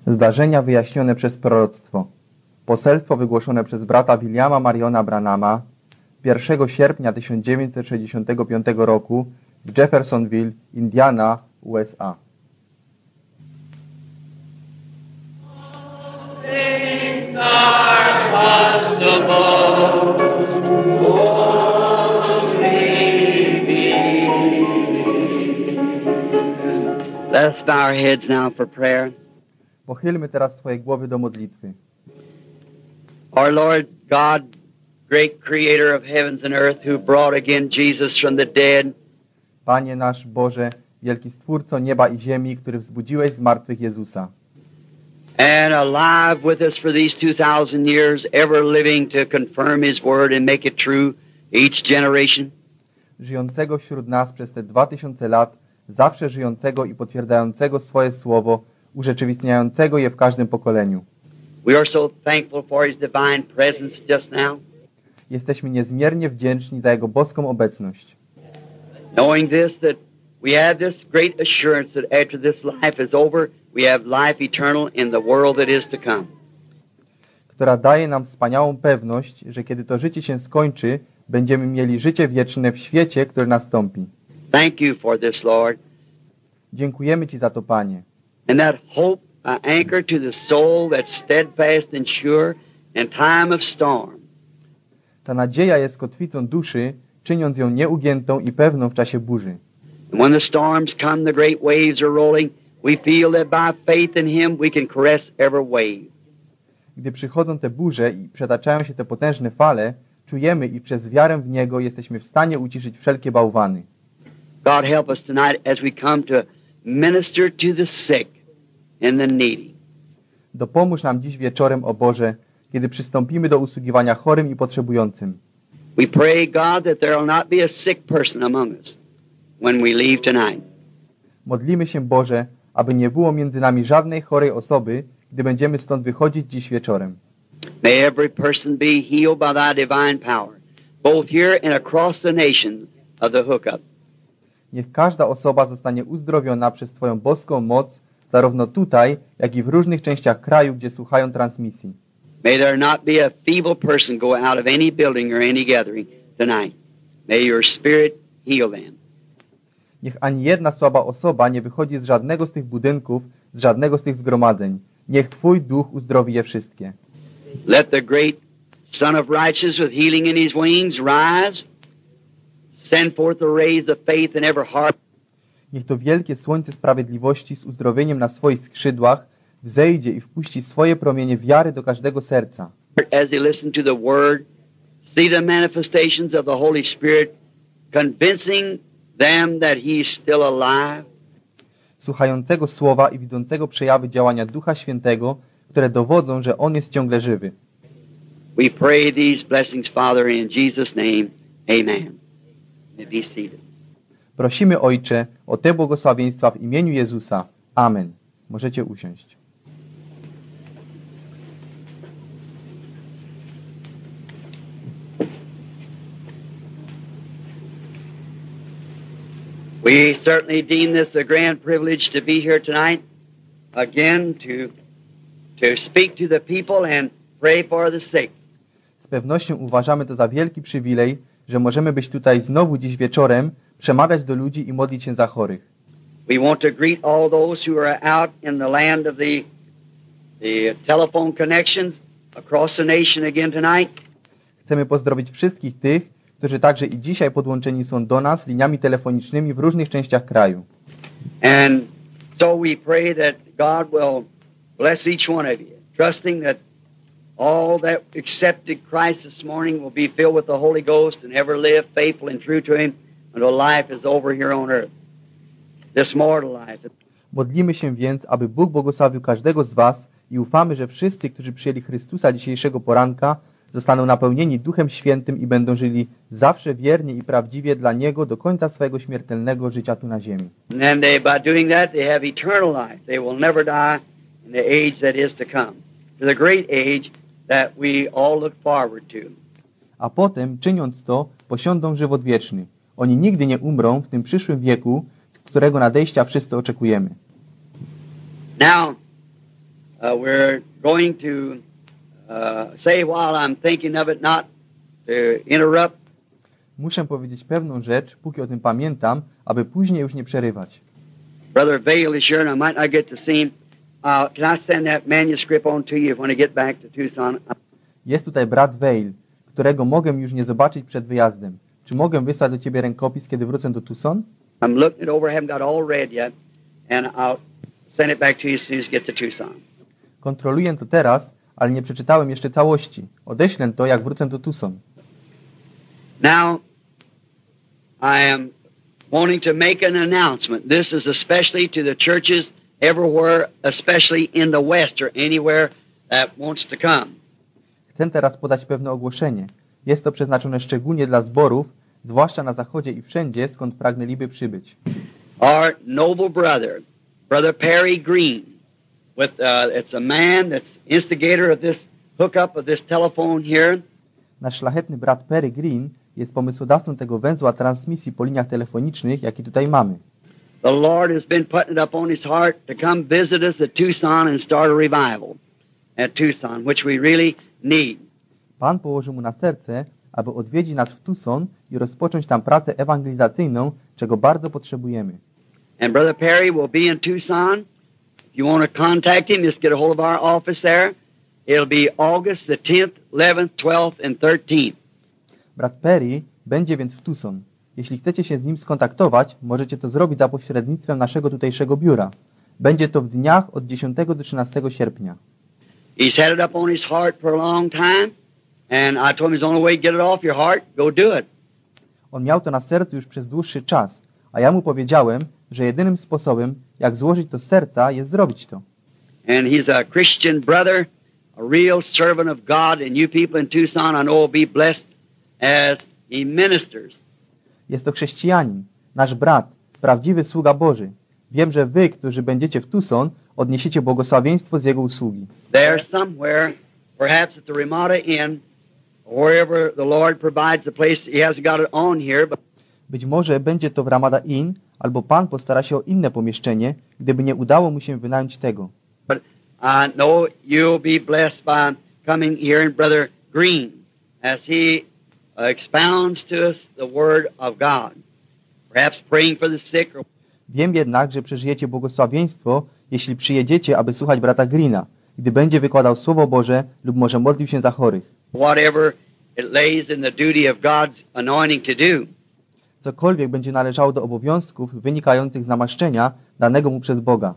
Zdarzenia wyjaśnione przez proroctwo. Poselstwo wygłoszone przez brata Williama Mariona Branhama 1 sierpnia 1965 roku w Jeffersonville, Indiana, USA. Things are possible. Only believe. Let's bow our heads now for prayer. Pochylmy teraz swoje głowy do modlitwy. Our Lord God, great creator of heavens and earth, who brought again Jesus from the dead, Panie nasz Boże, wielki Stwórco nieba i ziemi, który wzbudziłeś z martwych Jezusa and alive with us for these 2,000 years, ever living to confirm His word and make it true each generation. żyjącego wśród nas przez te 2000 lat, zawsze żyjącego i potwierdzającego swoje słowo, urzeczywistniającego je w każdym pokoleniu. We are so thankful for His divine presence just now, Jesteśmy niezmiernie wdzięczni za Jego boską obecność. knowing this, that we have this great assurance that after this life is over, we have life eternal in the world that is to come. Która daje nam wspaniałą pewność, że kiedy to życie się skończy, będziemy mieli życie wieczne w świecie, który nastąpi. Thank you for this, Lord. Dziękujemy Ci za to, Panie. And that hope anchor to the soul that's steadfast and sure in time of storm. Ta nadzieja jest kotwicą duszy, czyniąc ją nieugiętą i pewną w czasie burzy. And when the storms come, the great waves are rolling, we feel that by faith in Him we can caress every wave. Gdy przychodzą te burze i przetaczają się te potężne fale, czujemy i przez wiarę w Niego jesteśmy w stanie uciszyć wszelkie bałwany. God help us tonight as we come to minister to the sick and the needy. Dopomóż nam dziś wieczorem, o Boże, kiedy przystąpimy do usługiwania chorym i potrzebującym. We pray, God, that there will not be a sick person among us when we leave tonight. Modlimy się, Boże, aby nie było między nami żadnej chorej osoby, gdy będziemy stąd wychodzić dziś wieczorem. May every person be healed by Thy divine power, both here and across the nation of the hookup. Niech każda osoba zostanie uzdrowiona przez Twoją boską moc, zarówno tutaj, jak i w różnych częściach kraju, gdzie słuchają transmisji. May there not be a feeble person go out of any building or any gathering tonight. May your Spirit heal them. Niech ani jedna słaba osoba nie wychodzi z żadnego z tych budynków, z żadnego z tych zgromadzeń. Niech Twój Duch uzdrowi je wszystkie. Let the great Son of Righteousness with healing in His wings rise, send forth the rays of faith in every heart. Niech to wielkie słońce sprawiedliwości z uzdrowieniem na swoich skrzydłach wzejdzie i wpuści swoje promienie wiary do każdego serca. As they listen to the Word, see the manifestations of the Holy Spirit, convincing them that He is still alive. Słuchającego słowa i widzącego przejawy działania Ducha Świętego, które dowodzą, że On jest ciągle żywy. We pray these blessings, Father, in Jesus' name. Amen. May be seated. Prosimy, Ojcze, o te błogosławieństwa w imieniu Jezusa. Amen. Możecie usiąść. We certainly deem this a grand privilege to be here tonight, again to speak to the people and pray for the sick. Z pewnością uważamy to za wielki przywilej, że możemy być tutaj znowu dziś wieczorem, przemawiać do ludzi i modlić się za chorych. We want to greet all those who are out in the land of the telephone connections across the nation again tonight. Chcemy pozdrowić wszystkich tych, którzy także i dzisiaj podłączeni są do nas liniami telefonicznymi w różnych częściach kraju. And so we pray that God will bless each one of you, trusting that all that accepted Christ this morning will be filled with the Holy Ghost and ever live faithful and true to Him until life is over here on earth, this mortal life. Modlimy się więc, aby Bóg błogosławił każdego z was i ufamy, że wszyscy, którzy przyjęli Chrystusa dzisiejszego poranka, zostaną napełnieni Duchem Świętym i będą żyli zawsze wiernie i prawdziwie dla Niego do końca swojego śmiertelnego życia tu na ziemi. And then by doing that, they have eternal life. They will never die in the age that is to come, to the great age that we all look forward to. A potem, czyniąc to, posiądą żywot wieczny. Oni nigdy nie umrą w tym przyszłym wieku, z którego nadejścia wszyscy oczekujemy. Now, we're going to say while I'm thinking of it, not to interrupt. Muszę powiedzieć pewną rzecz, póki o tym pamiętam, aby później już nie przerywać. Brother Vail is here, and I might not get to see him. Can I send that manuscript on to you when I get back to Tucson? Jest tutaj brat Vail, którego mogę już nie zobaczyć przed wyjazdem. Czy mogę wysłać do ciebie rękopis, kiedy wrócę do Tucson? I'm looking it over. I haven't got all read yet, and I'll send it back to you as soon as you get to Tucson. Kontroluję to teraz, ale nie przeczytałem jeszcze całości. Odeślę to, jak wrócę do Tucson. Now, I am wanting to make an announcement. This is especially to the churches everywhere, especially in the West or anywhere that wants to come. Chcę teraz podać pewne ogłoszenie. Jest to przeznaczone szczególnie dla zborów, zwłaszcza na zachodzie i wszędzie, skąd pragnęliby przybyć. Our noble brother, Brother Perry Green, it's a man that's instigator of this hookup of this telephone here. Nasz szlachetny brat Perry Green jest pomysłodawcą tego węzła transmisji po liniach telefonicznych, jaki tutaj mamy. The Lord has been putting it upon his heart to come visit us at Tucson and start a revival at Tucson, which we really need. Pan położył mu na serce, aby odwiedzić nas w Tucson i rozpocząć tam pracę ewangelizacyjną, czego bardzo potrzebujemy. And Brother Perry will be in Tucson. If you want to contact him, just get a hold of our office there. It'll be August the 10th, 11th, 12th, and 13th. Brat Perry będzie więc w Tucson. Jeśli chcecie się z nim skontaktować, możecie to zrobić za pośrednictwem naszego tutejszego biura. Będzie to w dniach od 10 do 13 sierpnia. He's had it up on his heart for a long time, and I told him the only way to get it off your heart, go do it. On miał to na sercu już przez dłuższy czas, a ja mu powiedziałem, że jedynym sposobem, jak złożyć to z serca, jest zrobić to. And he's a Christian brother, a real servant of God, and you people in Tucson I know will be blessed as he ministers. Jest to chrześcijanin, nasz brat, prawdziwy sługa Boży. Wiem, że wy, którzy będziecie w Tucson, odniesiecie błogosławieństwo z jego usługi. There somewhere, perhaps at the Ramada Inn, or wherever the Lord provides a place, he hasn't got it on here, but Być może będzie to w Ramada Inn, albo Pan postara się o inne pomieszczenie, gdyby nie udało mu się wynająć tego. I know you'll be blessed by coming here and Brother Green as he expounds to us the Word of God. Perhaps praying for the sick. Wiem jednak, że przeżyjecie błogosławieństwo, jeśli przyjedziecie, aby słuchać brata Greena, gdy będzie wykładał Słowo Boże lub może modlił się za chorych. Whatever it lays in the duty of God's anointing to do. Cokolwiek będzie należało do obowiązków wynikających z namaszczenia danego mu przez Boga.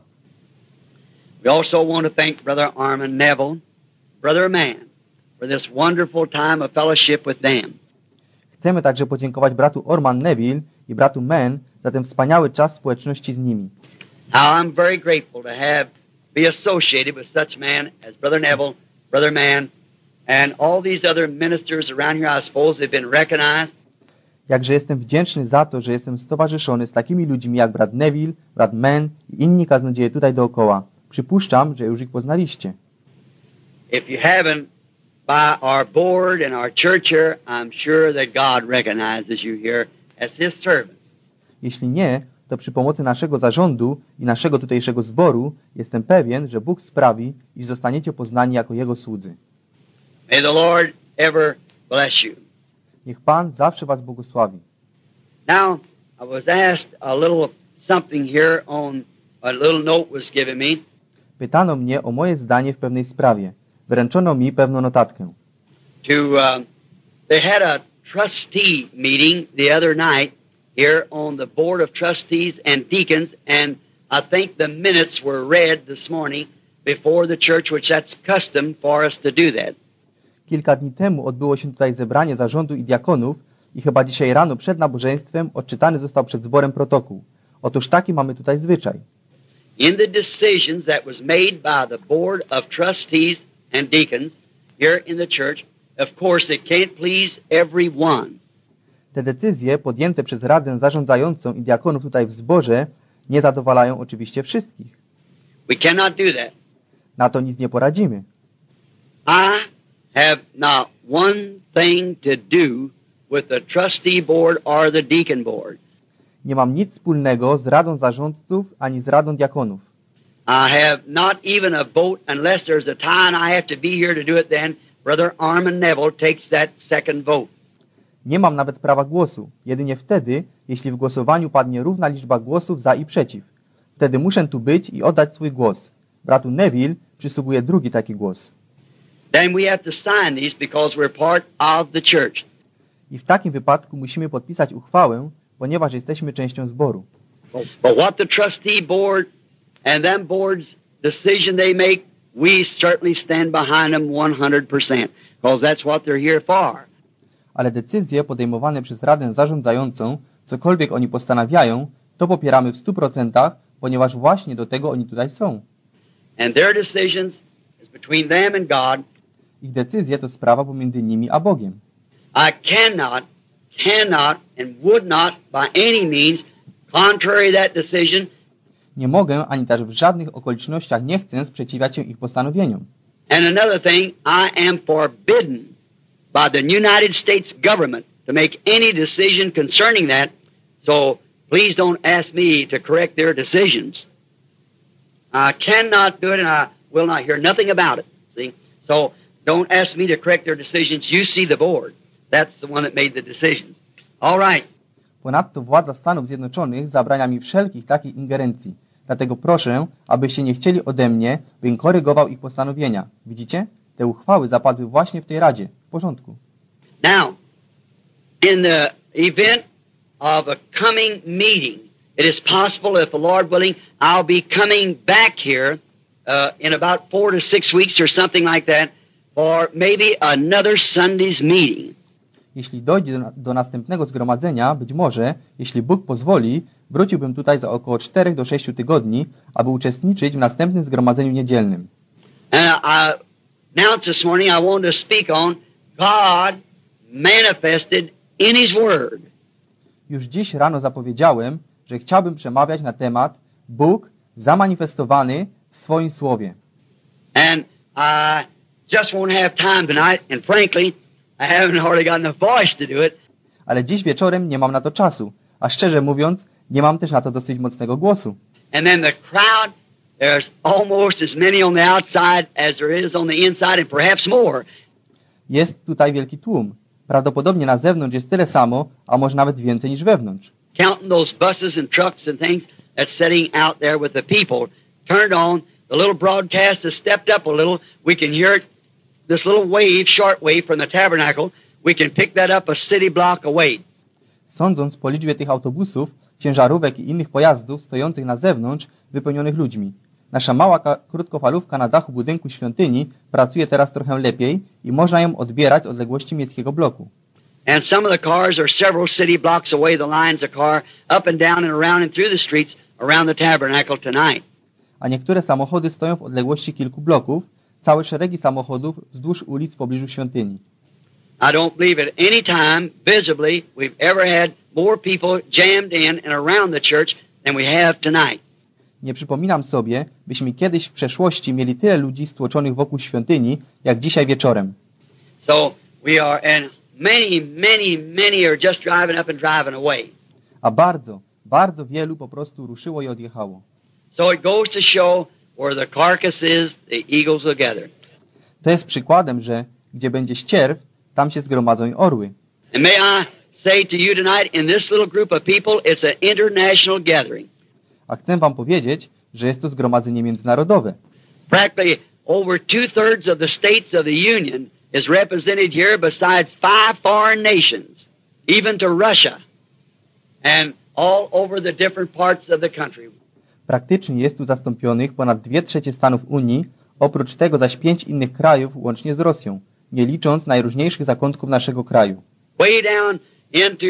We also want to thank Brother Armin Neville, Brother Mann, for this wonderful time of fellowship with them. Chcemy także podziękować bratu Orman Neville i bratu Mann za ten wspaniały czas społeczności z nimi. Now I'm very grateful to be associated with such men as Brother Neville, Brother Mann, and all these other ministers around here. I suppose they've been recognized. Jakże jestem wdzięczny za to, że jestem stowarzyszony z takimi ludźmi jak brat Neville, brat Mann i inni kaznodzieje tutaj dookoła. Przypuszczam, że już ich poznaliście. If you haven't, by our board and our church here, I'm sure that God recognizes you here as His servants. Jeśli nie, to przy pomocy naszego zarządu i naszego tutejszego zboru jestem pewien, że Bóg sprawi, iż zostaniecie poznani jako Jego słudzy. May the Lord ever bless you. Niech Pan zawsze was błogosławi. Now, I was asked a little something here on a little note was given me. Pytano mnie o moje zdanie w pewnej sprawie. Wręczono mi pewną notatkę. They had a trustee meeting the other night here on the board of trustees and deacons, and I think the minutes were read this morning before the church, which that's custom for us to do that. Kilka dni temu odbyło się tutaj zebranie zarządu i diakonów i chyba dzisiaj rano przed nabożeństwem odczytany został przed zborem protokół. Otóż taki mamy tutaj zwyczaj. In the decisions that was made by the board of trustees and deacons here in the church, of course it can't please everyone. Te decyzje podjęte przez Radę Zarządzającą i diakonów tutaj w zborze nie zadowalają oczywiście wszystkich. We cannot do that. Na to nic nie poradzimy. I have not one thing to do with the trustee board or the deacon board. Nie mam nic wspólnego z Radą Zarządców ani z Radą Diakonów. I have not even a vote unless there's a tie and I have to be here to do it then. Brother Armand Neville takes that second vote. Nie mam nawet prawa głosu, jedynie wtedy, jeśli w głosowaniu padnie równa liczba głosów za i przeciw. Wtedy muszę tu być i oddać swój głos. Bratu Neville przysługuje drugi taki głos. Then we have to sign these because we're part of the church. I w takim wypadku musimy podpisać uchwałę, ponieważ jesteśmy częścią zboru. But what the trustee board and them boards decision they make, we certainly stand behind them 100%, because that's what they're here for. Ale decyzje podejmowane przez Radę Zarządzającą, cokolwiek oni postanawiają, to popieramy w 100%, ponieważ właśnie do tego oni tutaj są. And their decisions is between them and God. Ich decyzje to sprawa pomiędzy nimi a Bogiem. I cannot and would not by any means contrary that decision. Nie mogę, ani też w żadnych okolicznościach nie chcę sprzeciwiać się ich postanowieniom. And another thing, I am forbidden by the United States government to make any decision concerning that, so please don't ask me to correct their decisions. I cannot do it and I will not hear nothing about it. See? So don't ask me to correct their decisions. You see the board. That's the one that made the decisions. All right. Ponadto władza Stanów Zjednoczonych zabrania mi wszelkich takich ingerencji. Dlatego proszę, abyście nie chcieli ode mnie, bym korygował ich postanowienia. Widzicie? Te uchwały zapadły właśnie w tej Radzie. W porządku. Now, in the event of a coming meeting, it is possible, if the Lord willing, I'll be coming back here in about 4 to 6 weeks or something like that for maybe another Sunday's meeting. Jeśli dojdzie do następnego zgromadzenia, być może, jeśli Bóg pozwoli, wróciłbym tutaj za około 4 do 6 tygodni, aby uczestniczyć w następnym zgromadzeniu niedzielnym. I announced this morning I want to speak on God manifested in His Word. Już dziś rano zapowiedziałem, że chciałbym przemawiać na temat Bóg zamanifestowany w swoim Słowie. And I just won't have time tonight, and frankly, I haven't hardly got enough voice to do it. Ale dziś wieczorem nie mam na to czasu, a szczerze mówiąc, nie mam też na to dosyć mocnego głosu. And then the crowd, there's almost as many on the outside as there is on the inside, and perhaps more. Jest tutaj wielki tłum. Prawdopodobnie na zewnątrz jest tyle samo, a może nawet więcej niż wewnątrz. Counting those buses and trucks and things that's sitting out there with the people, turned on, the little broadcast has stepped up a little. We can hear it, this little wave, short wave from the tabernacle. We can pick that up a city block away. Sądząc po liczbie tych autobusów, ciężarówek i innych pojazdów stojących na zewnątrz, wypełnionych ludźmi. Nasza mała krótkofalówka na dachu budynku świątyni pracuje teraz trochę lepiej i można ją odbierać z odległości miejskiego bloku. And some of the cars are several city blocks away, the lines of car, up and down and around and through the streets around the tabernacle tonight. A niektóre samochody stoją w odległości kilku bloków, całe szeregi samochodów wzdłuż ulic w pobliżu świątyni. I don't believe at any time, visibly, we've ever had more people jammed in and around the church than we have tonight. Nie przypominam sobie, byśmy kiedyś w przeszłości mieli tyle ludzi stłoczonych wokół świątyni, jak dzisiaj wieczorem. So we are, and many are just driving up and driving away. A bardzo wielu po prostu ruszyło i odjechało. So it goes to show where the carcass is, the eagles will gather. To jest przykładem, że gdzie będzie ścierw, tam się zgromadzą i orły. And may I say to you tonight, in this little group of people, it's an international gathering. A chcę wam powiedzieć, że jest to zgromadzenie międzynarodowe. Practically over 2/3 of the states of the Union is represented here, besides 5 foreign nations, even to Russia, and all over the different parts of the country. Praktycznie jest tu zastąpionych ponad 2/3 stanów Unii, oprócz tego zaś 5 innych krajów, łącznie z Rosją, nie licząc najróżniejszych zakątków naszego kraju. Way down into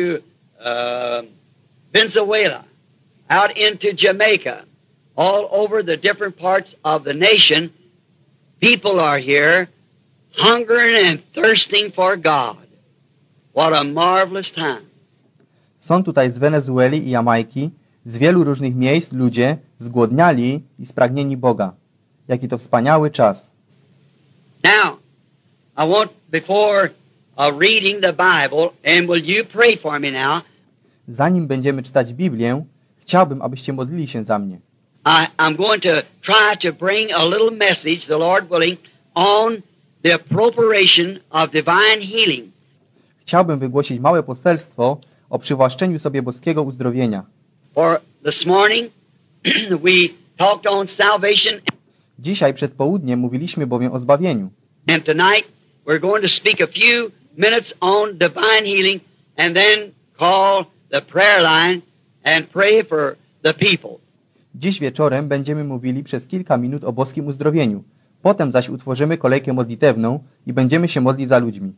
Venezuela, out into Jamaica, all over the different parts of the nation, people are here hungering and thirsting for God. What a marvelous time. Są tutaj z Wenezueli i Jamajki, z wielu różnych miejsc ludzie zgłodniali i spragnieni Boga. Jaki to wspaniały czas. Now, I want, before reading the Bible, and will you pray for me now? Zanim będziemy czytać Biblię, chciałbym, abyście modlili się za mnie. I'm going to try to bring a little message, the Lord willing, on the appropriation of divine healing. Chciałbym wygłosić małe poselstwo o przywłaszczeniu sobie boskiego uzdrowienia. For this morning, we talked on salvation. Dzisiaj przed południem mówiliśmy bowiem o zbawieniu. And tonight, we're going to speak a few minutes on divine healing and then call the prayer line and pray for the people. Dziś wieczorem będziemy mówili przez kilka minut o boskim uzdrowieniu. Potem zaś utworzymy kolejkę modlitewną i będziemy się modlić za ludźmi.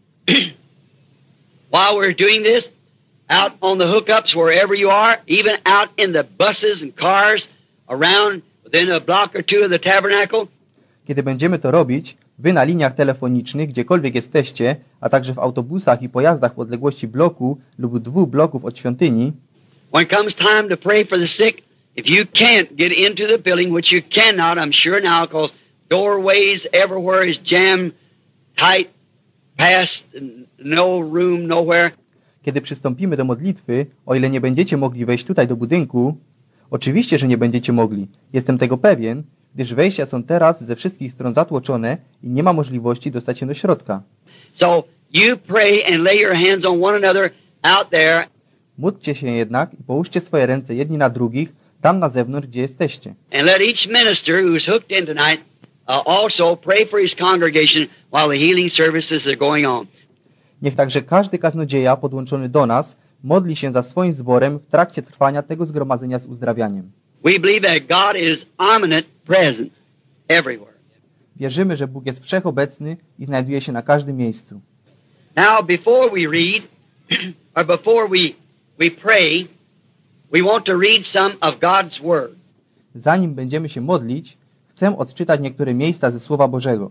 While we're doing this, out on the hookups, wherever you are, even out in the buses and cars around within a block or two of the tabernacle, Kiedy będziemy to robić, wy na liniach telefonicznych, gdziekolwiek jesteście, a także w autobusach i pojazdach w odległości bloku lub 2 bloków od świątyni, when it comes time to pray for the sick, if you can't get into the building, which you cannot, I'm sure now, because doorways everywhere is jammed tight, past, no room nowhere. kiedy przystąpimy do modlitwy, o ile nie będziecie mogli wejść tutaj do budynku, oczywiście, że nie będziecie mogli. Jestem tego pewien, gdyż wejścia są teraz ze wszystkich stron zatłoczone i nie ma możliwości dostać się do środka. So you pray and lay your hands on one another out there. Módlcie się jednak i połóżcie swoje ręce jedni na drugich, tam na zewnątrz, gdzie jesteście. And let each minister who's hooked in tonight also pray for his congregation while the healing services are going on. Niech także każdy kaznodzieja podłączony do nas modli się za swoim zborem w trakcie trwania tego zgromadzenia z uzdrawianiem. We believe that God is omnipresent, present everywhere. Wierzymy, że Bóg jest wszechobecny i znajduje się na każdym miejscu. Now, before we read, or before we pray, we want to read some of God's Word. Zanim będziemy się modlić, chcę odczytać niektóre miejsca ze Słowa Bożego.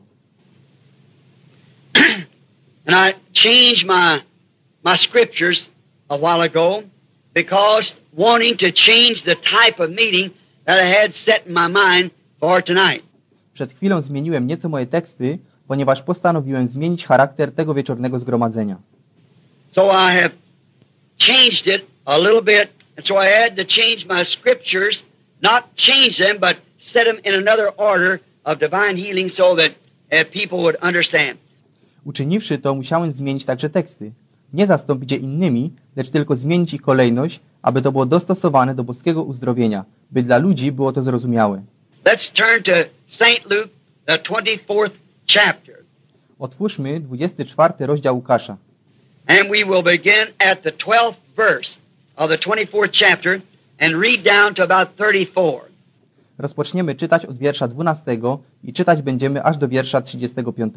And I changed my scriptures a while ago because wanting to change the type of meeting that I had set in my mind for tonight. Przed chwilą zmieniłem nieco moje teksty, ponieważ postanowiłem zmienić charakter tego wieczornego zgromadzenia. So I have changed it a little bit, and so I had to change my scriptures, not change them, but set them in another order of divine healing so that people would understand. Uczyniwszy to, musiałem zmienić także teksty. Nie zastąpić je innymi, lecz tylko zmienić ich kolejność, aby to było dostosowane do boskiego uzdrowienia, by dla ludzi było to zrozumiałe. Let's turn to St. Luke, the 24th chapter. Otwórzmy 24 rozdział Łukasza. And we will begin at the 12th verse of the 24th chapter and read down to about 34. Rozpoczniemy czytać od wiersza 12 i czytać będziemy aż do wiersza 35.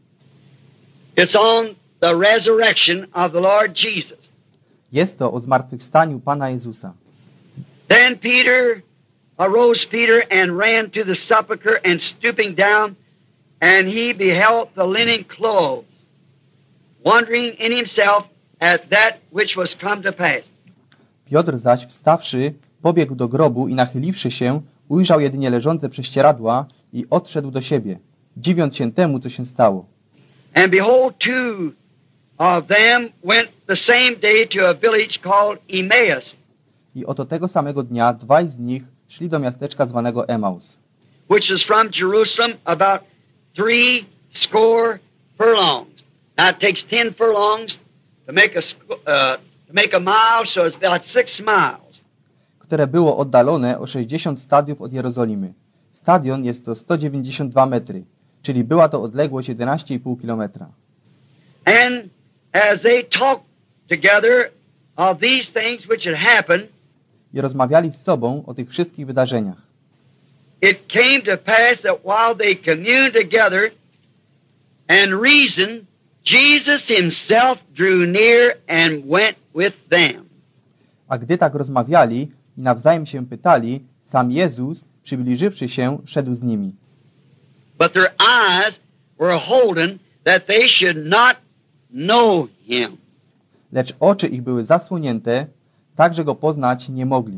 It's on the resurrection of the Lord Jesus. Jest to o zmartwychwstaniu Pana Jezusa. Then arose Peter and ran to the sepulchre, and stooping down, and he beheld the linen clothes, wondering in himself at that which was come to pass. Piotr zaś wstawszy, pobiegł do grobu i nachyliwszy się, ujrzał jedynie leżące prześcieradła i odszedł do siebie, dziwiąc się temu, co się stało. And behold, 2 of them went the same day to a village called Emmaus, I oto tego samego dnia 2 z nich szli do miasteczka zwanego Emaus, which is from Jerusalem about 60 furlongs. Now it takes 10 furlongs to make a mile, so it's about 6 miles. które było oddalone o 60 stadiów od Jerozolimy. Stadion jest to 192 metry, czyli była to odległość 11,5 kilometra. And as they talked together of these things which had happened, I rozmawiali z sobą o tych wszystkich wydarzeniach. it came to pass that while they communed together and reasoned, Jesus himself drew near and went with them. A gdy tak rozmawiali i nawzajem się pytali, sam Jezus, przybliżywszy się, szedł z nimi. But their eyes were holden that they should not know him. Lecz oczy ich były zasłonięte, tak że go poznać nie mogli.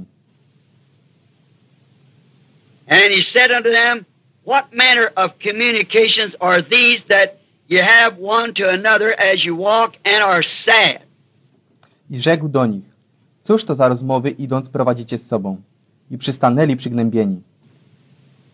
And he said unto them, what manner of communications are these that you have one to another as you walk and are sad? I rzekł do nich, cóż to za rozmowy idąc prowadzicie z sobą? I przystanęli przygnębieni.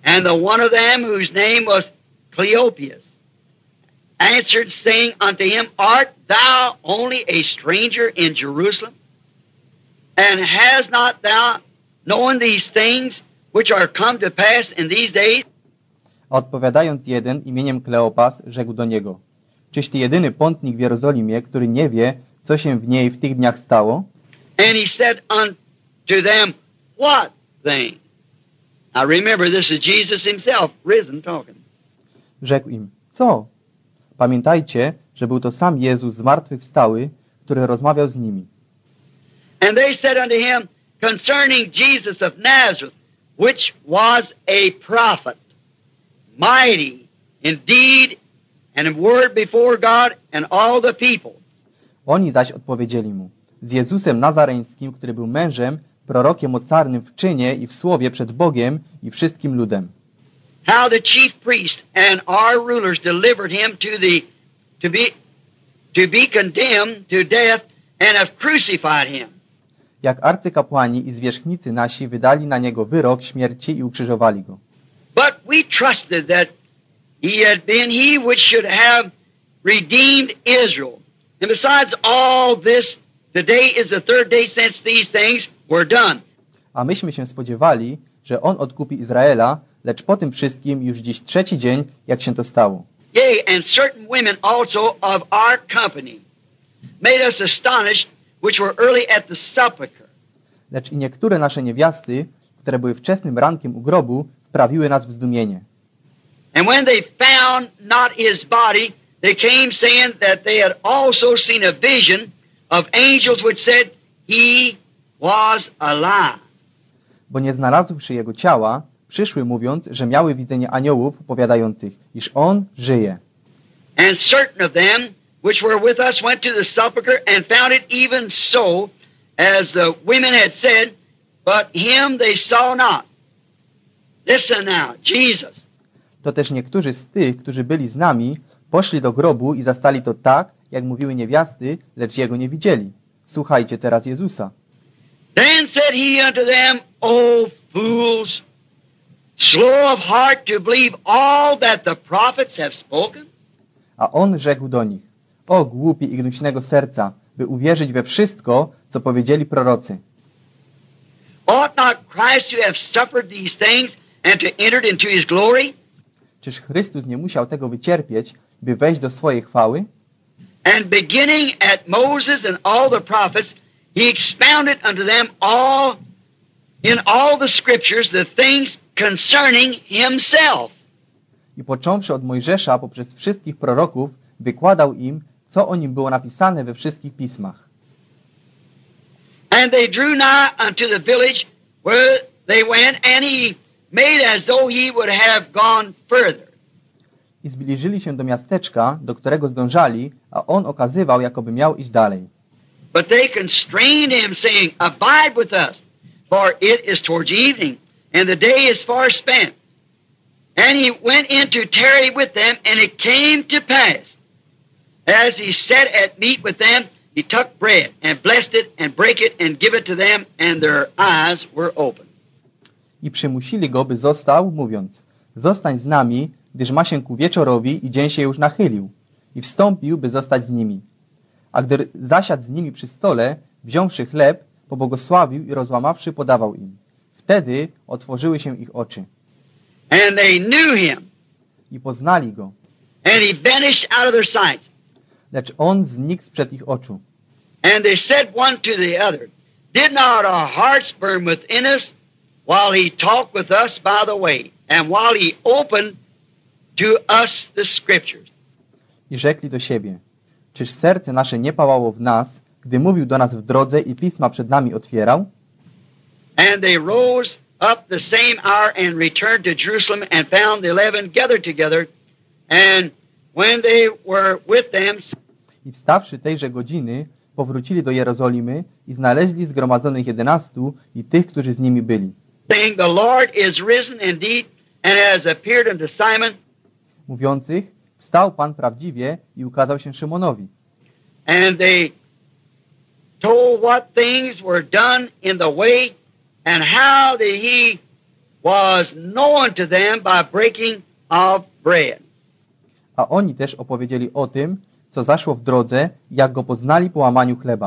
And the one of them, whose name was Cleopas, answered, saying unto him, Art thou only a stranger in Jerusalem? And has not thou known these things which are come to pass in these days? Odpowiadając jeden imieniem Kleopas, rzekł do niego: Czyś ty jedyny pątnik w Jerozolimie, który nie wie, co się w niej w tych dniach stało? And he said unto them, What thing? Now remember, this is Jesus himself, risen, talking. Rzekł im: Co? Pamiętajcie, że był to sam Jezus zmartwychwstały, który rozmawiał z nimi. And they said unto him, Concerning Jesus of Nazareth, which was a prophet, mighty in deed and in word before God and all the people. Oni zaś odpowiedzieli mu: Z Jezusem Nazareńskim, który był mężem, prorokiem mocarnym w czynie i w słowie przed Bogiem i wszystkim ludem. How the chief priest and our rulers delivered him to be condemned to death and have crucified him. Jak arcykapłani i zwierzchnicy nasi wydali na niego wyrok śmierci i ukrzyżowali go. But we trusted that he had been he which should have redeemed Israel. And besides all this, today is the third day since these things were done. A myśmy się spodziewali, że on odkupi Izraela, lecz po tym wszystkim już dziś trzeci dzień, jak się to stało. Yea, and certain women also of our company made us astonished, which were early at the sepulchre. Lecz i niektóre nasze niewiasty, które były wczesnym rankiem u grobu, wprawiły nas w zdumienie. And when they found not his body, they came saying that they had also seen a vision of angels which said he was alive. Bo nie znalazłszy jego ciała, przyszły mówiąc, że miały widzenie aniołów opowiadających, iż on żyje. And certain of them which were with us went to the sepulchre and found it even so, as the women had said, but him they saw not. Listen now, Jesus. To też niektórzy z tych, którzy byli z nami, poszli do grobu i zastali to tak, jak mówiły niewiasty, lecz jego nie widzieli. Słuchajcie teraz Jezusa. Then said he unto them, O fools, slow of heart to believe all that the prophets have spoken? A on rzekł do nich: O głupi i gnuśnego serca, by uwierzyć we wszystko, co powiedzieli prorocy. Ought not Christ to have suffered these things and to enter into his glory? Czyż Chrystus nie musiał tego wycierpieć, by wejść do swojej chwały? And beginning at Moses and all the prophets, he expounded unto them all, in all the scriptures, the things concerning himself. I począwszy od Mojżesza poprzez wszystkich proroków, wykładał im, co o nim było napisane we wszystkich pismach. And they drew nigh unto the village where they went, and he made as though he would have gone further. I zbliżyli się do miasteczka, do którego zdążali, a on okazywał, jakoby miał iść dalej. But they constrained him, saying, Abide with us, for it is towards evening, and the day is far spent. And he went in to tarry with them, and it came to pass, as he sat at meat with them, he took bread, and blessed it, and brake it, and give it to them, and their eyes were open. I przymusili go, by został, mówiąc: Zostań z nami, gdyż ma się ku wieczorowi i dzień się już nachylił. I wstąpił, by zostać z nimi. A gdy zasiadł z nimi przy stole, wziąwszy chleb, pobłogosławił i rozłamawszy, podawał im. Wtedy otworzyły się ich oczy. And they knew him, I poznali go. and he vanished out of their sight. Lecz on znikł sprzed ich oczu. And they said one to the other, Did not our hearts burn within us while he talked with us by the way, and while he opened to us the scriptures? I rzekli do siebie: Czyż serce nasze nie pałało w nas, gdy mówił do nas w drodze i pisma przed nami otwierał? And they rose up the same hour and returned to Jerusalem and found the 11 gathered together. And when they were with them, I wstawszy tejże godziny, powrócili do Jerozolimy i znaleźli zgromadzonych 11 i tych, którzy z nimi byli. saying, The Lord is risen indeed and has appeared unto Simon. Mówiących: Wstał Pan prawdziwie i ukazał się Szymonowi. And they told what things were done in the way and how that he was known to them by breaking of bread. A oni też opowiedzieli o tym, co zaszło w drodze, jak go poznali po łamaniu chleba.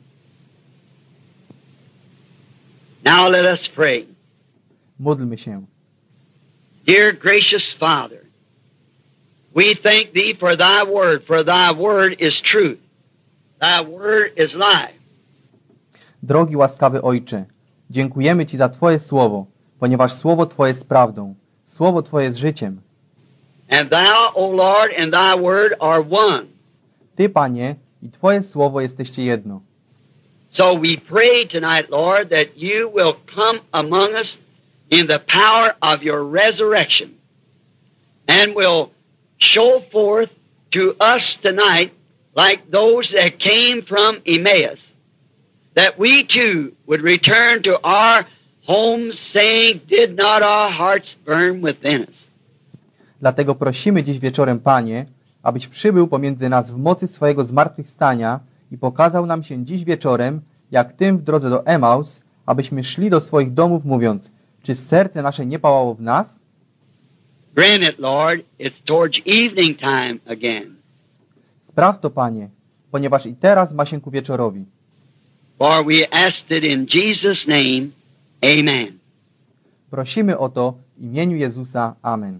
Now let us pray. Módlmy się. Dear gracious Father, we thank Thee for Thy word is truth. Thy word is life. Drogi łaskawy Ojcze, dziękujemy Ci za Twoje słowo, ponieważ słowo Twoje jest prawdą. Słowo Twoje jest życiem. And Thou, O Lord, and Thy word are one. Ty, Panie, i Twoje słowo jesteście jedno. So we pray tonight, Lord, that You will come among us in the power of Your resurrection and will show forth to us tonight, like those that came from Emmaus, that we too would return to our homes saying, did not our hearts burn within us? Dlatego prosimy dziś wieczorem, Panie, abyś przybył pomiędzy nas w mocy swojego zmartwychwstania i pokazał nam się dziś wieczorem, jak tym w drodze do Emaus, abyśmy szli do swoich domów mówiąc, czy serce nasze nie pałało w nas? Grant it, Lord, it's towards evening time again. Spraw to, Panie, ponieważ i teraz ma się ku wieczorowi. For we asked it in Jesus' name, amen. Prosimy o to w imieniu Jezusa. Amen.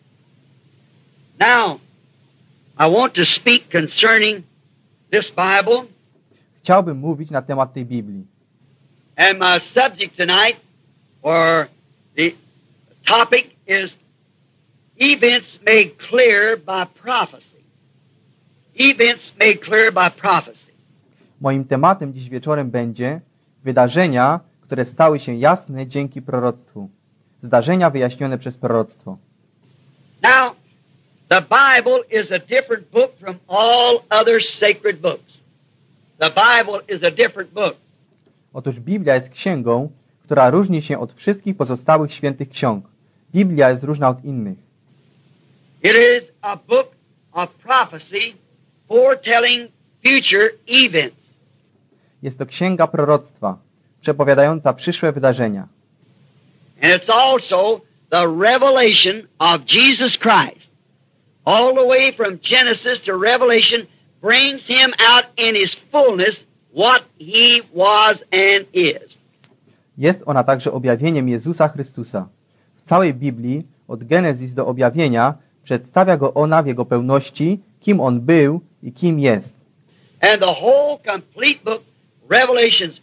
Now, I want to speak concerning this Bible, Chciałbym mówić na temat tej Biblii. and my subject tonight, or the topic is events made clear by prophecy. Events made clear by prophecy. Moim tematem dziś wieczorem będzie wydarzenia, które stały się jasne dzięki proroctwu. Zdarzenia wyjaśnione przez proroctwo. Now, the Bible is a different book from all other sacred books. The Bible is a different book. Otóż Biblia jest księgą, która różni się od wszystkich pozostałych świętych ksiąg. Biblia jest różna od innych. It is a book of prophecy foretelling future events. Jest to księga proroctwa, przepowiadająca przyszłe wydarzenia. And it's also the revelation of Jesus Christ. All the way from Genesis to Revelation brings Him out in His fullness what He was and is. Jest ona także objawieniem Jezusa Chrystusa. W całej Biblii, od Genezis do objawienia, przedstawia Go ona w Jego pełności, kim On był i kim jest. And the whole complete book, Revelations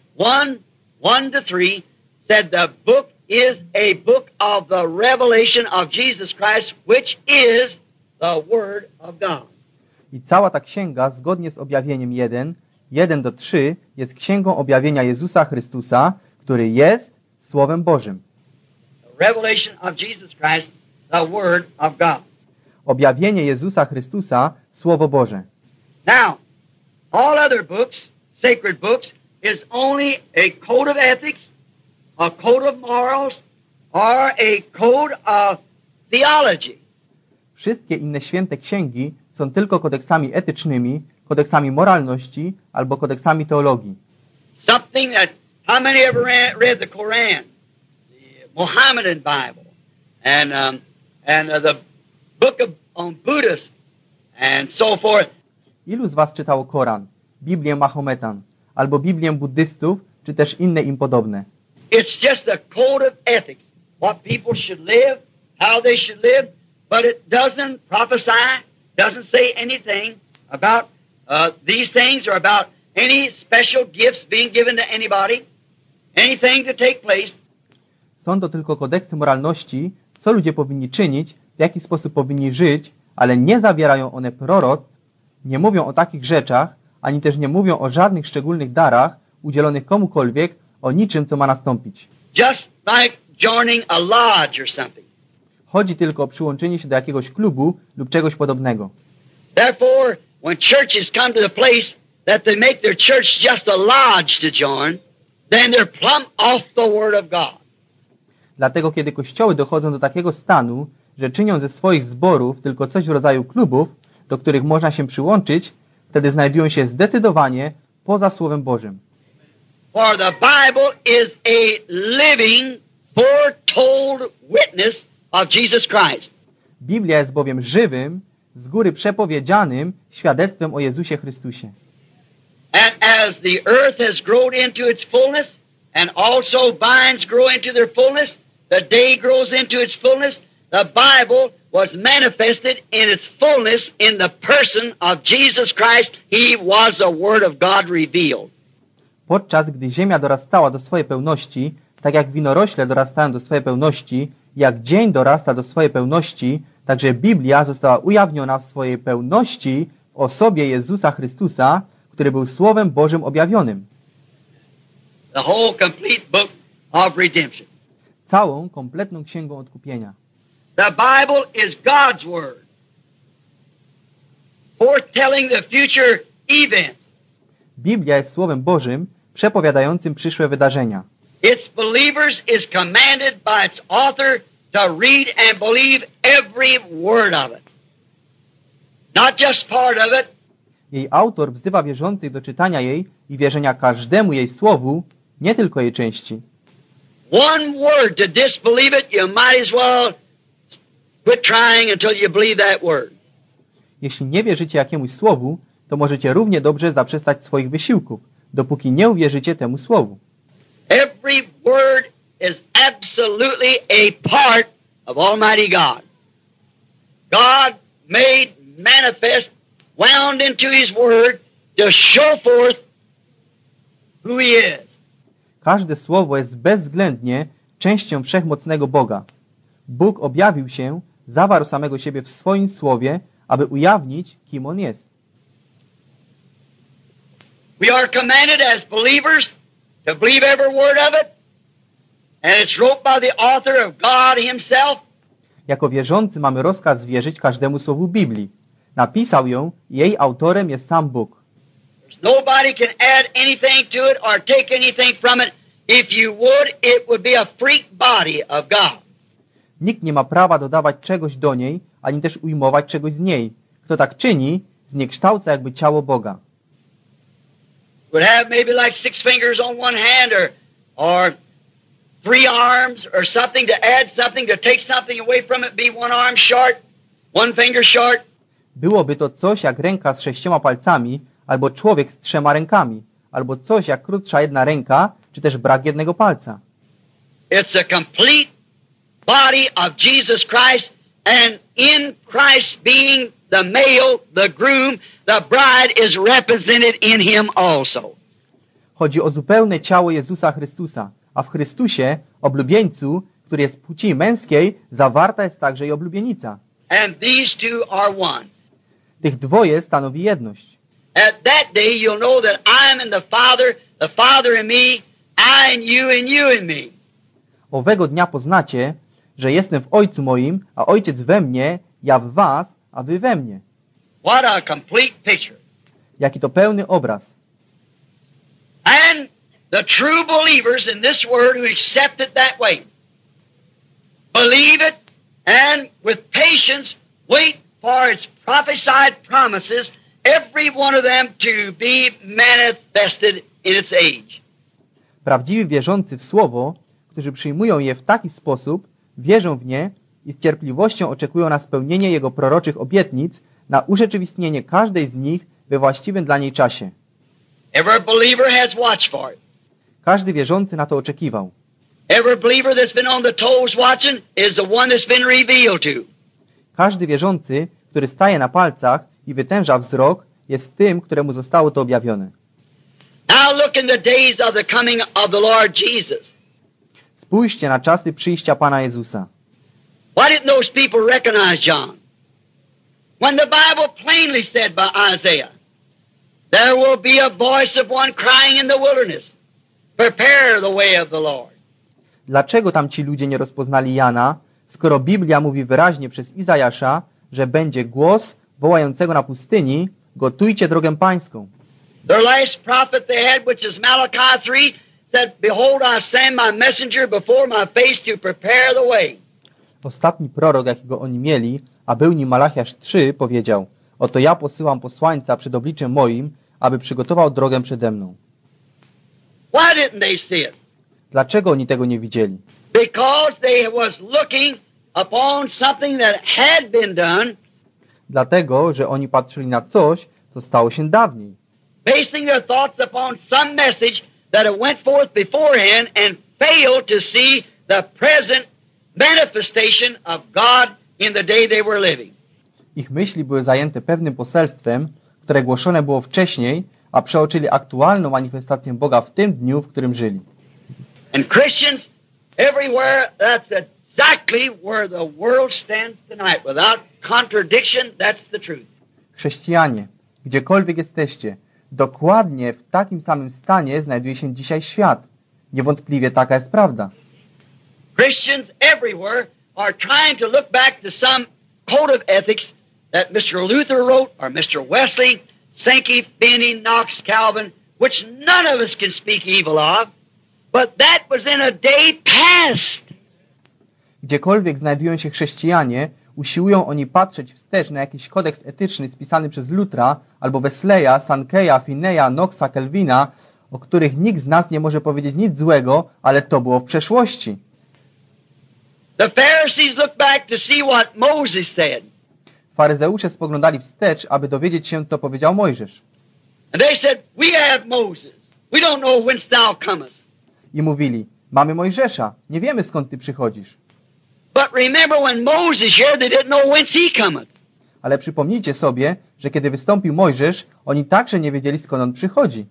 1:1-3, said the book is a book of the revelation of Jesus Christ, which is the Word of God. I cała ta księga, zgodnie z objawieniem 1:1-3, jest księgą objawienia Jezusa Chrystusa, który jest Słowem Bożym. The revelation of Jesus Christ, the Word of God. Objawienie Jezusa Chrystusa, Słowo Boże. Now, all other books, sacred books, is only a code of ethics, a code of morals, or a code of theology. Wszystkie inne święte księgi są tylko kodeksami etycznymi, kodeksami moralności albo kodeksami teologii. Something that, how many ever read the Quran, the Mohammedan Bible, and the book on Buddhism, and so forth? Ilu z was czytało Koran, Biblię Mahometan, albo Biblię buddystów, czy też inne im podobne? It's just a code of ethics, what people should live, how they should live, but it doesn't prophesy, doesn't say anything about these things or about any special gifts being given to anybody, anything to take place. Są to tylko kodeksy moralności, co ludzie powinni czynić, w jaki sposób powinni żyć, ale nie zawierają one proroctw, nie mówią o takich rzeczach, ani też nie mówią o żadnych szczególnych darach udzielonych komukolwiek, o niczym, co ma nastąpić. Just like joining a lodge or something. Chodzi tylko o przyłączenie się do jakiegoś klubu lub czegoś podobnego. Therefore, when churches come to the place that they make their church just a lodge to join, then they're plumb off the Word of God. Dlatego, kiedy kościoły dochodzą do takiego stanu, że czynią ze swoich zborów tylko coś w rodzaju klubów, do których można się przyłączyć, wtedy znajdują się zdecydowanie poza Słowem Bożym. For the Bible is a living, foretold witness of Jesus Christ. Biblia jest bowiem żywym, z góry przepowiedzianym świadectwem o Jezusie Chrystusie. And as the earth has grown into its fullness, and also vines grow into their fullness, the day grows into its fullness, the Bible was manifested in its fullness in the person of Jesus Christ. He was the Word of God revealed. Podczas gdy ziemia dorastała do swojej pełności, tak jak winorośle dorastają do swojej pełności, jak dzień dorasta do swojej pełności, także Biblia została ujawniona w swojej pełności w osobie Jezusa Chrystusa, który był Słowem Bożym objawionym. The whole complete book of redemption. Całą, kompletną księgą odkupienia. The Bible is God's Word, foretelling the future events. Biblia jest Słowem Bożym, przepowiadającym przyszłe wydarzenia. Its believers is commanded by its author to read and believe every word of it. Not just part of it. Jej autor wzywa wierzących do czytania jej i wierzenia każdemu jej słowu, nie tylko jej części. One word to disbelieve it, you might as well quit trying until you believe that word. Jeśli nie wierzycie jakiemuś słowu, to możecie równie dobrze zaprzestać swoich wysiłków, dopóki nie uwierzycie temu słowu. Every word is absolutely a part of Almighty God. God made manifest, wound into His Word to show forth who He is. Każde słowo jest bezwzględnie częścią wszechmocnego Boga. Bóg objawił się, zawarł samego siebie w swoim słowie, aby ujawnić, kim On jest. We are commanded as believers to believe every word of it, and it's wrote by the author of God Himself. Jako wierzący mamy rozkaz wierzyć każdemu słowu Biblii. Napisał ją i jej autorem jest sam Bóg. Nobody can add anything to it or take anything from it. If you would, it would be a freak body of God. Nikt nie ma prawa dodawać czegoś do niej, ani też ujmować czegoś z niej. Kto tak czyni, zniekształca jakby ciało Boga. Would have maybe like 6 fingers on one hand or 3 arms or something to add something, to take something away from it, be 1 arm short, 1 finger short. Byłoby to coś jak ręka z 6 palcami, albo człowiek z 3 rękami, albo coś jak krótsza jedna ręka, czy też brak jednego palca. It's a complete body of Jesus Christ, and in Christ being the male, the groom, the bride is represented in Him also. Chodzi o zupełne ciało Jezusa Chrystusa, a w Chrystusie, oblubieńcu, który jest płci męskiej, zawarta jest także i oblubienica. And these two are one. Tych dwoje stanowi jedność. At that day you'll know that I am in the Father in me, I in you and you in me. Owego dnia poznacie, że jestem w Ojcu moim, a Ojciec we mnie, ja w was, a wy we mnie. What a complete picture. Jaki to pełny obraz. And the true believers in this word who accept it that way, believe it and with patience wait for its prophesied promises, every one of them to be manifested in its age. Prawdziwi wierzący w Słowo, którzy przyjmują je w taki sposób, wierzą w nie i z cierpliwością oczekują na spełnienie Jego proroczych obietnic, na urzeczywistnienie każdej z nich we właściwym dla niej czasie. Every believer has watched for it. Każdy wierzący na to oczekiwał. Every believer that's been on the toes watching is the one that's been revealed to. Każdy wierzący, który staje na palcach i wytęża wzrok, jest tym, któremu zostało to objawione. Now look in the days of the coming of the Lord Jesus. Spójrzcie na czasy przyjścia Pana Jezusa. Why didn't those people recognize John? When the Bible plainly said by Isaiah, there will be a voice of one crying in the wilderness, prepare the way of the Lord. Dlaczego tam ci ludzie nie rozpoznali Jana, skoro Biblia mówi wyraźnie przez Izajasza, że będzie głos wołającego na pustyni, gotujcie drogę pańską. Their last prophet they had, which is Malachi 3, said, behold, I send my messenger before my face to prepare the way. Ostatni prorok, jakiego oni mieli, a był nim Malachiasz 3, powiedział, oto ja posyłam posłańca przed obliczem moim, aby przygotował drogę przede mną. Why didn't they see it? Dlaczego oni tego nie widzieli? because they was looking upon something that had been done, Dlatego, że oni patrzyli na coś, co stało się dawniej. basing their thoughts upon some message that had went forth beforehand and failed to see the present manifestation of God in the day they were living. Ich myśli były zajęte pewnym poselstwem, które głoszone było wcześniej, a przeoczyli aktualną manifestację Boga w tym dniu, w którym żyli. And Christians everywhere, that's exactly where the world stands tonight. Without contradiction, that's the truth. Chrześcijanie, gdziekolwiek jesteście, dokładnie w takim samym stanie znajduje się dzisiaj świat. Niewątpliwie taka jest prawda. Christians everywhere are trying to look back to some code of ethics that Mr. Luther wrote, or Mr. Wesley, Sankey, Finney, Knox, Calvin, which none of us can speak evil of, but that was in a day past. Gdziekolwiek znajdują się chrześcijanie, usiłują oni patrzeć wstecz na jakiś kodeks etyczny spisany przez Lutra, albo Wesleya, Sankeya, Finneya, Knoxa, Kelvina, o których nikt z nas nie może powiedzieć nic złego, ale to było w przeszłości. The Pharisees looked back to see what Moses said. Faryzeusze spoglądali wstecz, aby dowiedzieć się, co powiedział Mojżesz. And they said, we have Moses. We don't know whence thou comest. I mówili, mamy Mojżesza, nie wiemy skąd ty przychodzisz. But remember when Moses here, they didn't know whence he cometh. Ale przypomnijcie sobie, że kiedy wystąpił Mojżesz, oni także nie wiedzieli skąd on przychodzi.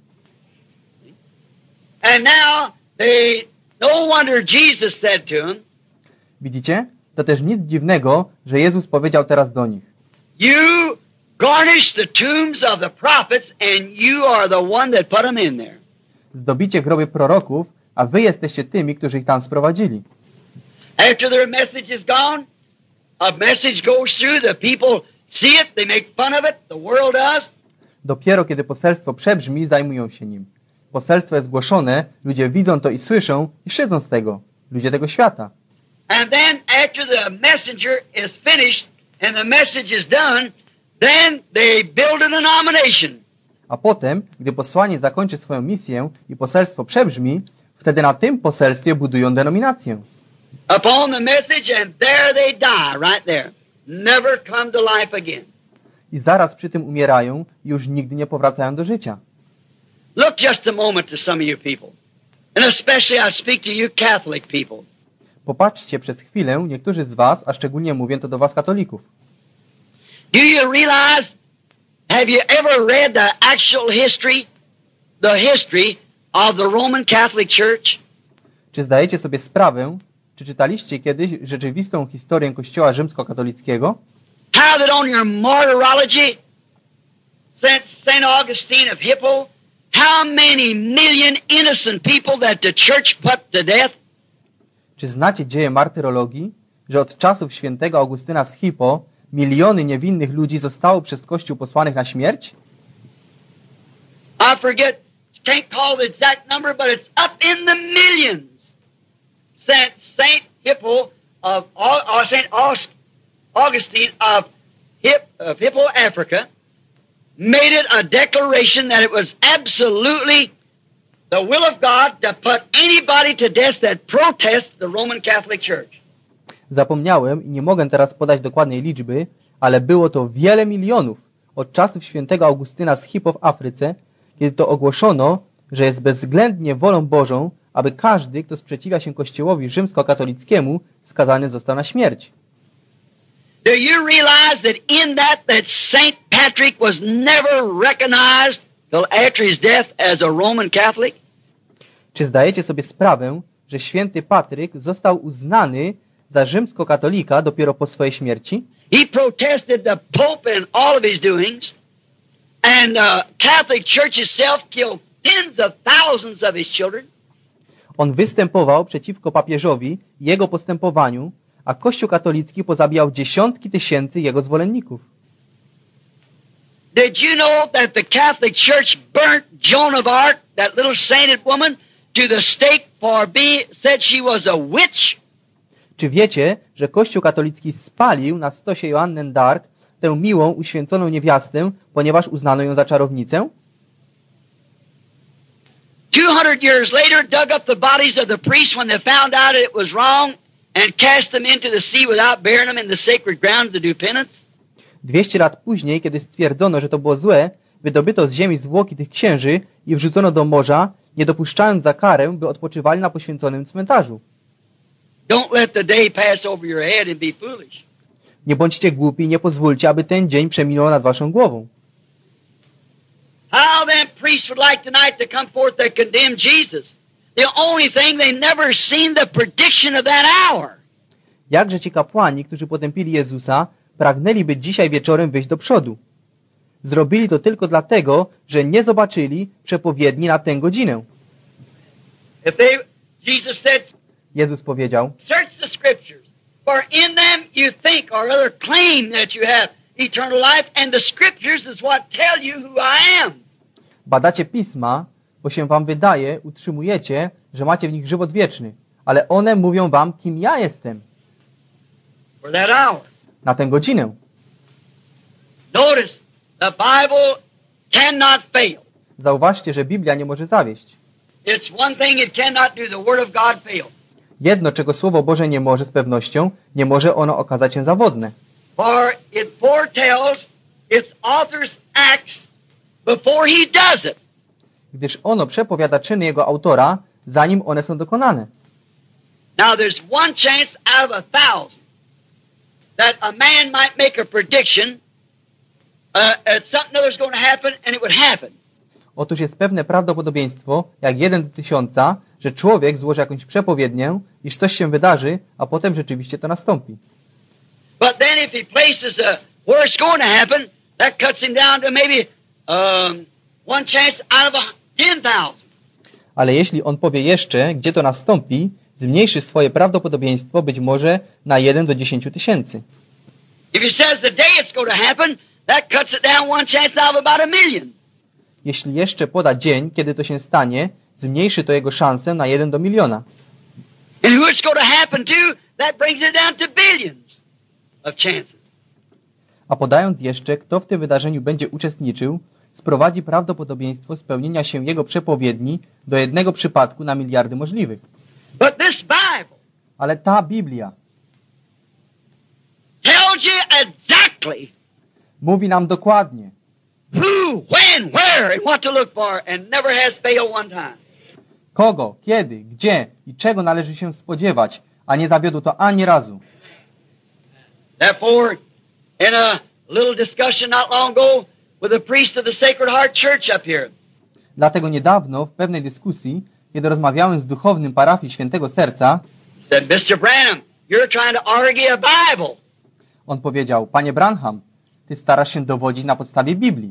And now, no wonder Jesus said to them, Widzicie? To też nic dziwnego, że Jezus powiedział teraz do nich. you garnish the tombs of the prophets and you are the one that put them in there. Zdobicie groby proroków, a wy jesteście tymi, którzy ich tam sprowadzili. After their message is gone, a message goes through, the people see it, they make fun of it, the world does. Dopiero kiedy poselstwo przebrzmi, zajmują się nim. Poselstwo jest głoszone, ludzie widzą to i słyszą i szydzą z tego. Ludzie tego świata. And then after the messenger is finished and the message is done, then they build a denomination. A potem, gdy posłaniec zakończy swoją misję i poselstwo przebrzmi, wtedy na tym poselstwie budują denominację. Upon the message and there they die right there. Never come to life again. I zaraz przy tym umierają i już nigdy nie powracają do życia. Look just a moment to some of you people. And especially I speak to you Catholic people. Popatrzcie przez chwilę, niektórzy z was, a szczególnie mówię to do was katolików. Do you realize, have you ever read the actual history, of the Roman Catholic Church? Czy zdajecie sobie sprawę, czy czytaliście kiedyś rzeczywistą historię Kościoła rzymskokatolickiego? How that on your martyrology, St. Augustine of Hippo, how many million innocent people that the church put to death? Czy znacie dzieje martyrologii, że od czasów świętego Augustyna z Hippo miliony niewinnych ludzi zostało przez Kościół posłanych na śmierć? I forget, can't call the exact number, but it's up in the millions. St. Hippo of St. Augustine of Hippo, Africa, made it a declaration that it was absolutely the will of God to put anybody to death that protests the Roman Catholic Church. Zapomniałem i nie mogę teraz podać dokładnej liczby, ale było to wiele milionów od czasów świętego Augustyna z Hippo w Afryce, kiedy to ogłoszono, że jest bezwzględnie wolą Bożą, aby każdy, kto sprzeciwia się Kościołowi rzymskokatolickiemu, skazany został na śmierć. Do you realize that in that St. Patrick was never recognized till after his death as a Roman Catholic? Czy zdajecie sobie sprawę, że święty Patryk został uznany za rzymskokatolika dopiero po swojej śmierci? He protested the Pope and all of his doings, and the Catholic Church itself killed tens of thousands of his children. On występował przeciwko papieżowi i jego postępowaniu, a Kościół katolicki pozabijał dziesiątki tysięcy jego zwolenników. Did you know that the Catholic Church burnt Joan of Arc, that little sainted woman, to the stake for said she was a witch? Czy wiecie, że Kościół katolicki spalił na stosie Joannę d'Arc tę miłą, uświęconą niewiastę, ponieważ uznano ją za czarownicę? 200 years later dug up the bodies of the priests when they found out it was wrong and cast them into the sea without burying them in the sacred ground to do penance? 200 lat później, kiedy stwierdzono, że to było złe, wydobyto z ziemi zwłoki tych księży i wrzucono do morza, nie dopuszczając za karę, by odpoczywali na poświęconym cmentarzu. Don't let the day pass over your head and be foolish. Nie bądźcie głupi, nie pozwólcie, aby ten dzień przeminął nad waszą głową. How them priests would like tonight to come forth and condemn Jesus. The only thing they never seen the prediction of that hour. Jakże ci kapłani, którzy potępili Jezusa, pragnęliby dzisiaj wieczorem wyjść do przodu. Zrobili to tylko dlatego, że nie zobaczyli przepowiedni na tę godzinę. Jesus said, Jezus powiedział, search the scriptures, for in them you think or rather claim that you have eternal life, and the scriptures is what tell you who I am. badacie pisma, bo się wam wydaje, utrzymujecie, że macie w nich żywot wieczny, ale one mówią wam, kim ja jestem. For that hour. Na tę godzinę. Notice, the Bible cannot fail. Zauważcie, że Biblia nie może zawieść. It's one thing it cannot do. The Word of God fail. Jedno, czego Słowo Boże nie może z pewnością, nie może ono okazać się zawodne. For it foretells its author's acts before he does it. Gdyż ono przepowiada czyny jego autora, zanim one są dokonane. Now there's one chance out of 1,000 that a man might make a prediction at something other's going to happen and it would happen. Otóż jest pewne prawdopodobieństwo, jak 1 do 1000, że człowiek złoży jakąś przepowiednię, iż coś się wydarzy, a potem rzeczywiście to nastąpi. But then if he places where it's going to happen, that cuts him down to maybe one chance out of 10,000. Ale jeśli on powie jeszcze, gdzie to nastąpi, zmniejszy swoje prawdopodobieństwo być może na 1 do 10 000. If he says the day it's going to happen, that cuts it down one chance out of about 1,000,000. Jeśli jeszcze poda dzień, kiedy to się stanie, zmniejszy to jego szansę na 1 do 1 000 000. And who it's going to happen to, that brings it down to billions of chances. A podając jeszcze, kto w tym wydarzeniu będzie uczestniczył, sprowadzi prawdopodobieństwo spełnienia się jego przepowiedni do 1 przypadku na miliardy możliwych. But this Bible Ale ta Biblia tells you exactly mówi nam dokładnie, who, when, where, and what to look for, and never has failed one time. kogo, kiedy, gdzie i czego należy się spodziewać, a nie zawiodło to ani razu. Therefore, in a little discussion not long ago with a priest of the Sacred Heart Church up here, Dlatego niedawno w pewnej dyskusji, kiedy rozmawiałem z duchownym parafii Świętego Serca, said, Mr. Branham, you're trying to argue a Bible. on powiedział, panie Branham, ty starasz się dowodzić na podstawie Biblii,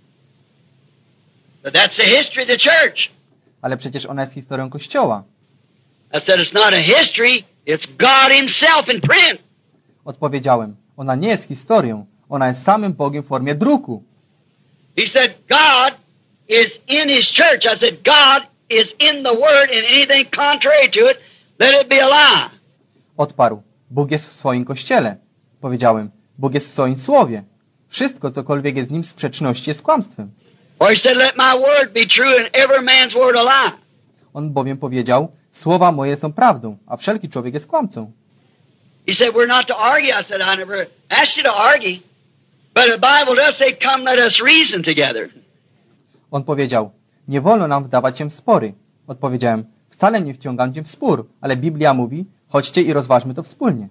But that's the history of the church. ale przecież ona jest historią Kościoła. I said, it's not a history, it's God himself in print. Odpowiedziałem, ona nie jest historią, ona jest samym Bogiem w formie druku. He said, God is in his church. I said, God is in the Word, and anything contrary to it, let it be a lie. Odparł, Bóg jest w swoim Kościele. Powiedziałem, Bóg jest w swoim Słowie. Wszystko, cokolwiek jest z nim w sprzeczności, jest kłamstwem. Or he said, let my word be true and every man's word a lie. On bowiem powiedział, słowa moje są prawdą, a wszelki człowiek jest kłamcą. He said, we're not to argue. I said, I never asked you to argue. But the Bible does say, come let us reason together. On powiedział, nie wolno nam wdawać się w spory. Odpowiedziałem, wcale nie wciągam cię w spór, ale Biblia mówi, chodźcie i rozważmy to wspólnie.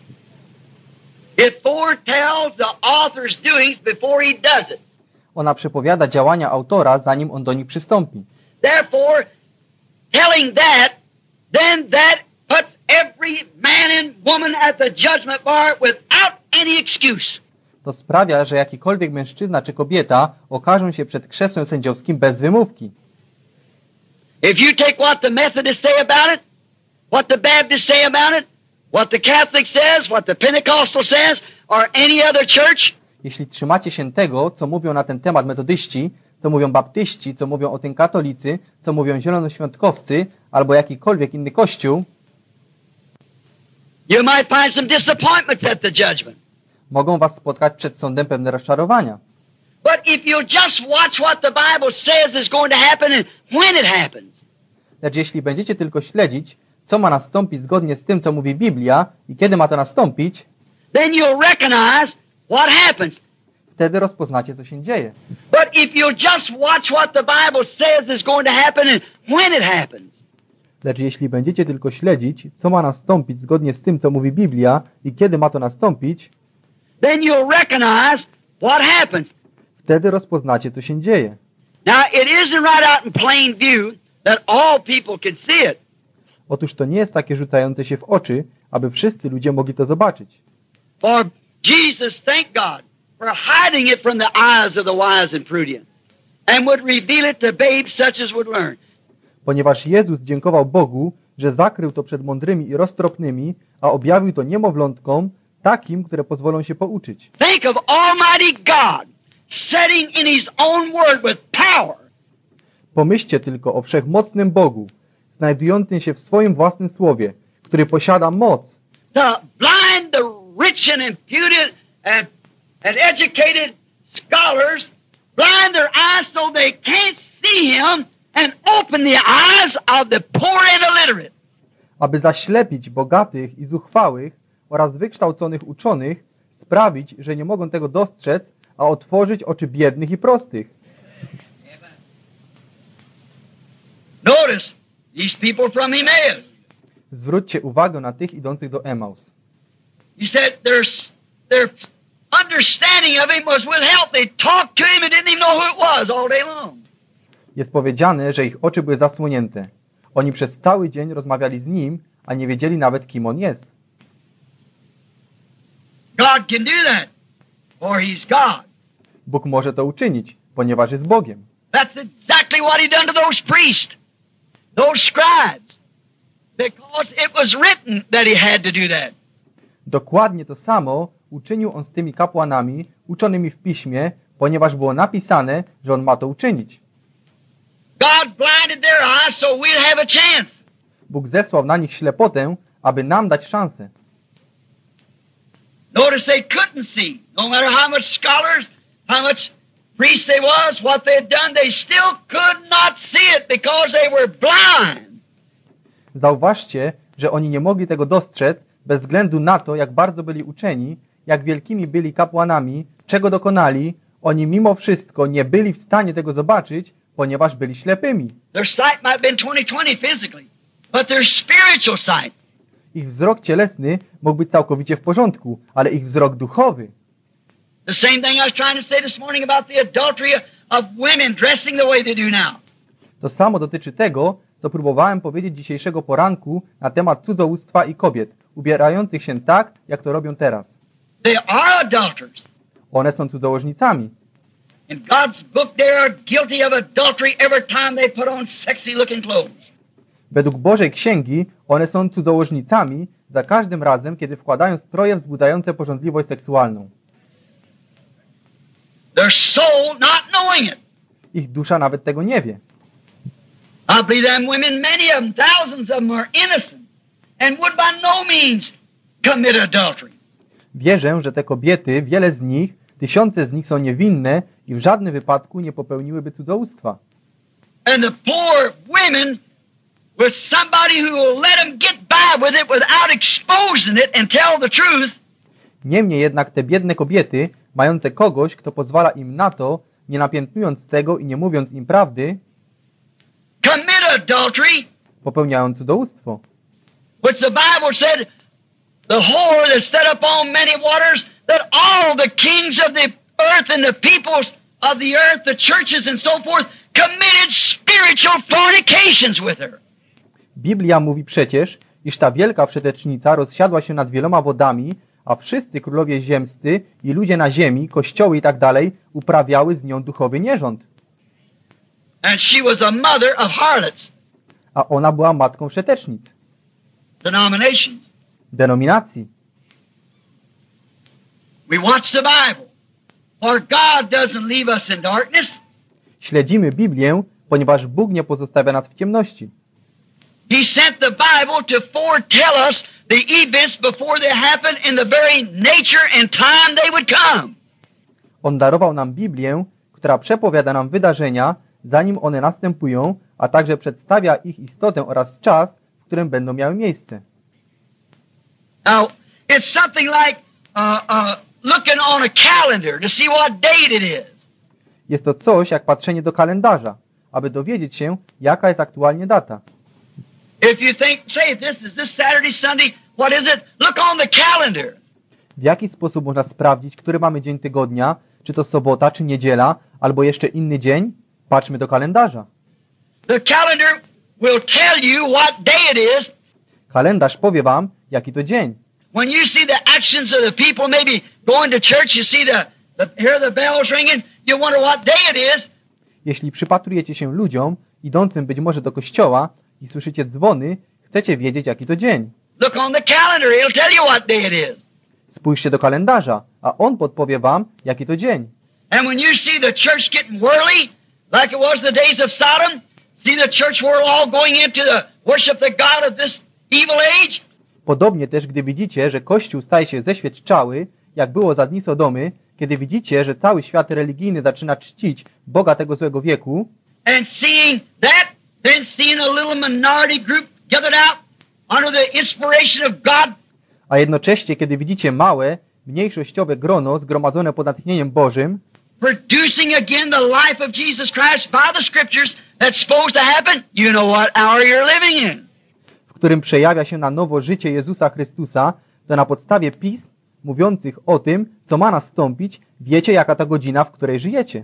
It foretells the author's doings before he does it. Ona przepowiada działania autora, zanim on do nich przystąpi. Therefore, telling that, then that puts every man and woman at the judgment bar without any excuse. To sprawia, że jakikolwiek mężczyzna czy kobieta okażą się przed krzesłem sędziowskim bez wymówki. If you take what the Methodists say about it, what the Baptists say about it, what the Catholic says, what the Pentecostal says, or any other church, Jeśli trzymacie się tego, co mówią na ten temat metodyści, co mówią baptyści, co mówią o tym katolicy, co mówią zielonoświątkowcy, albo jakikolwiek inny kościół, you might find some disappointments at the judgment. mogą was spotkać przed sądem pewne rozczarowania. But if you'll just watch what the Bible says is going to happen and when it happens, Lecz jeśli będziecie tylko śledzić, co ma nastąpić zgodnie z tym, co mówi Biblia i kiedy ma to nastąpić, then you'll recognize what happens. wtedy rozpoznacie, co się dzieje. But if you'll just watch what the Bible says is going to happen and when it happens, Lecz jeśli będziecie tylko śledzić, co ma nastąpić zgodnie z tym, co mówi Biblia i kiedy ma to nastąpić, then you'll recognize what happens. wtedy rozpoznacie, co się dzieje. Now, it isn't right out in plain view that all people can see it. Otóż to nie jest takie rzucające się w oczy, aby wszyscy ludzie mogli to zobaczyć. For Jesus, thank God, for hiding it from the eyes of the wise and prudent, and would reveal it to babes such as would learn. Ponieważ Jezus dziękował Bogu, że zakrył to przed mądrymi i roztropnymi, a objawił to niemowlątkom, takim, które pozwolą się pouczyć. Think of Almighty God setting in His own Word with power Pomyślcie tylko o wszechmocnym Bogu, znajdującym się w swoim własnym słowie, który posiada moc, to blind the rich and imputed and educated scholars, blind their eyes so they can't see Him, and open the eyes of the poor and illiterate. aby zaślepić bogatych i zuchwałych oraz wykształconych uczonych, sprawić, że nie mogą tego dostrzec, a otworzyć oczy biednych i prostych. Notice these people from Emmaus. Zwróćcie uwagę na tych idących do Emaus. He said their understanding of Him was withheld. They talked to Him and didn't even know who it was all day long. Jest powiedziane, że ich oczy były zasłonięte. Oni przez cały dzień rozmawiali z Nim, a nie wiedzieli nawet, kim On jest. God can do that, for He's God. Bóg może to uczynić, ponieważ jest Bogiem. That's exactly what He done to those priests, those scribes, because it was written that He had to do that. Dokładnie to samo uczynił On z tymi kapłanami, uczonymi w Piśmie, ponieważ było napisane, że On ma to uczynić. God blinded their eyes so we'll have a chance. Bóg zesłał na nich ślepotę, aby nam dać szansę. Notice they couldn't see. No matter how much scholars, how much priests they was, what they had done, they still could not see it because they were blind. Zauważcie, że oni nie mogli tego dostrzec bez względu na to, jak bardzo byli uczeni, jak wielkimi byli kapłanami, czego dokonali, oni mimo wszystko nie byli w stanie tego zobaczyć, ponieważ byli ślepymi. Their sight might have been 20/20 physically, but their spiritual sight, Ich wzrok cielesny mógł być całkowicie w porządku, ale ich wzrok duchowy. the same thing I was trying to say this morning about the adultery of women dressing the way they do now. To samo dotyczy tego, co próbowałem powiedzieć dzisiejszego poranku na temat cudzołóstwa i kobiet, ubierających się tak, jak to robią teraz. They are adulterers. One są cudzołożnicami. In God's book they are guilty of adultery every time they put on sexy looking clothes. Według Bożej Księgi one są cudzołożnicami za każdym razem, kiedy wkładają stroje wzbudzające pożądliwość seksualną. Their soul not knowing it. Ich dusza nawet tego nie wie. I believe them women, many of them, thousands of them are innocent and would by no means commit adultery. Wierzę, że te kobiety, wiele z nich, tysiące z nich są niewinne i w żadnym wypadku nie popełniłyby cudzołóstwa. And the poor women with somebody who will let them get by with it without exposing it and tell the truth. Niemniej jednak te biedne kobiety, mające kogoś, kto pozwala im na to, nie napiętnując tego i nie mówiąc im prawdy, commit adultery, popełniają cudzołóstwo. which the Bible said, the whore that stood upon many waters, that all the kings of the earth and the peoples of the earth, the churches and so forth, committed spiritual fornications with her. Biblia mówi przecież, iż ta wielka wszetecznica rozsiadła się nad wieloma wodami, a wszyscy królowie ziemscy i ludzie na ziemi, kościoły i tak dalej, uprawiały z nią duchowy nierząd. And she was a mother of harlots, A ona była matką wszetecznic, denominations. denominacji. We watch the Bible, for God doesn't leave us in darkness. Śledzimy Biblię, ponieważ Bóg nie pozostawia nas w ciemności. He sent the Bible to foretell us the events before they happen in the very nature and time they would come. On darował nam Biblię, która przepowiada nam wydarzenia, zanim one następują, a także przedstawia ich istotę oraz czas, w którym będą miały miejsce. Now, it's something like looking on a calendar to see what date it is. Jest to coś jak patrzenie do kalendarza, aby dowiedzieć się, jaka jest aktualnie data. If you think, say, this Saturday, Sunday, what is it? Look on the calendar. W jaki sposób można sprawdzić, który mamy dzień tygodnia, czy to sobota, czy niedziela, albo jeszcze inny dzień? Patrzmy do kalendarza. The calendar will tell you what day it is. Kalendarz powie wam, jaki to dzień. When you see the actions of the people, maybe going to church, you see hear the bells ringing, you wonder what day it is. Jeśli przypatrujecie się ludziom, idącym być może do kościoła i słyszycie dzwony, chcecie wiedzieć, jaki to dzień. Look on the calendar, it'll tell you what day it is. Spójrzcie do kalendarza, a on podpowie wam, jaki to dzień. And when you see the church getting whirly, like it was the days of Sodom, see the church world all going into the worship the God of this evil age. Podobnie też, gdy widzicie, że Kościół staje się zeświadczały, jak było za dni Sodomy, kiedy widzicie, że cały świat religijny zaczyna czcić Boga tego złego wieku, and seeing that, then seeing a little minority group gathered out under the inspiration of God, a jednocześnie, kiedy widzicie małe, mniejszościowe grono zgromadzone pod natchnieniem Bożym, producing again the life of Jesus Christ by the Scriptures that's supposed to happen, you know what hour you're living in. w którym przejawia się na nowo życie Jezusa Chrystusa, to na podstawie pism mówiących o tym, co ma nastąpić, wiecie, jaka ta godzina, w której żyjecie.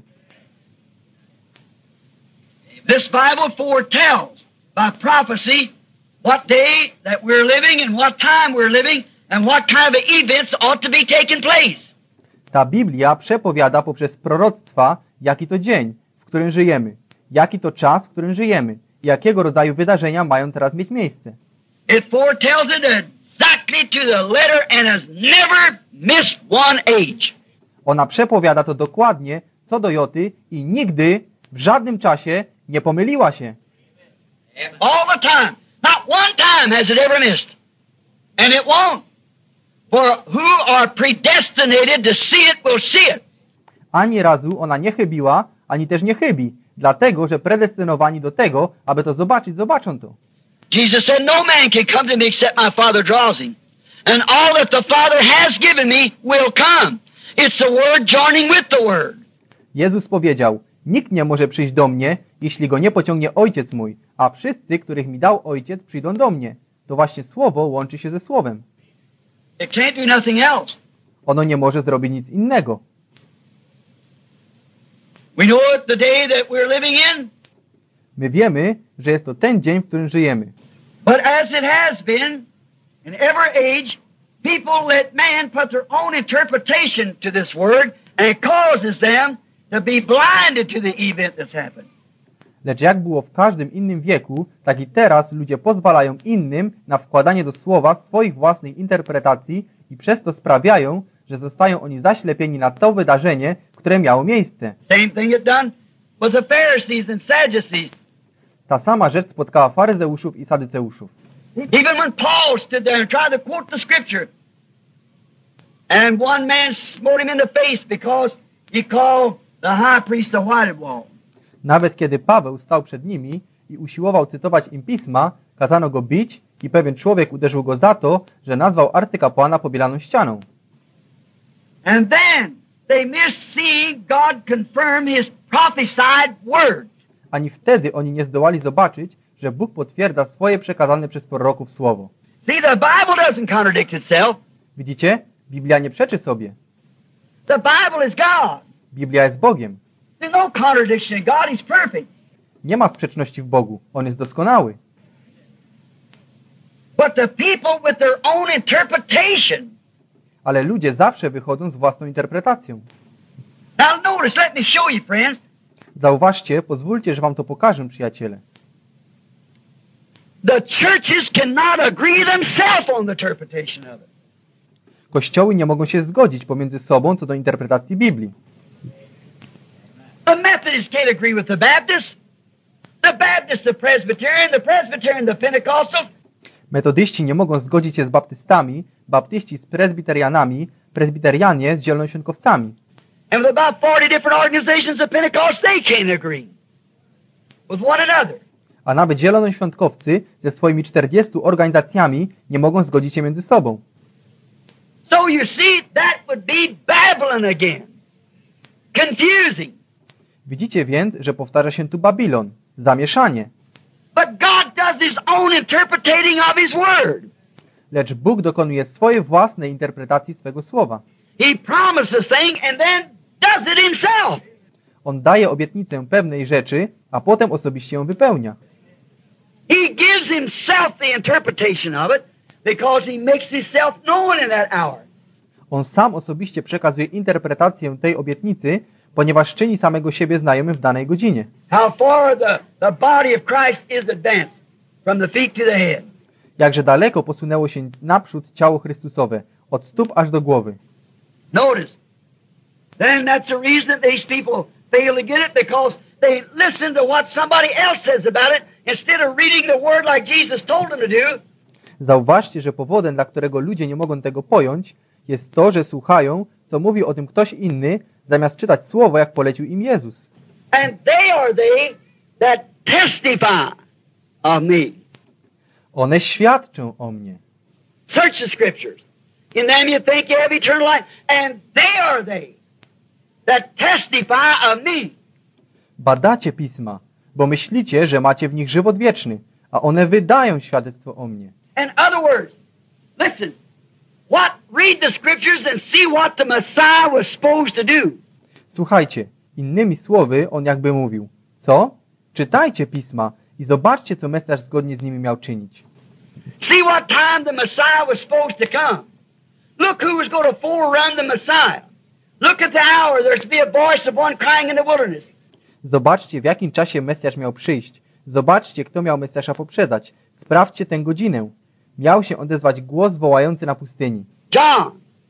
This Bible foretells by prophecy what day that we're living and what time we're living and what kind of events ought to be taking place. Ta Biblia przepowiada poprzez proroctwa, jaki to dzień, w którym żyjemy, jaki to czas, w którym żyjemy i jakiego rodzaju wydarzenia mają teraz mieć miejsce. It foretells it exactly to the letter and has never missed one age. Ona przepowiada to dokładnie, co do joty i nigdy, w żadnym czasie nie pomyliła się. All the time. Not one time has it ever missed. And it won't. For who are predestinated to see it will see it. Ani razu ona nie chybiła, ani też nie chybi, dlatego, że predestynowani do tego, aby to zobaczyć, zobaczą to. Jesus said, no man can come to me except my Father draws him. And all that the Father has given me will come. It's the Word joining with the Word. Jezus powiedział, nikt nie może przyjść do mnie, jeśli go nie pociągnie Ojciec mój, a wszyscy, których mi dał Ojciec, przyjdą do mnie. To właśnie Słowo łączy się ze Słowem. It can't do nothing else. Ono nie może zrobić nic innego. We know it the day that we're living in. My wiemy, że jest to ten dzień, w którym żyjemy. But as it has been, in every age, people let man put their own interpretation to this word, and it causes them to be blinded to the event that's happened. Lecz jak było w każdym innym wieku, tak i teraz ludzie pozwalają innym na wkładanie do słowa swoich własnych interpretacji i przez to sprawiają, że zostają oni zaślepieni na to wydarzenie, które miało miejsce. Same thing it done with the Pharisees and Sadducees. Ta sama rzecz spotkała faryzeuszów i sadyceuszów. Even when Paul stood there and tried to quote the scripture, and one man smote him in the face because he called the high priest a whited wall. Nawet kiedy Paweł stał przed nimi i usiłował cytować im pisma, kazano go bić i pewien człowiek uderzył go za to, że nazwał arcykapłana pobielaną ścianą. And then they missed seeing God confirm his prophesied word. Ani wtedy oni nie zdołali zobaczyć, że Bóg potwierdza swoje przekazane przez proroków słowo. See, the Bible doesn't contradict itself. Widzicie? Biblia nie przeczy sobie. The Bible is God. Biblia jest Bogiem. There's no contradiction in God. He's perfect. Nie ma sprzeczności w Bogu. On jest doskonały. But the people with their own interpretation. Ale ludzie zawsze wychodzą z własną interpretacją. Now notice, let me show you, friends. Zauważcie, pozwólcie, że wam to pokażę, przyjaciele. The churches cannot agree themselves on the interpretation of it. Kościoły nie mogą się zgodzić pomiędzy sobą co do interpretacji Biblii. The Methodists can't agree with the Baptists. The Baptists, the Presbyterian, the Pentecostals. Metodyści nie mogą zgodzić się z baptystami, baptyści z prezbiterianami, prezbiterianie z zielonoświątkowcami. And with about 40 different organizations of Pentecost, they can't agree with one another. A nawet zielonoświątkowcy ze swoimi 40 organizacjami nie mogą zgodzić się między sobą. So you see, that would be Babylon again. Confusing. Widzicie więc, że powtarza się tu Babilon, zamieszanie. But God does His own interpreting of His Word. Lecz Bóg dokonuje swojej własnej interpretacji swego słowa. He promises thing and then does it Himself. On daje obietnicę pewnej rzeczy, a potem osobiście ją wypełnia. He gives Himself the interpretation of it because He makes Himself known in that hour. On sam osobiście przekazuje interpretację tej obietnicy, ponieważ czyni samego siebie znajomym w danej godzinie. How far the body of Christ is advanced from the feet to the head. Jakże daleko posunęło się naprzód ciało Chrystusowe, od stóp aż do głowy. Notice. Then that's the reason that these people fail to get it, because they listen to what somebody else says about it instead of reading the Word like Jesus told them to do. Zauważcie, że powodem, dla którego ludzie nie mogą tego pojąć, jest to, że słuchają, co mówi o tym ktoś inny, zamiast czytać słowo, jak polecił im Jezus. And they are they that testify of me. One świadczą o mnie. Search the Scriptures. In them you think you have eternal life. And they are they that testify of me. Badacie pisma, bo myślicie, że macie w nich żywot wieczny, a one wydają świadectwo o mnie. In other words, listen, read the Scriptures and see what the Messiah was supposed to do. Słuchajcie, innymi słowy on jakby mówił. Co? Czytajcie pisma i zobaczcie, co Mesjasz zgodnie z nimi miał czynić. See what time the Messiah was supposed to come. Look who was going to forerun the Messiah. Look at the hour. There's to be a voice of one crying in the wilderness. Zobaczcie, w jakim czasie Mesjasz miał przyjść. Zobaczcie, kto miał Mesjasza poprzedzać. Sprawdźcie tę godzinę. Miał się odezwać głos wołający na pustyni. John.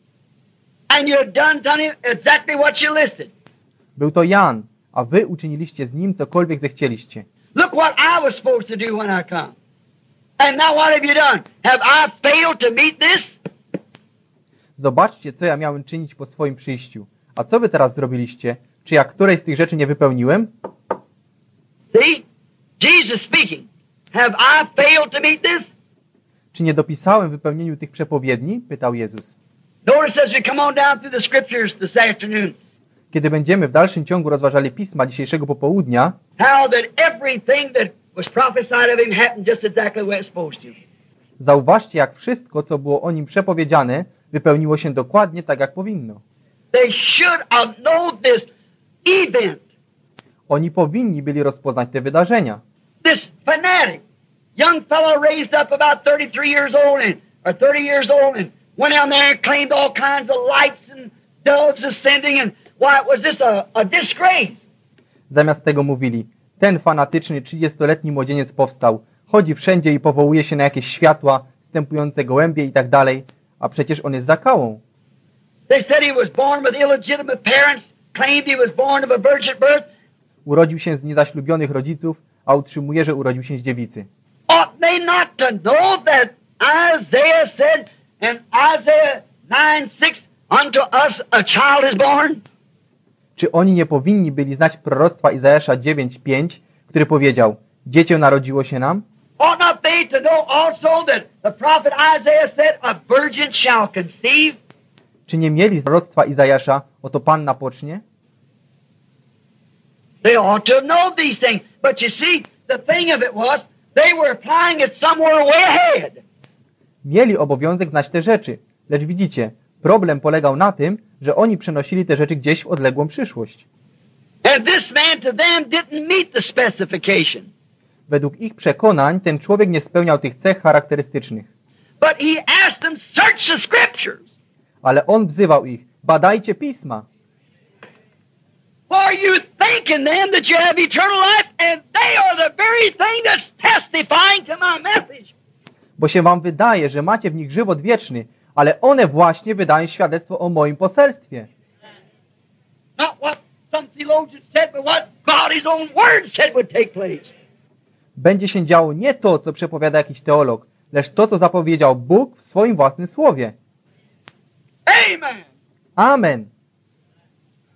And you done exactly what you listed. Był to Jan, a wy uczyniliście z nim cokolwiek zechcieliście. Look what I was supposed to do when I come. And now what have you done? Have I failed to meet this? Zobaczcie, co ja miałem czynić po swoim przyjściu. A co wy teraz zrobiliście? Czy ja którejś z tych rzeczy nie wypełniłem? See? Jesus speaking. Have I failed to meet this? Czy nie dopisałem wypełnieniu tych przepowiedni? Pytał Jezus. Notice as we come on down through the Scriptures this afternoon, Kiedy będziemy w dalszym ciągu rozważali pisma dzisiejszego popołudnia, how that everything that was prophesied of Him happened just exactly the way it's supposed to. zauważcie, jak wszystko, co było o nim przepowiedziane, wypełniło się dokładnie tak, jak powinno. They should have known this event, Oni powinni byli rozpoznać te wydarzenia. this fanatic, young fellow raised up about 33 years old or 30 years old and went down there and claimed all kinds of lights and doves ascending, and why was this a disgrace? Zamiast tego mówili, ten fanatyczny 30-letni młodzieniec powstał, chodzi wszędzie i powołuje się na jakieś światła, wstępujące gołębie i tak dalej, a przecież on jest zakałą. They said he was born with illegitimate parents, claimed he was born of a virgin birth. Urodził się z niezaślubionych rodziców, a utrzymuje, że urodził się z dziewicy. Ought they not to know that Isaiah said in Isaiah 9:6, unto us a child is born? Czy oni nie powinni byli znać proroctwa Izajasza 9:5, który powiedział, dziecię narodziło się nam? Ought not they to know also that the prophet Isaiah said, a virgin shall conceive? Czy nie mieli proroctwa Izajasza, oto Panna pocznie? They ought to know these things. But you see, the thing of it was, they were applying it somewhere way ahead. Mieli obowiązek znać te rzeczy, lecz widzicie, problem polegał na tym, że oni przenosili te rzeczy gdzieś w odległą przyszłość. And this man to them didn't meet the specification. Według ich przekonań ten człowiek nie spełniał tych cech charakterystycznych. But he asked them, search the Scriptures. Ale on wzywał ich, badajcie pisma. For you think in them that you have eternal life, and they are the very thing that's testifying to my message. Bo się wam wydaje, że macie w nich żywot wieczny, ale one właśnie wydają świadectwo o moim poselstwie. Not what some theologians said, but what God's own word said would take place. Będzie się działo nie to, co przepowiada jakiś teolog, lecz to, co zapowiedział Bóg w swoim własnym słowie. Amen. Amen.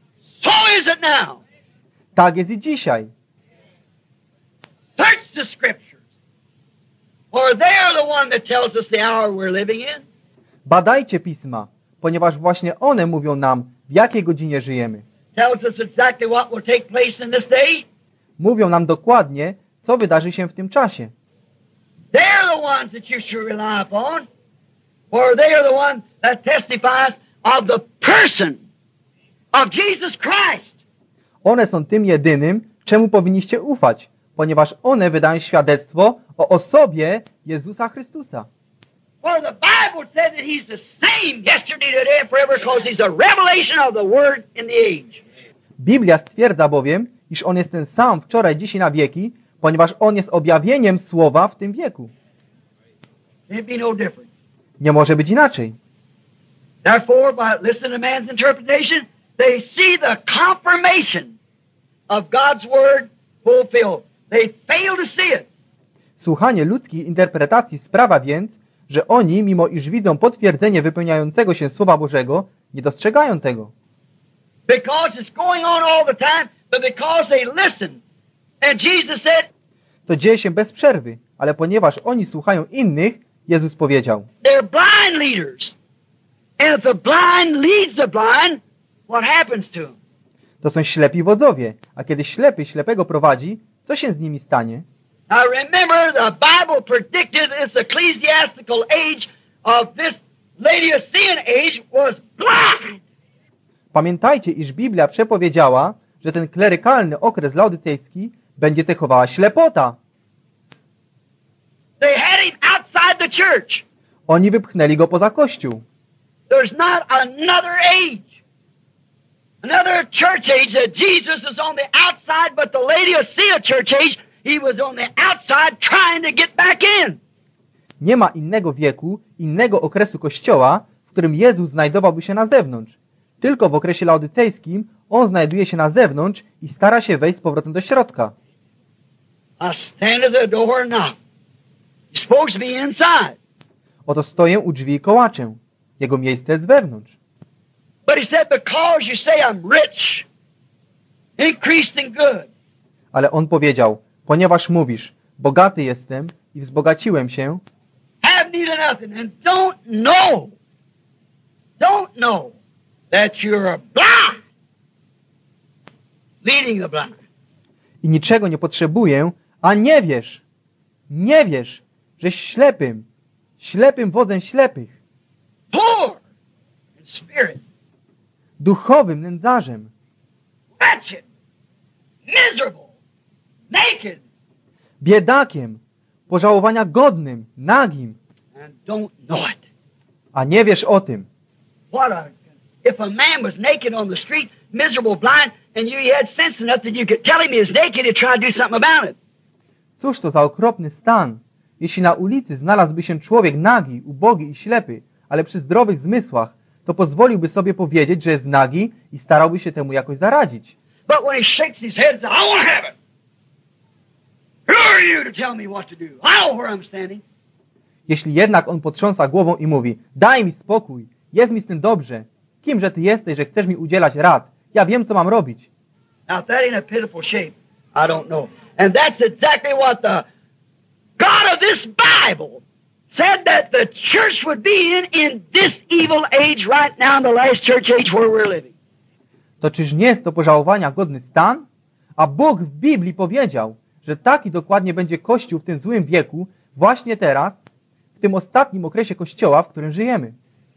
So is it now. Tak jest i dzisiaj. Search the Scriptures, for they are the one that tells us the hour we're living in. Badajcie Pisma, ponieważ właśnie one mówią nam, w jakiej godzinie żyjemy. Tells us exactly what will take place in this day. Mówią nam dokładnie, co wydarzy się w tym czasie. They're the ones that you should rely upon, for they are the one that testifies of the person of Jesus Christ. One są tym jedynym, czemu powinniście ufać, ponieważ one wydają świadectwo o osobie Jezusa Chrystusa. For the Bible said that He's the same yesterday, today, and forever, because He's a revelation of the Word in the age. Biblia stwierdza bowiem, iż On jest ten sam wczoraj, dzisiaj na wieki, ponieważ On jest objawieniem Słowa w tym wieku. There'd be no difference. Nie może być inaczej. Therefore, by listening to man's interpretation, they see the confirmation of God's Word fulfilled. They fail to see it. Słuchanie ludzkiej interpretacji sprawia więc, że oni, mimo iż widzą potwierdzenie wypełniającego się Słowa Bożego, nie dostrzegają tego. Because it's going on all the time, but because they listen. And Jesus said, To dzieje się bez przerwy, ale ponieważ oni słuchają innych, Jezus powiedział: they're blind leaders. And if the blind leads the blind, what happens to them? To są ślepi wodzowie, a kiedy ślepy ślepego prowadzi, co się z nimi stanie? Now remember, the Bible predicted this ecclesiastical age of this Laodicean age was blind. Pamiętajcie, iż Biblia przepowiedziała, że ten klerykalny okres laodycejski będzie cechowała ślepota. They had him outside the church. Oni wypchnęli go poza Kościół. There's not another age, another church age that Jesus is on the outside, but the Laodicea church age, he was on the outside trying to get back in. Nie ma innego wieku, innego okresu Kościoła, w którym Jezus znajdowałby się na zewnątrz. Tylko w okresie laodycejskim On znajduje się na zewnątrz i stara się wejść z powrotem do środka. I stand at the door and knock. You're supposed to be inside. Oto stoję u drzwi i kołaczę. Jego miejsce jest wewnątrz. But he said, because you say I'm rich, increased in good. Ale On powiedział: ponieważ mówisz, bogaty jestem i wzbogaciłem się, Have need of nothing, and don't know that you're blind, leading the blind. i niczego nie potrzebuję, a nie wiesz, żeś ślepym wodzem ślepych, Poor in spirit, duchowym nędzarzem, wretched, miserable, naked, biedakiem, pożałowania godnym, nagim, and don't know it. a nie wiesz o tym. If a man was naked on the street, miserable, blind, and you had sense enough that you could tell him he was naked and try to do something about it. Cóż to za okropny stan, jeśli na ulicy znalazłby się człowiek nagi, ubogi i ślepy, ale przy zdrowych zmysłach, to pozwoliłby sobie powiedzieć, że jest nagi i starałby się temu jakoś zaradzić. But when he shakes his head and says, I won't have it. Who are you to tell me what to do? I know where I'm standing. Jeśli jednak on potrząsa głową i mówi: daj mi spokój, jest mi z tym dobrze. Kimże ty jesteś, że chcesz mi udzielać rad? Ja wiem, co mam robić. Now, if that ain't a pitiful shape, I don't know. And that's exactly what the God of this Bible said that the church would be in this evil age right now, in the last church age where we're living. To czyż nie jest to pożałowania godny stan? A Bóg w Biblii powiedział, że taki dokładnie będzie Kościół w tym złym wieku, właśnie teraz, w tym ostatnim okresie Kościoła, w którym żyjemy.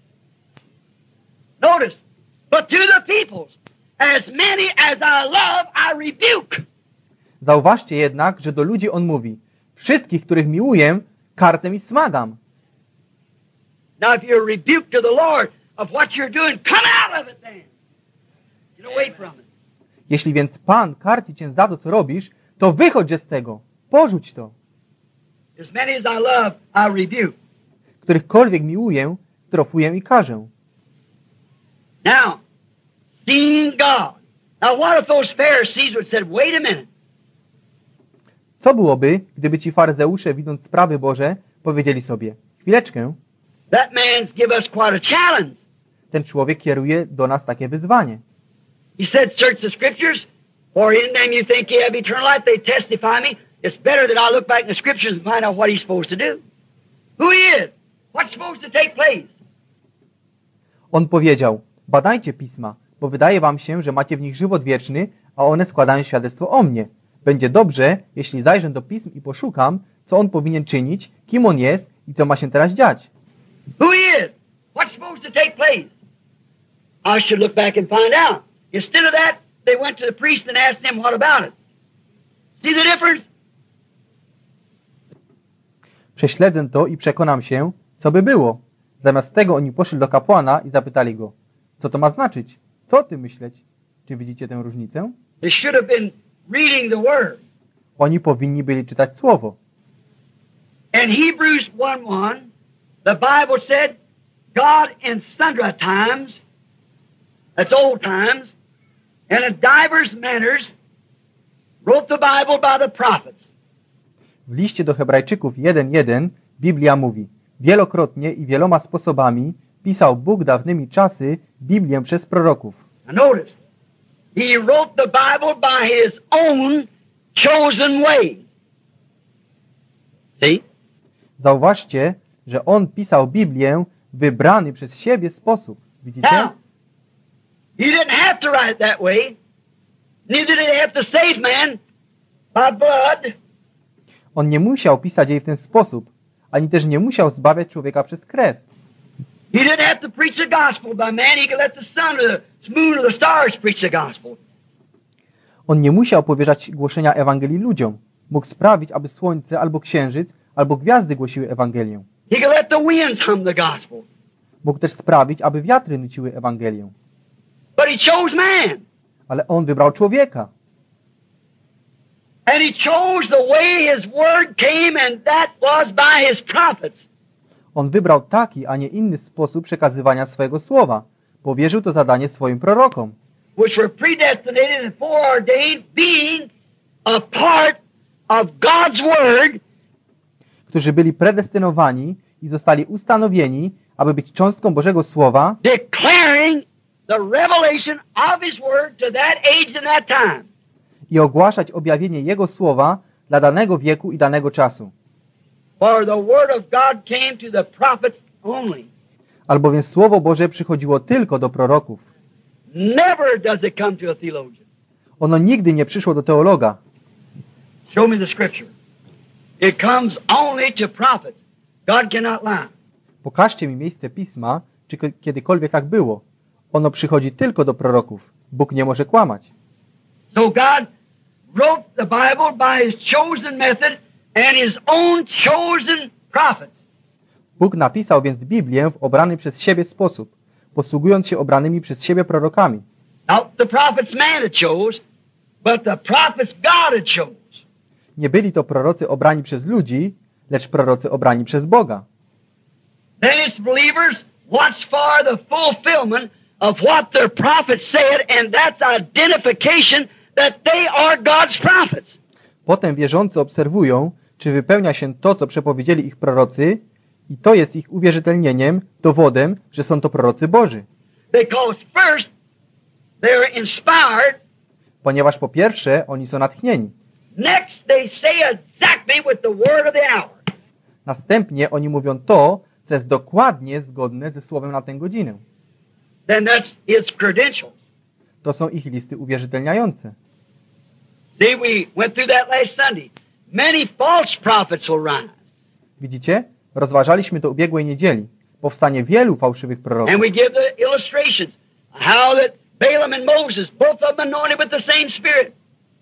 Notice, but to the peoples, as many as I love, I rebuke. Zauważcie jednak, że do ludzi on mówi: wszystkich, których miłuję, karcę i smagam. Now if you're rebuked to the Lord of what you're doing, come out of it then. Get away from it. Jeśli więc Pan karci cię za to, co robisz, to wychodź z tego, porzuć to. As many as I love, I rebuke. Którychkolwiek miłuję, strofuję i karzę. Now, seeing God. Now what if those Pharisees would said, wait a minute. Co byłoby, gdyby ci faryzeusze, widząc sprawy Boże, powiedzieli sobie: chwileczkę, That man's give us quite a challenge. ten człowiek kieruje do nas takie wyzwanie. He said, search the scriptures, for in them you think you have eternal life. They testify me. It's better that I look back in the scriptures and find out what he's supposed to do. Who he is. What's supposed to take place. On powiedział, badajcie pisma, bo wydaje wam się, że macie w nich żywot wieczny, a one składają świadectwo o mnie. Będzie dobrze, jeśli zajrzę do pism i poszukam, co on powinien czynić, kim on jest i co ma się teraz dziać. Who he is. What's supposed to take place. I should look back and find out. Instead of that, they went to the priest and asked him what about it. See the difference? Prześledzę to i przekonam się, co by było. Zamiast tego oni poszli do kapłana i zapytali go, co to ma znaczyć? Co o tym myśleć? Czy widzicie tę różnicę? They should have been reading the Word. Oni powinni byli czytać Słowo. In Hebrews 1:1, the Bible said, God in sundry times, that's old times, and in divers manners, wrote the Bible by the prophets. W liście do Hebrajczyków 1:1 Biblia mówi, wielokrotnie i wieloma sposobami pisał Bóg dawnymi czasy Biblię przez proroków. Now notice, he wrote the Bible by his own chosen way. See? Zauważcie, że on pisał Biblię w wybrany przez siebie sposób. Widzicie? Now, he didn't have to write it that way. Neither did he have to save man by blood. On nie musiał pisać jej w ten sposób, ani też nie musiał zbawiać człowieka przez krew. He didn't have to preach the gospel by man. He could let the sun or the moon or the stars preach the gospel. On nie musiał powierzać głoszenia Ewangelii ludziom. Mógł sprawić, aby słońce albo księżyc, albo gwiazdy głosiły Ewangelię. He could let the winds hum the gospel. Mógł też sprawić, aby wiatry nuciły Ewangelię. But he chose man. Ale on wybrał człowieka. And he chose the way his word came, and that was by his prophets. On wybrał taki, a nie inny sposób przekazywania swojego słowa. Powierzył to zadanie swoim prorokom, which were predestinated and foreordained, being a part of God's word, którzy byli predestynowani i zostali ustanowieni, aby być cząstką Bożego Słowa, declaring the revelation of his word to that age and that time. I ogłaszać objawienie Jego Słowa dla danego wieku i danego czasu. For the word of God came to the prophets only. Albowiem Słowo Boże przychodziło tylko do proroków. Never does it come to a theologian. Ono nigdy nie przyszło do teologa. Show me the scripture. It comes only to prophets. God cannot lie. Pokażcie mi miejsce Pisma, czy kiedykolwiek tak było. Ono przychodzi tylko do proroków. Bóg nie może kłamać. So God wrote the Bible by his chosen method and his own chosen prophets. Bóg napisał więc Biblię w obrany przez siebie sposób, posługując się obranymi przez siebie prorokami. Not the prophets man had chose, but the prophets God had chose. Nie byli to prorocy obrani przez ludzi, lecz prorocy obrani przez Boga. Then its believers watch for the fulfillment of what their prophets said, and that's identification that they are God's prophets. Potem wierzący obserwują, czy wypełnia się to, co przepowiedzieli ich prorocy, i to jest ich uwierzytelnieniem, dowodem, że są to prorocy Boży. Because first, they're inspired. Ponieważ po pierwsze, oni są natchnieni. Next, they say exactly with the word of the hour. Następnie oni mówią to, co jest dokładnie zgodne ze słowem na tę godzinę. Then that's its credentials. To są ich listy uwierzytelniające. See, we went through that last Sunday. Many false prophets will rise. Widzicie? Rozważaliśmy to ubiegłej niedzieli. Powstanie wielu fałszywych proroków. And we give the illustrations. How that Balaam and Moses, both of them anointed with the same spirit.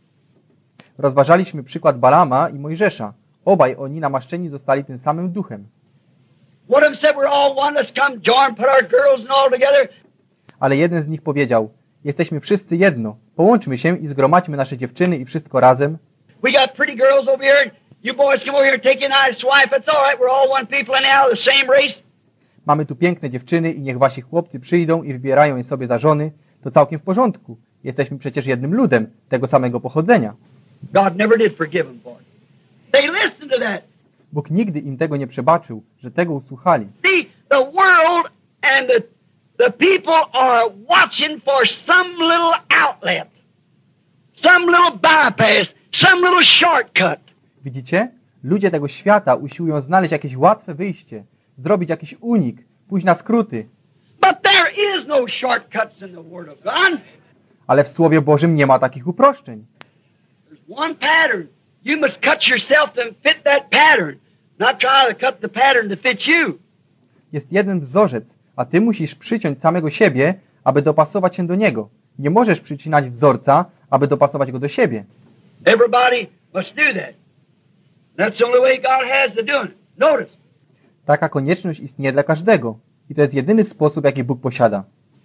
Rozważaliśmy przykład Balama i Mojżesza. Obaj oni namaszczeni zostali tym samym duchem. One of them said, we're all one, let's come join, put our girls and all together. Ale jeden z nich powiedział, jesteśmy wszyscy jedno, połączmy się i zgromadźmy nasze dziewczyny i wszystko razem. We got pretty girls over here, and you boys come over here and take a nice wife, it's all right, we're all one people anyhow, the same race. Mamy tu piękne dziewczyny i niech wasi chłopcy przyjdą i wybierają je sobie za żony, to całkiem w porządku. Jesteśmy przecież jednym ludem, tego samego pochodzenia. God never did forgive them for it. They listened to that. Bóg nigdy im tego nie przebaczył, że tego usłuchali. See, the world and the people are watching for some little outlet, some little bypass, some little shortcut. Widzicie? Ludzie tego świata usiłują znaleźć jakieś łatwe wyjście, zrobić jakiś unik, pójść na skróty. But there is no shortcuts in the Word of God. Ale w Słowie Bożym nie ma takich uproszczeń. There's one pattern. You must cut yourself to fit that pattern, not try to cut the pattern to fit you. Jest jeden wzorzec, a ty musisz przyciąć samego siebie, aby dopasować się do niego. Nie możesz przycinać wzorca, aby dopasować go do siebie. Everybody must do that. That's the only way God has to do it. Notice. Taka konieczność istnieje dla każdego. I to jest jedyny sposób, jaki Bóg posiada.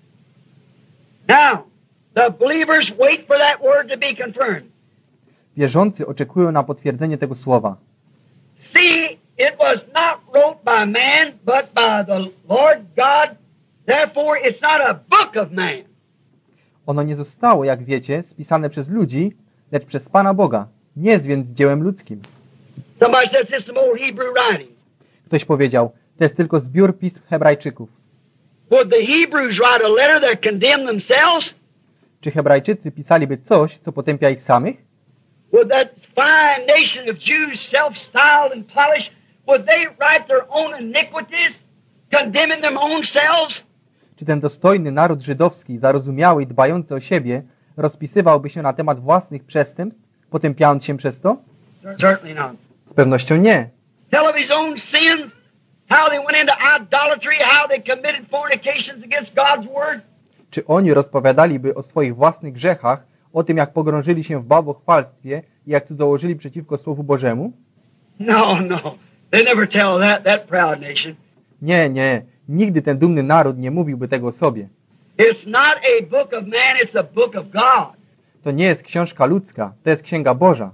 Now, the believers wait for that word to be confirmed. Wierzący oczekują na potwierdzenie tego słowa. See, it was not wrote by man, but by the Lord God. Therefore, it's not a book of man. Ono nie zostało, jak wiecie, spisane przez ludzi, lecz przez Pana Boga. Nie jest więc dziełem ludzkim. Somebody says it's some old Hebrew writing. Ktoś powiedział, to jest tylko zbiór pism Hebrajczyków. Would the Hebrews write a letter that condemned themselves? Czy Hebrajczycy pisaliby coś, co potępia ich samych? Would that fine nation of Jews, self-styled and polished, would they write their own iniquities, condemning their own selves? Czy ten dostojny naród żydowski, zarozumiały i dbający o siebie, rozpisywałby się na temat własnych przestępstw, potępiając się przez to? Certainly not. Z pewnością nie. Tell of his own sins, how they went into idolatry, how they committed fornications against God's word. Czy oni rozpowiadaliby o swoich własnych grzechach, o tym, jak pogrążyli się w bałwochwalstwie i jak cudzołożyli przeciwko Słowu Bożemu? No. They never tell that proud nation. Nie. Nigdy ten dumny naród nie mówiłby tego o sobie. It's not a book of man, it's a book of God. To nie jest książka ludzka, to jest księga Boża.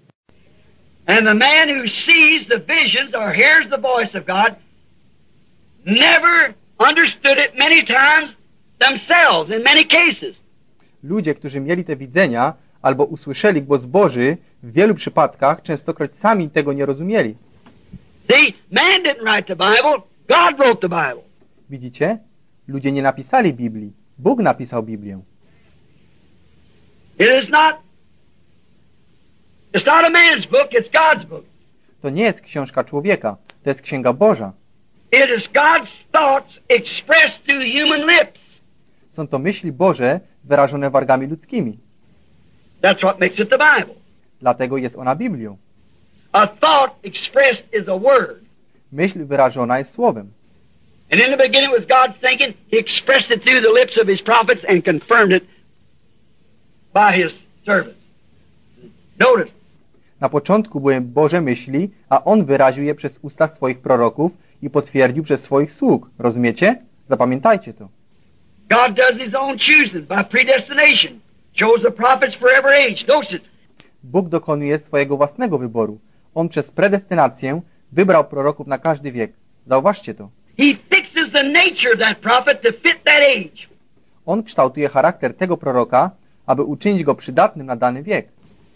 And the man who sees the visions or hears the voice of God never understood it many times themselves in many cases. Ludzie, którzy mieli te widzenia albo usłyszeli głos Boży, w wielu przypadkach częstokroć sami tego nie rozumieli. See, man didn't write the Bible, God wrote the Bible. Widzicie? Ludzie nie napisali Biblii. Bóg napisał Biblię. It's not a man's book, it's God's book. To nie jest książka człowieka, to jest księga Boża. It is God's thoughts expressed through human lips. Są to myśli Boże wyrażone wargami ludzkimi. That's what makes it the Bible. Dlatego jest ona Biblią. A thought expressed is a word. Myśl wyrażona jest słowem. And in the beginning was God's thinking. He expressed it through the lips of his prophets and confirmed it by his servants. Notice. Na początku były Boże myśli, a On wyraził je przez usta swoich proroków i potwierdził przez swoich sług. Rozumiecie? Zapamiętajcie to. God does his own choosing by predestination. Chose the prophets for every age. Notice it. Bóg dokonuje swojego własnego wyboru. On przez predestynację wybrał proroków na każdy wiek. Zauważcie to. He fixes the nature of that prophet to fit that age. On kształtuje charakter tego proroka, aby uczynić go przydatnym na dany wiek.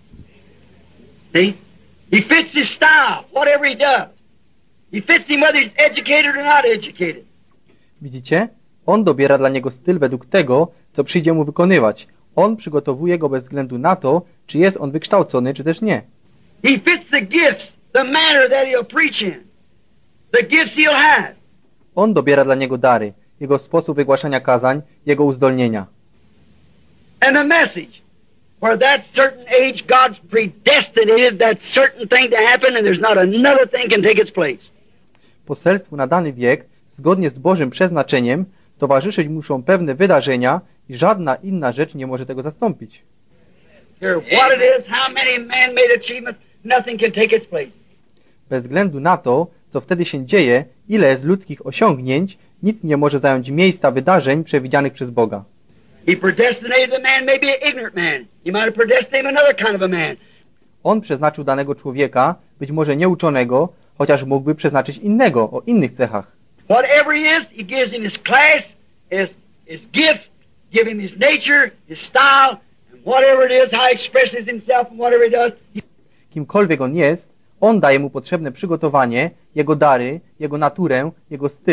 See? He fits his style, whatever he does. He fits him whether he's educated or not educated. Widzicie? On dobiera dla niego styl według tego, co przyjdzie mu wykonywać. On przygotowuje go bez względu na to, czy jest on wykształcony, czy też nie. He fits the gifts, the manner that he'll preach in, the gifts he'll have. On dobiera dla niego dary, jego sposób wygłaszania kazań, jego uzdolnienia. And the message. For that certain age, God's predestinated that certain thing to happen, and there's not another thing can take its place. Poselstwu na dany wiek, zgodnie z Bożym przeznaczeniem, towarzyszyć muszą pewne wydarzenia i żadna inna rzecz nie może tego zastąpić. Here, what it is, how many man-made achievements, nothing can take its place. Bez względu na to, co wtedy się dzieje, ile jest ludzkich osiągnięć, nic nie może zająć miejsca wydarzeń przewidzianych przez Boga. He predestinated the man, maybe an ignorant man. He might have predestinated another kind of a man. On przeznaczył danego człowieka, być może nieuczonego, chociaż mógłby przeznaczyć innego, o innych cechach. Whatever he is, he gives him his class, his gift, give him his nature, his style, and whatever it is, how he expresses himself and whatever he does. Kimkolwiek on daje mu potrzebne przygotowanie, jego dary, jego naturę, jego styl,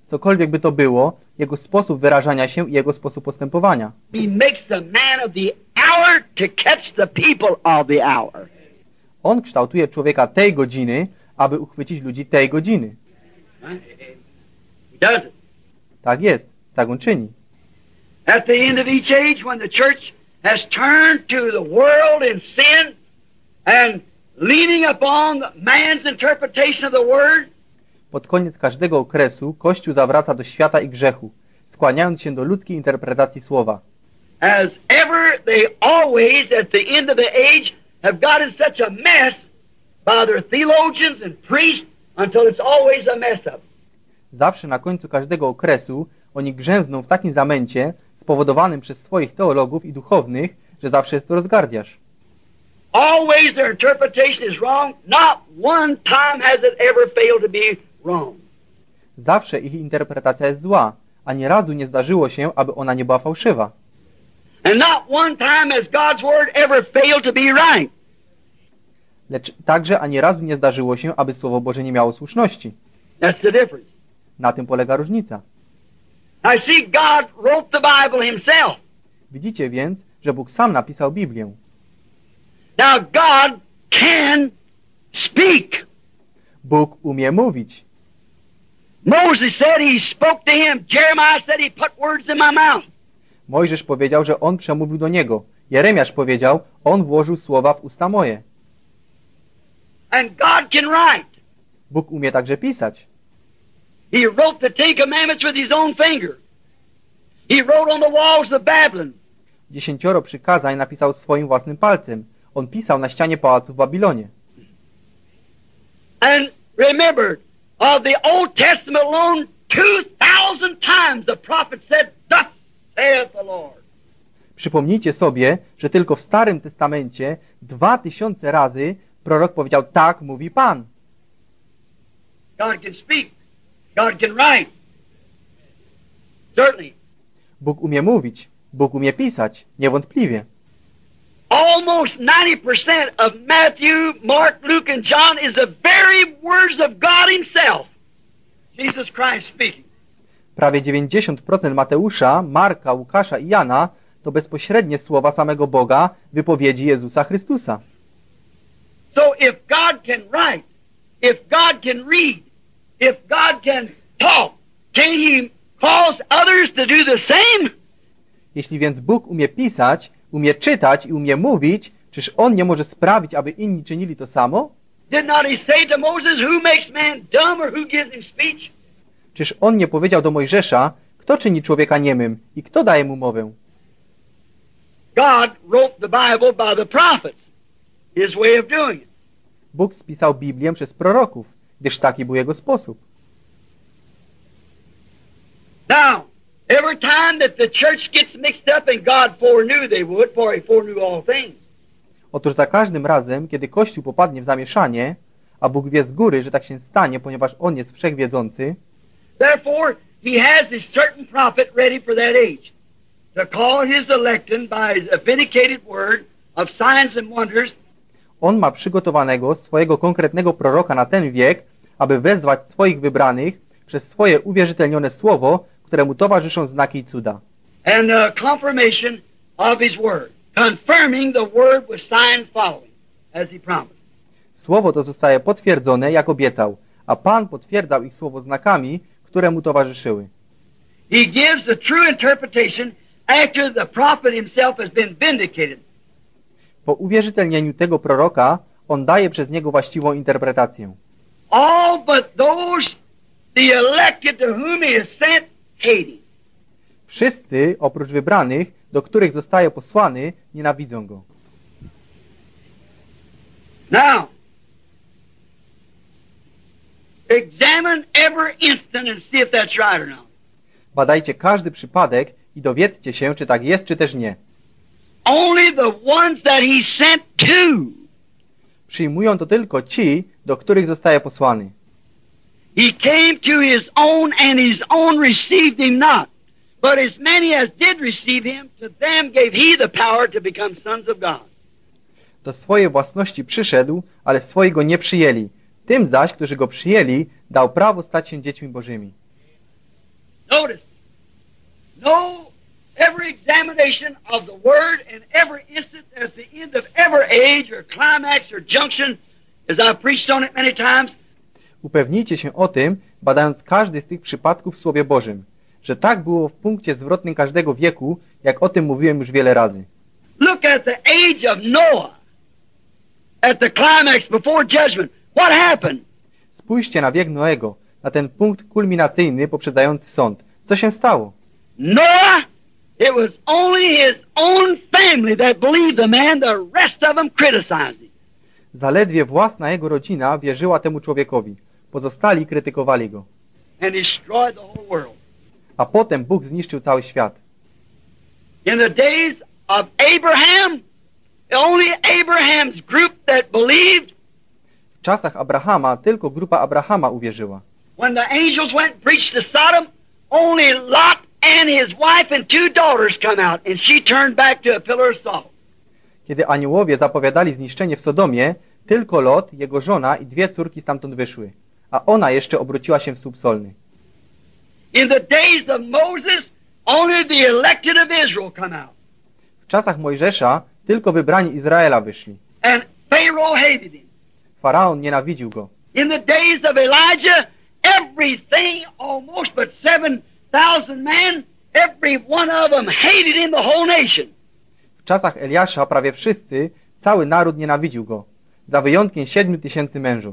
cokolwiek by to było, jego sposób wyrażania się i jego sposób postępowania. He makes the man of the hour to catch the people of the hour. On kształtuje człowieka tej godziny, aby uchwycić ludzi tej godziny. Right? He does it. Tak jest, tak on czyni. At the end of each age, when the church has turned to the world in sin and leaning upon man's interpretation of the word, Pod koniec każdego okresu Kościół zawraca do świata i grzechu, skłaniając się do ludzkiej interpretacji słowa. as ever they always, at the end of the age, have got in such a mess by their theologians and priests until it's always a mess up. Zawsze na końcu każdego okresu oni grzęzną w takim zamęcie spowodowanym przez swoich teologów i duchownych, że zawsze jest to rozgardiasz. Always their interpretation is wrong. Not one time has it ever failed to be wrong. Zawsze ich interpretacja jest zła, a nie razu nie zdarzyło się, aby ona nie była fałszywa. And not one time has God's word ever failed to be right. Lecz także ani razu nie zdarzyło się, aby Słowo Boże nie miało słuszności. That's the difference. Na tym polega różnica. I see God wrote the Bible himself. Widzicie więc, że Bóg sam napisał Biblię. Now God can speak. Bóg umie mówić. Moses said he spoke to him. Jeremiah said he put words in my mouth. Mojżesz powiedział, że On przemówił do niego. Jeremiasz powiedział, On włożył słowa w usta moje. And God can write. Bóg umie także pisać. He wrote the Ten Commandments with his own finger. He wrote on the walls of Babylon. 10 przykazań napisał swoim własnym palcem. On pisał na ścianie pałacu w Babilonie. And remember, of the Old Testament alone, 2,000 times the prophet said, "Thus saith the Lord." Przypomnijcie sobie, że tylko w Starym Testamencie 2000 razy prorok powiedział, tak mówi Pan. God can speak. God can write. Certainly. Bóg umie mówić. Bóg umie pisać. Niewątpliwie. Almost 90% of Matthew, Mark, Luke, and John is the very words of God himself. Jesus Christ speaking. Prawie 90% Mateusza, Marka, Łukasza i Jana to bezpośrednie słowa samego Boga, wypowiedzi Jezusa Chrystusa. So if God can write, if God can read, if God can talk, can He cause others to do the same? Jeśli więc Bóg umie pisać, umie czytać i umie mówić, czyż On nie może sprawić, aby inni czynili to samo? Did not He say to Moses, who makes man dumb or who gives him speech? Czyż On nie powiedział do Mojżesza, kto czyni człowieka niemym i kto daje mu mowę? God wrote the Bible by the prophets, His way of doing it. Bóg spisał Biblię przez proroków, gdyż taki był Jego sposób. Now, every time that the church gets mixed up, and God foreknew they would, for He foreknew all things. Otóż za każdym razem, kiedy Kościół popadnie w zamieszanie, a Bóg wie z góry, że tak się stanie, ponieważ On jest wszechwiedzący, Therefore, He has His certain prophet ready for that age, to call His elected by His vindicated word of signs and wonders. On ma przygotowanego swojego konkretnego proroka na ten wiek, aby wezwać swoich wybranych przez swoje uwierzytelnione słowo, któremu towarzyszą znaki i cuda. And confirmation of His word, confirming the word with signs following, as He promised. Słowo to zostaje potwierdzone, jak obiecał, a Pan potwierdzał ich słowo znakami, które mu towarzyszyły. He gives the true interpretation after the prophet himself has been vindicated. Po uwierzytelnieniu tego proroka, on daje przez niego właściwą interpretację. All but those, the elected to whom He has sent, hate Him. Wszyscy, oprócz wybranych, do których zostaje posłany, nienawidzą go. Now, examine every instant and see if that's right or not. Badajcie każdy przypadek i dowiedzcie się, czy tak jest, czy też nie. Only the ones that He sent to. Przyjmują to tylko ci, do których zostaje posłany. He came to His own, and His own received Him not. But as many as did receive Him, to them gave He the power to become sons of God. Do swojej własności przyszedł, ale swoi go nie przyjęli. Tym zaś, którzy go przyjęli, dał prawo stać się dziećmi Bożymi. Notice, no, every examination of the Word and every instant as the end of every age or climax or junction, as I've preached on it many times. Upewnijcie się o tym, badając każdy z tych przypadków w Słowie Bożym, że tak było w punkcie zwrotnym każdego wieku, jak o tym mówiłem już wiele razy. Look at the age of Noah, at the climax before judgment. What happened? Spójrzcie na wiek Noego, na ten punkt kulminacyjny poprzedzający sąd. Co się stało? Noah, it was only his own family that believed the man, the rest of them criticized him. Zaledwie własna jego rodzina wierzyła temu człowiekowi. Pozostali krytykowali go. And destroyed the whole world. A potem Bóg zniszczył cały świat. In the days of Abraham, only Abraham's group that believed. W czasach Abrahama tylko grupa Abrahama uwierzyła. When the angels went and preached to Sodom, only Lot and his wife and 2 daughters come out, and she turned back to a pillar of salt. Kiedy aniołowie zapowiadali zniszczenie w Sodomie, tylko Lot, jego żona i 2 córki stamtąd wyszły, a ona jeszcze obróciła się w słup solny. In the days of Moses, only the elected of Israel come out. W czasach Mojżesza tylko wybrani Izraela wyszli. And Pharaoh hated him. Faraon nienawidził go. In the days of Elijah, everything, almost but 7,000 men, every one of them hated him, the whole nation. W czasach Eliasza prawie wszyscy, cały naród nienawidził go, za wyjątkiem 7,000 mężów.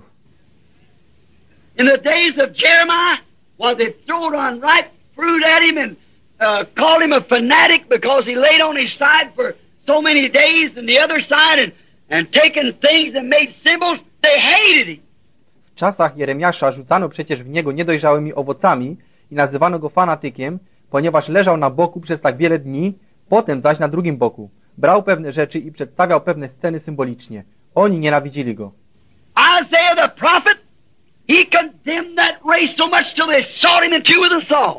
In the days of Jeremiah, while they throwed unripe fruit at him and called him a fanatic because he laid on his side for so many days and the other side and taken things and made symbols, they hated him. W czasach Jeremiasza rzucano przecież w niego niedojrzałymi owocami i nazywano go fanatykiem, ponieważ leżał na boku przez tak wiele dni, potem zaś na drugim boku. Brał pewne rzeczy i przedstawiał pewne sceny symbolicznie. Oni nienawidzili go. Isaiah the prophet, he condemned that race so much till they sawed him in two with a saw.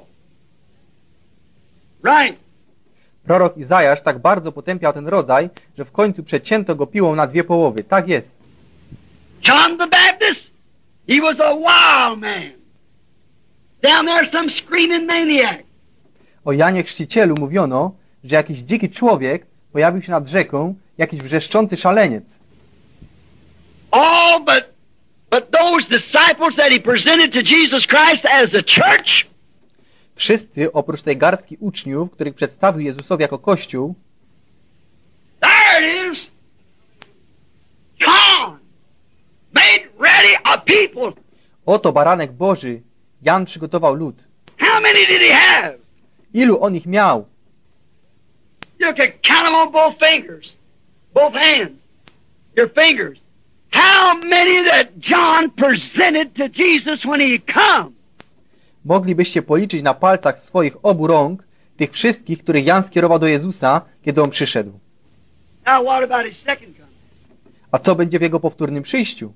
Right. Prorok Izajasz tak bardzo potępiał ten rodzaj, że w końcu przecięto go piłą na 2 połowy. Tak jest. John the Baptist, he was a wild man. Down there some screaming maniac. O Janie Chrzcicielu mówiono, że jakiś dziki człowiek pojawił się nad rzeką, jakiś wrzeszczący szaleniec. All but those disciples that he presented to Jesus Christ as a church. Wszyscy, oprócz tej garstki uczniów, których przedstawił Jezusowi jako Kościół, there it is. John made ready a people. oto baranek Boży, Jan przygotował lud. How many did he have? Ilu on ich miał? You can count them on both fingers, both hands, your fingers. How many that John presented to Jesus when he come? Moglibyście policzyć na palcach swoich obu rąk tych wszystkich, których Jan skierował do Jezusa, kiedy on przyszedł. Now what about his second coming? A co będzie w jego powtórnym przyjściu?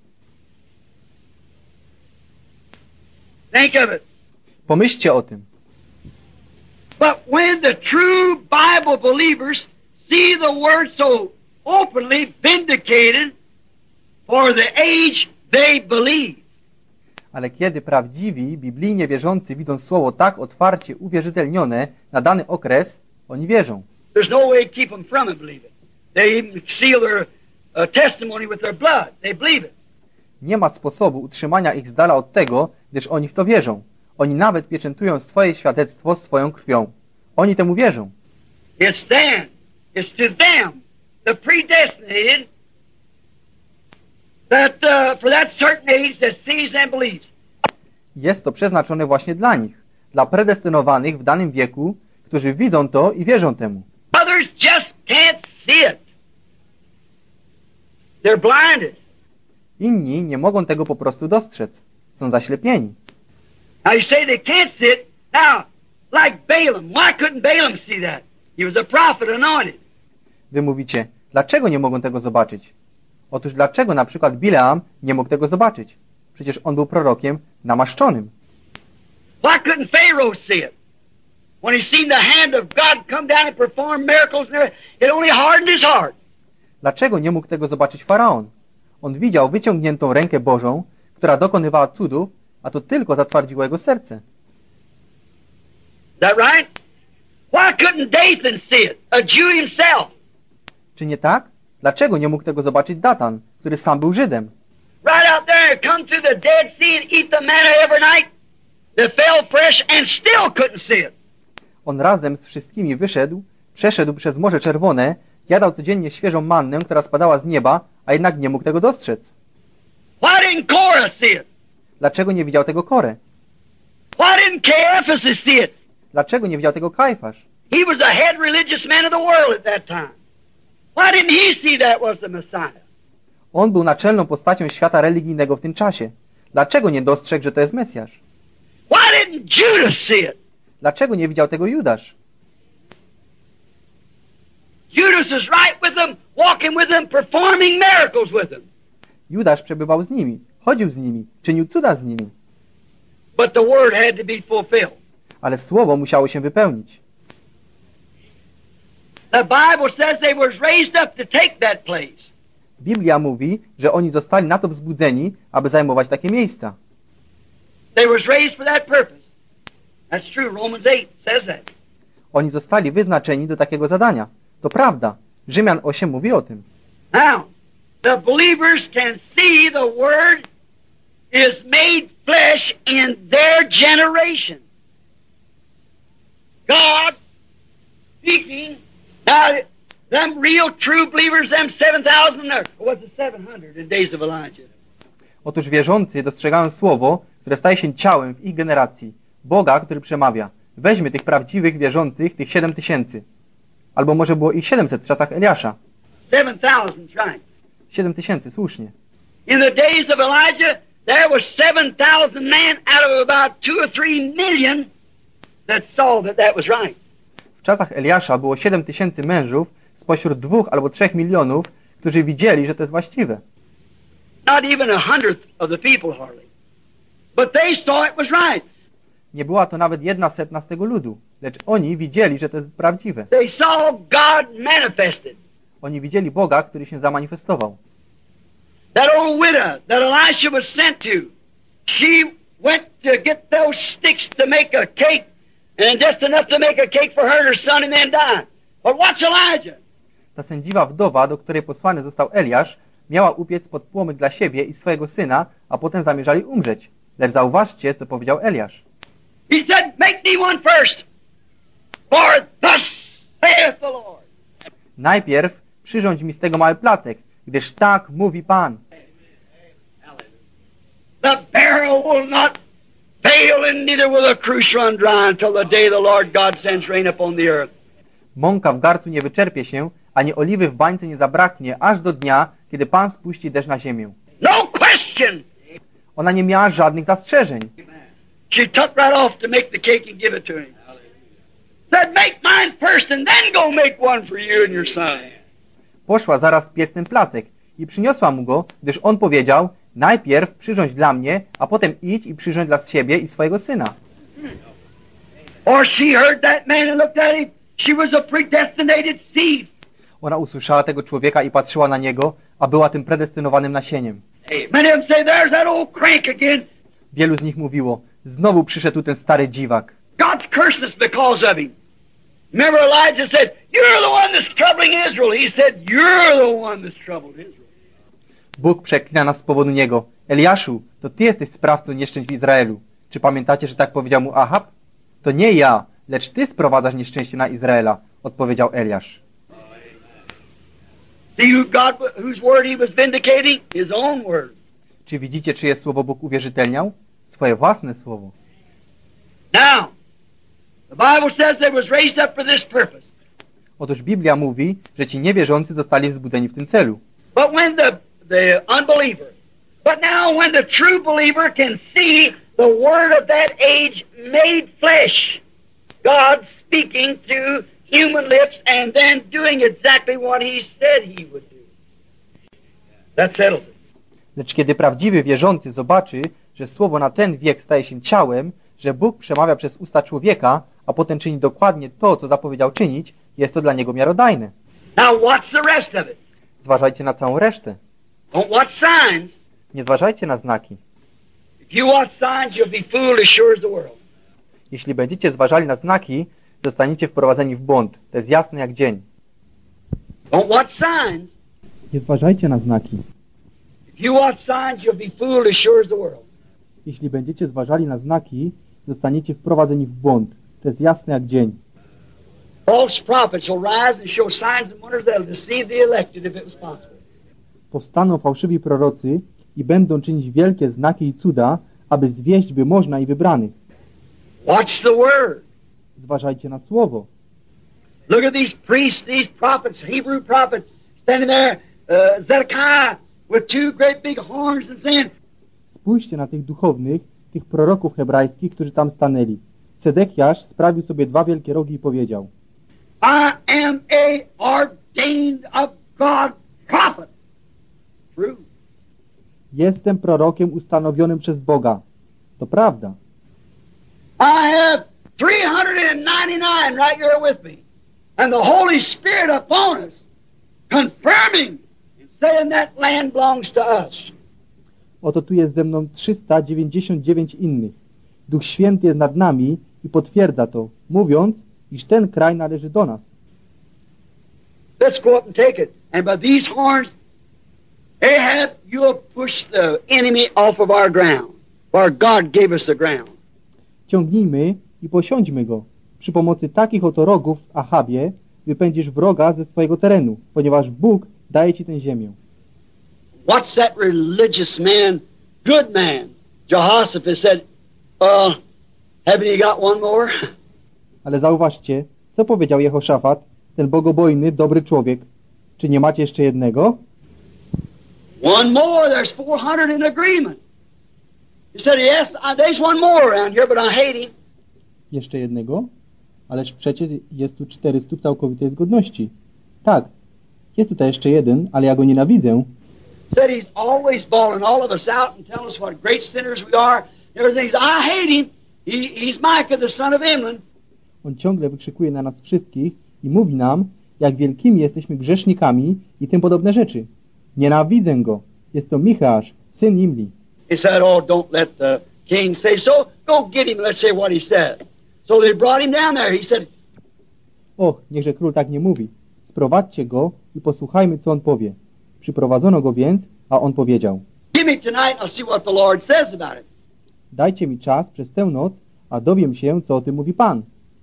Think of it. Pomyślcie o tym. But when the true Bible believers see the Word so openly vindicated for the age they believe, Ale kiedy prawdziwi, biblijnie wierzący widzą Słowo tak otwarcie uwierzytelnione na dany okres, oni wierzą. there's no way to keep them from it believing. They even seal their testimony with their blood. They believe it. Nie ma sposobu utrzymania ich z dala od tego, gdyż oni w to wierzą. Oni nawet pieczętują swoje świadectwo swoją krwią. Oni temu wierzą. It's them. It's to them, the predestinated, that for that certain age that sees and believes. Jest to przeznaczone właśnie dla nich, dla predestynowanych w danym wieku, którzy widzą to i wierzą temu. Others just can't see it. They're blinded. Inni nie mogą tego po prostu dostrzec. Są zaślepieni. Now you say they can't see it. Now, like Balaam, why couldn't Balaam see that? He was a prophet anointed. Wy mówicie, dlaczego nie mogą tego zobaczyć? Otóż dlaczego na przykład Bileam nie mógł tego zobaczyć? Przecież on był prorokiem namaszczonym. Why couldn't Pharaoh see it? When he seen the hand of God come down and perform miracles and everything, it only hardened his heart. Dlaczego nie mógł tego zobaczyć Faraon? On widział wyciągniętą rękę Bożą, która dokonywała cudów, a to tylko zatwardziło jego serce. Is that right? Why couldn't Dathan see it? A Jew himself. Czy nie tak? Dlaczego nie mógł tego zobaczyć Datan, który sam był Żydem? Right out there, come through the Dead Sea and eat the manna every night. That fell fresh and still couldn't see it. On razem z wszystkimi przeszedł przez Morze Czerwone, jadał codziennie świeżą mannę, która spadała z nieba, a jednak nie mógł tego dostrzec. Why didn't Korah see it? Dlaczego nie widział tego Korę? Why didn't Caiaphas see it? Dlaczego nie widział tego Kajfasz? He was the head religious man of the world at that time. Why didn't he see that was the Messiah? On był naczelną postacią świata religijnego w tym czasie. Dlaczego nie dostrzegł, że to jest Mesjasz? Why didn't Judas see it? Dlaczego nie widział tego Judasz? Judas is right with them, walking with them, performing miracles with them. Judasz przebywał z nimi, chodził z nimi, czynił cuda z nimi. But the word had to be fulfilled. Ale słowo musiało się wypełnić. The Bible says they was raised up to take that place. Biblia mówi, że oni zostali na to wzbudzeni, aby zajmować takie miejsca. They was raised for that purpose. That's true. Romans 8 says that. Oni zostali wyznaczeni do takiego zadania. To prawda. Rzymian 8 mówi o tym. Now, the believers can see the Word is made flesh in their generation. God speaking. Now, them real true believers, them 7,000 there, or was it 700 in days of Elijah? Otóż wierzący dostrzegają słowo, które staje się ciałem w ich generacji. Boga, który przemawia. Weźmy tych prawdziwych wierzących, tych 7000. Albo może było ich 700 w czasach Eliasza. 7,000, right. 7000, słusznie. In the days of Elijah, there was 7,000 men out of about 2 or 3 million that saw that was right. W czasach Eliasza było 7000 mężów spośród 2 albo 3 milionów, którzy widzieli, że to jest właściwe. Not even 100th of the people hardly. But they saw it was right. Nie była to nawet 1/100 z tego ludu, lecz oni widzieli, że to jest prawdziwe. They saw God manifested. Oni widzieli Boga, który się zamanifestował. That old widow that Elisha was sent to, she went to get those sticks to make a cake, and just enough to make a cake for her and her son and then die. But watch Elijah. Ta sędziwa wdowa, do której posłany został Eliasz, miała upiec podpłomyk dla siebie i swojego syna, a potem zamierzali umrzeć. Lecz zauważcie, co powiedział Eliasz. He said, make me one first, for thus saith the Lord. Najpierw przyrządź mi z tego mały placek, gdyż tak mówi Pan. The barrel will not fail, and neither will the cruse run dry until the day the Lord God sends rain upon the earth. Mąka w garcu nie wyczerpie się, ani oliwy w bańce nie zabraknie, aż do dnia, kiedy Pan spuści deszcz na ziemię. No question. Ona nie miała żadnych zastrzeżeń. She took right off to make the cake and give it to him. Said, make mine first and then go make one for you and your son. Poszła zaraz piec ten placek i przyniosła mu go, gdyż on powiedział, najpierw przyrządź dla mnie, a potem idź i przyrządź dla siebie i swojego syna. Or she heard that man and looked at him. She was a predestinated seed. Ona usłyszała tego człowieka i patrzyła na niego, a była tym predestynowanym nasieniem. Many of them say, there's that old crank again. Wielu z nich mówiło, znowu przyszedł ten stary dziwak. God's cursed us because of him. Remember Elijah said, you're the one that's troubling Israel. He said, you're the one that's troubled Israel. Bóg przeklina nas z powodu niego. Eliaszu, to ty jesteś sprawcą nieszczęść w Izraelu. Czy pamiętacie, że tak powiedział mu Ahab? To nie ja, lecz ty sprowadzasz nieszczęście na Izraela, odpowiedział Eliasz. See whose word he was vindicating? His own word. Czy widzicie, czyje słowo Bóg uwierzytelniał? Swoje własne słowo. Now, the Bible says they was raised up for this purpose. Otóż Biblia mówi, że ci niewierzący zostali wzbudzeni w tym celu. But when the unbeliever, but now when the true believer can see the word of that age made flesh, God speaking to human lips and then doing exactly what he said he would do. That settles it. Lecz kiedy prawdziwy wierzący zobaczy, że słowo na ten wiek staje się ciałem, że Bóg przemawia przez usta człowieka, a potem czyni dokładnie to, co zapowiedział czynić, jest to dla niego miarodajne. Now watch the rest of it. Zważajcie na całą resztę. Don't watch signs. Nie zważajcie na znaki. If you watch signs, you'll be fooled as sure as the world. Jeśli będziecie zważali na znaki, zostaniecie wprowadzeni w błąd. To jest jasne jak dzień. Don't watch signs. Nie zważajcie na znaki. If you watch signs, you'll be fooled as sure as the world. Jeśli będziecie zważali na znaki, zostaniecie wprowadzeni w błąd. To jest jasne jak dzień. False prophets will rise and show signs and wonders that will deceive the elected if it was possible. Powstaną fałszywi prorocy i będą czynić wielkie znaki i cuda, aby zwieść by można i wybranych. Watch the word. Zważajcie na słowo. Look at these priests, these prophets, Hebrew prophets, standing there, Zedekiah with two great big horns and saying, Spójrzcie na tych duchownych, tych proroków hebrajskich, którzy tam stanęli. Sedekiasz sprawił sobie dwa wielkie rogi i powiedział: I am a ordained of God prophet. True. Jestem prorokiem ustanowionym przez Boga. To prawda. I have 399 right here with me. And the Holy Spirit upon us, confirming and saying that land belongs to us. Oto tu jest ze mną 399 innych. Duch Święty jest nad nami i potwierdza to, mówiąc, iż ten kraj należy do nas. Let's go up and take it. And by these horns, Ahab, you'll push the enemy off of our ground. For God gave us the ground. Ciągnijmy i posiądźmy go. Przy pomocy takich oto rogów, Ahabie, wypędzisz wroga ze swojego terenu, ponieważ Bóg daje ci tę ziemię. What's that religious man, good man? Jehoshaphat said, haven't you got one more? Ale zauważcie, co powiedział Jehoszafat, ten bogobojny, dobry człowiek. Czy nie macie jeszcze jednego? One more, there's 400 in agreement. He said, yes, there's one more around here, but I hate him. Jeszcze jednego? Ależ przecież jest tu 400 w całkowitej zgodności. Tak, jest tutaj jeszcze jeden, ale ja go nienawidzę. Said he's always bawling all of us out and telling us what great sinners we are. Everything. I hate him. He's Micah, the son of Imlan. On ciągle wykrzykuje na nas wszystkich i mówi nam, jak wielkimi jesteśmy grzesznikami i tym podobne rzeczy. Nienawidzę go. Jest to Micheasz, syn Imli. He said, don't let the king say so. Go get him, let's say what he said. So they brought him down there. He said, niechże król tak nie mówi. Sprowadźcie go i posłuchajmy, co on powie. Przyprowadzono go więc, a on powiedział: give me tonight, I'll see what the Lord says about it. Dajcie mi czas przez tę noc, a dowiem się, co o tym mówi Pan.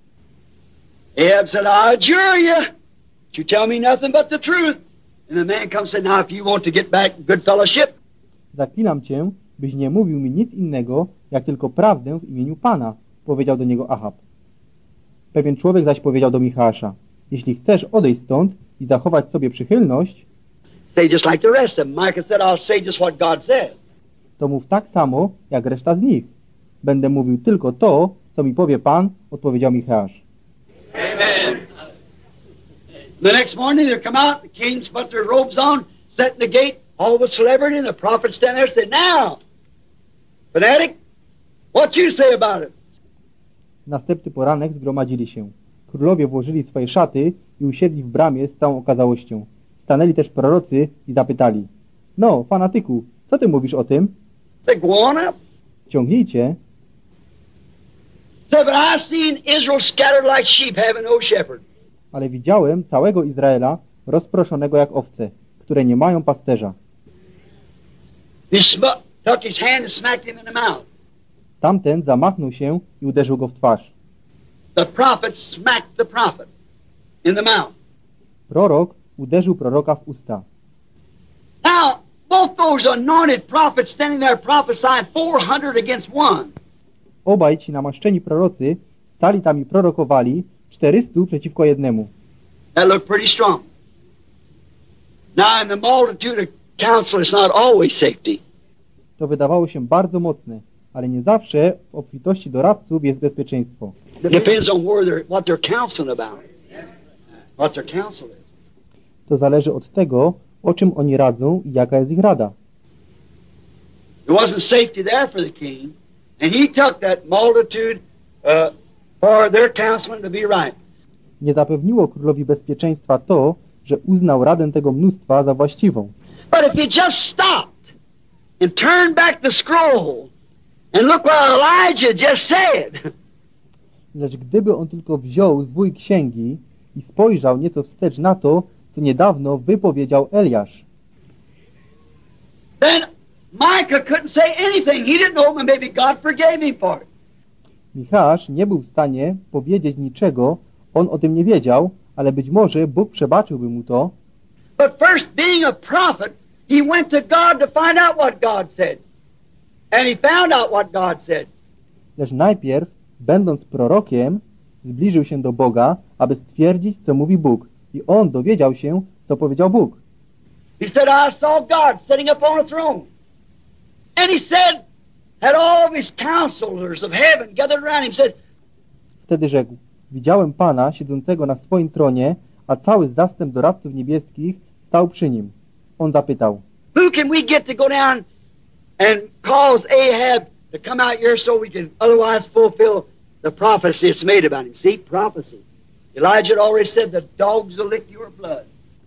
Ahab said, I adjure you, that you tell me nothing but the truth. And the man comes and said, now if you want to get back good fellowship, Zaklinam cię, byś nie mówił mi nic innego, jak tylko prawdę w imieniu Pana, powiedział do niego Ahab. Pewien człowiek zaś powiedział do Micheasza: jeśli chcesz odejść stąd i zachować sobie przychylność, say just like the rest of them. Micah said, I'll say just what God says. to mów tak samo, jak reszta z nich. Będę mówił tylko to, co mi powie Pan, odpowiedział Micheasz. Amen. The next morning they come out, the kings put their robes on, set in the gate, all the celebrity and the prophet stand there and say, now, fanatic, what you say about it? Następny poranek zgromadzili się. Królowie włożyli swoje szaty i usiedli w bramie z całą okazałością. Stanęli też prorocy i zapytali: no, fanatyku, co ty mówisz o tym? Say, go on up. Ciągnijcie. Say, but I've seen Israel scattered like sheep having no shepherd. Ale widziałem całego Izraela rozproszonego jak owce, które nie mają pasterza. He took his hand and smacked him in the mouth. Tamten zamachnął się i uderzył go w twarz. The prophet smacked the prophet in the mouth. Prorok uderzył proroka w usta. Now, both those anointed prophets standing there prophesying 400 against one. Obaj ci namaszczeni prorocy stali tam i prorokowali 400 przeciwko jednemu. That looked pretty strong. Now, in the multitude of counsel, it's not always safety. To wydawało się bardzo mocne, ale nie zawsze w obfitości doradców jest bezpieczeństwo. Depends on what they're counseling about. What their counsel is. To zależy od tego, o czym oni radzą i jaka jest ich rada. There wasn't safety there for the king, and he took that multitude for their counseling to be right. Nie zapewniło królowi bezpieczeństwa to, że uznał radę tego mnóstwa za właściwą. But if you just stopped and turned back the scroll and look what Elijah just said. Lecz gdyby on tylko wziął zwój księgi i spojrzał nieco wstecz na to, co niedawno wypowiedział Eliasz, then Micah couldn't say anything. He didn't know, but maybe God forgave him for it. Michasz nie był w stanie powiedzieć niczego, on o tym nie wiedział, ale być może Bóg przebaczyłby mu to. But first, being a prophet, he went to God to find out what God said. And he found out what God said. Lecz najpierw, będąc prorokiem, zbliżył się do Boga, aby stwierdzić, co mówi Bóg. I on dowiedział się, co powiedział Bóg. He said, I saw God sitting upon a throne. And he said, had all of his counselors of heaven gathered around him, said, Wtedy rzekł, widziałem Pana siedzącego na swoim tronie, a cały zastęp doradców niebieskich stał przy nim. On zapytał, who can we get to go down and cause Ahab to come out here so we can otherwise fulfill the prophecy it's made about him? See, prophecy. Elijah had already said, the dogs will lick your blood.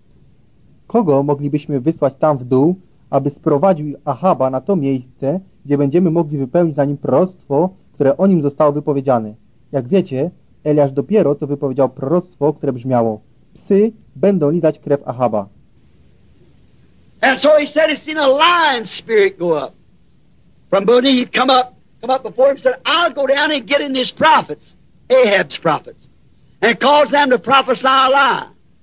kogo moglibyśmy wysłać tam w dół, aby sprowadził Ahaba na to miejsce, gdzie będziemy mogli wypełnić na nim proroctwo, które o nim zostało wypowiedziane. Jak wiecie, Eliasz dopiero co wypowiedział proroctwo, które brzmiało: psy będą lizać krew Ahaba. And so he said he's seen a lion spirit go up. From beneath, come up before him, said, I'll go down and get in his prophets, Ahab's prophets, and cause them to prophesy a lie.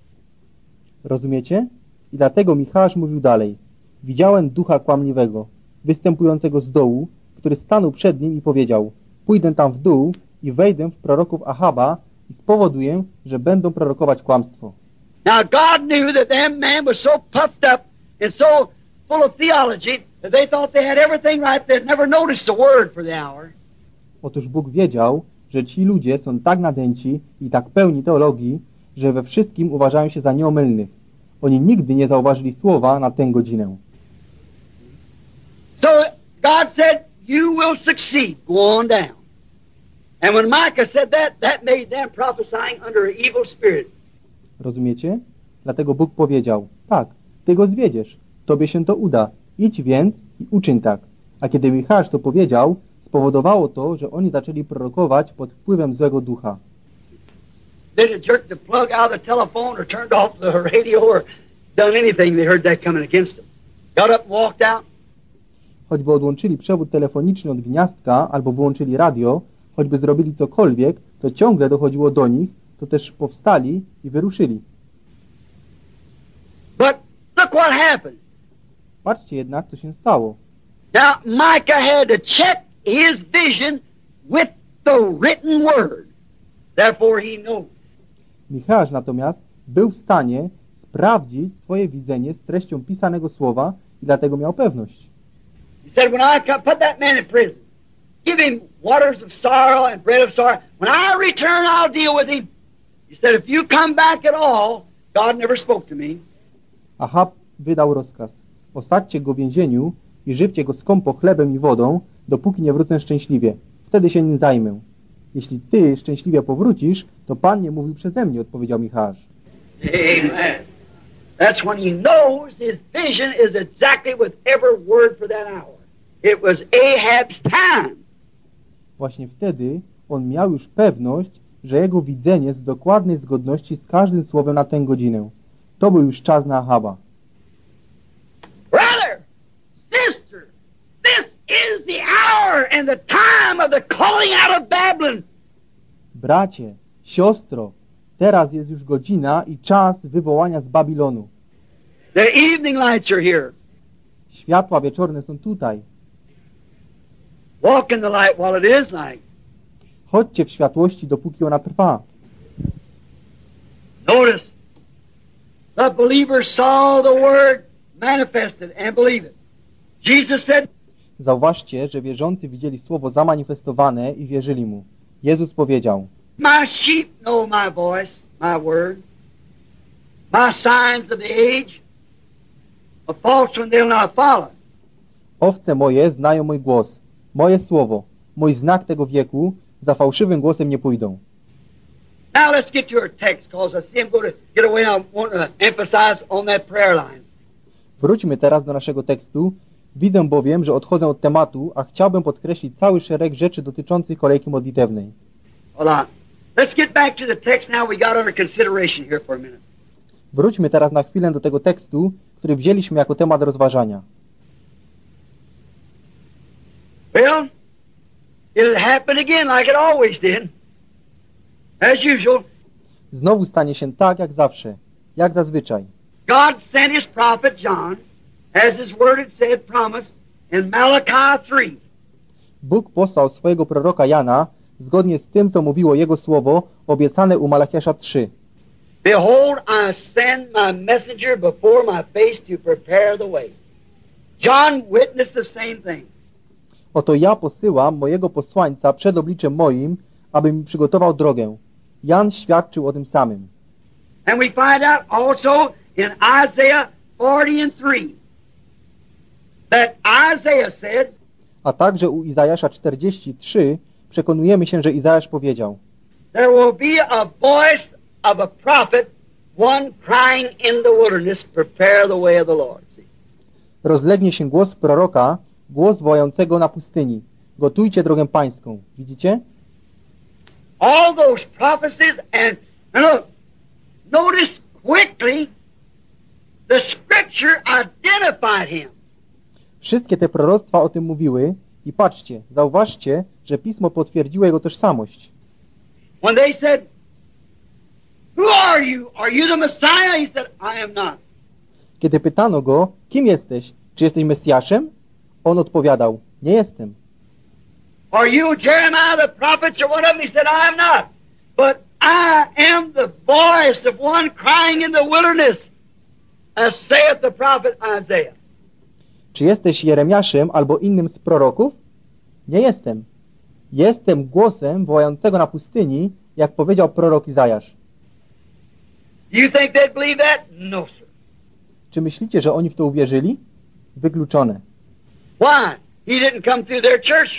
Rozumiecie? I dlatego Michasz mówił dalej: widziałem ducha kłamliwego, występującego z dołu, który stanął przed nim i powiedział: pójdę tam w dół i wejdę w proroków Ahaba i spowoduję, że będą prorokować kłamstwo. Now God knew that them man was so puffed up and so full of theology that they thought they had everything right. They'd never noticed a word for the hour. Otóż Bóg wiedział, że ci ludzie są tak nadęci i tak pełni teologii, że we wszystkim uważają się za nieomylnych. Oni nigdy nie zauważyli słowa na tę godzinę. So God said, you will succeed. Go on down. And when Micah said that, that made them prophesying under an evil spirit. Rozumiecie? Dlatego Bóg powiedział: tak, ty go zwiedziesz, tobie się to uda, idź więc i uczyń tak. A kiedy Michasz to powiedział, spowodowało to, że oni zaczęli prorokować pod wpływem złego ducha. They had jerked the plug out of the telephone or turned off the radio or done anything, they heard that coming against them. Got up and walked out. Choćby odłączyli przewód telefoniczny od gniazdka albo wyłączyli radio, choćby zrobili cokolwiek, to ciągle dochodziło do nich, to też powstali i wyruszyli. But look what happened. Patrzcie jednak, co się stało. Now, Micah had to check his vision with the written word. Therefore he knew. Michasz natomiast był w stanie sprawdzić swoje widzenie z treścią pisanego słowa i dlatego miał pewność. He said, when I come, put that man in prison. Give him waters of sorrow and bread of sorrow. When I return, I'll deal with him. He said, if you come back at all, God never spoke to me. Ahab wydał rozkaz: osadźcie go w więzieniu i żywcie go skąpo chlebem i wodą, dopóki nie wrócę szczęśliwie. Wtedy się nim zajmę. Jeśli ty szczęśliwie powrócisz, to Pan nie mówił przeze mnie, odpowiedział Michasz. Amen. That's when he knows his vision is exactly with every word for that hour. It was Ahab's time. Właśnie wtedy on miał już pewność, że jego widzenie jest w dokładnej zgodności z każdym słowem na tę godzinę. To był już czas na Ahaba. Brother, sister, this is the hour and the time of the calling out of Babylon. Bracie, siostro, teraz jest już godzina i czas wywołania z Babilonu. The evening lights are here. Światła wieczorne są tutaj. Walk in the light while it is light. Chodźcie w światłości, dopóki ona trwa. Notice, the believers saw the word manifested and believed it. Jesus said, Zauważcie, że wierzący widzieli słowo zamanifestowane i wierzyli mu. Jezus powiedział: my sheep know my voice, my word. My signs of the age, a false one they'll not follow. owce moje znają mój głos, moje słowo, mój znak tego wieku, za fałszywym głosem nie pójdą. Now let's get to our text, because I see I'm going to get away. I want to emphasize on that prayer line. Wróćmy teraz do naszego tekstu. Widzę bowiem, że odchodzę od tematu, a chciałbym podkreślić cały szereg rzeczy dotyczących kolejki modlitewnej. Well, Let's get back to the text now we got under consideration here for a minute. Wróćmy teraz na chwilę do tego tekstu, który wzięliśmy jako temat rozważania. Well, it'll happen again like it always did. As usual. Znowu stanie się tak, jak zawsze, jak zazwyczaj. God sent His prophet John, as His word had said, promised, in Malachi 3. Bóg posłał swojego proroka Jana, zgodnie z tym, co mówiło Jego słowo, obiecane u Malachiasza 3. Behold, I send my messenger before my face to prepare the way. John witnessed the same thing. Oto ja posyłam mojego posłańca przed obliczem moim, aby mi przygotował drogę. Jan świadczył o tym samym. And we find out also in Isaiah 40:3 that Isaiah said, A także u Izajasza 43 przekonujemy się, że Izajasz powiedział: there will be a voice of a prophet, one crying in the wilderness, prepare the way of the Lord. See? Rozlegnie się głos proroka, głos wołającego na pustyni. Gotujcie drogę pańską. Widzicie? All those prophecies and look, notice quickly the Scripture identified him. Wszystkie te proroctwa o tym mówiły i patrzcie, zauważcie, że Pismo potwierdziło jego tożsamość. When they said, who are you? Are you the Messiah? He said, I am not. Kiedy pytano go, kim jesteś? Czy jesteś Mesjaszem? On odpowiadał, nie jestem. Are you Jeremiah the prophet or one of them? He said, I am not. But I am the voice of one crying in the wilderness, as saith the prophet Isaiah. Czy jesteś Jeremiaszem albo innym z proroków? Nie jestem. Jestem głosem wołającego na pustyni, jak powiedział prorok Izajasz. Do you think they'd believe that? No, sir. Czy myślicie, że oni w to uwierzyli? Wykluczone. Why? He didn't come through their church.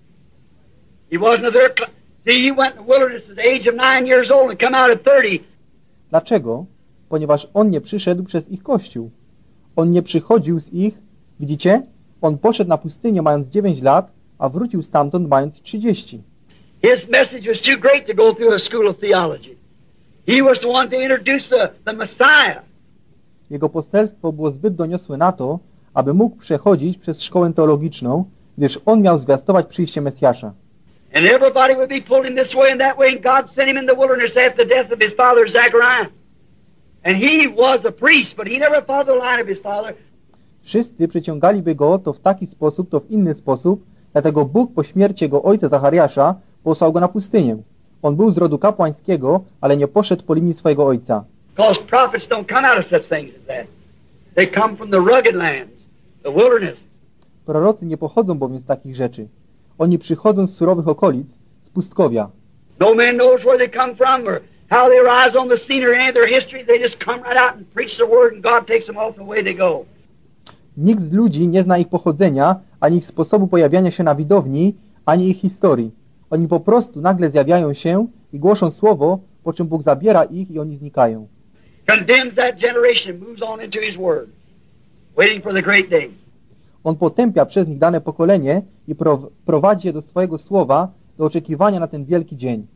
He wasn't of their... See, he went in the wilderness at the age of 9 years old and come out at 30. Dlaczego? Ponieważ on nie przyszedł przez ich kościół. On nie przychodził z ich... Widzicie? On poszedł na pustynię mając 9 lat, a wrócił stamtąd mając 30. His message was too great to go through a school of theology. He was the one to introduce the Messiah. Jego poselstwo było zbyt doniosłe na to, aby mógł przechodzić przez szkołę teologiczną, gdyż on miał zwiastować przyjście Mesjasza. And everybody would be pulled him this way and that way, and God sent him in the wilderness after the death of his father Zechariah. And he was a priest, but he never followed the line of his father. Wszyscy przyciągaliby go to w taki sposób, to w inny sposób, dlatego Bóg po śmierci jego ojca Zachariasza posłał go na pustynię. On był z rodu kapłańskiego, ale nie poszedł po linii swojego ojca. Because prophets don't come out of such things as that. They come from the rugged lands, the wilderness. Prorocy nie pochodzą bowiem z takich rzeczy. Oni przychodzą z surowych okolic, z pustkowia. No man knows where they come from or how they rise on the scene or any of their history. They just come right out and preach the word and God takes them off and away they go. Nikt z ludzi nie zna ich pochodzenia, ani ich sposobu pojawiania się na widowni, ani ich historii. Oni po prostu nagle zjawiają się i głoszą słowo, po czym Bóg zabiera ich i oni znikają. Condemns that generation and moves on into his word, waiting for the great day. On potępia przez nich dane pokolenie i prowadzi je do swojego słowa, do oczekiwania na ten wielki dzień.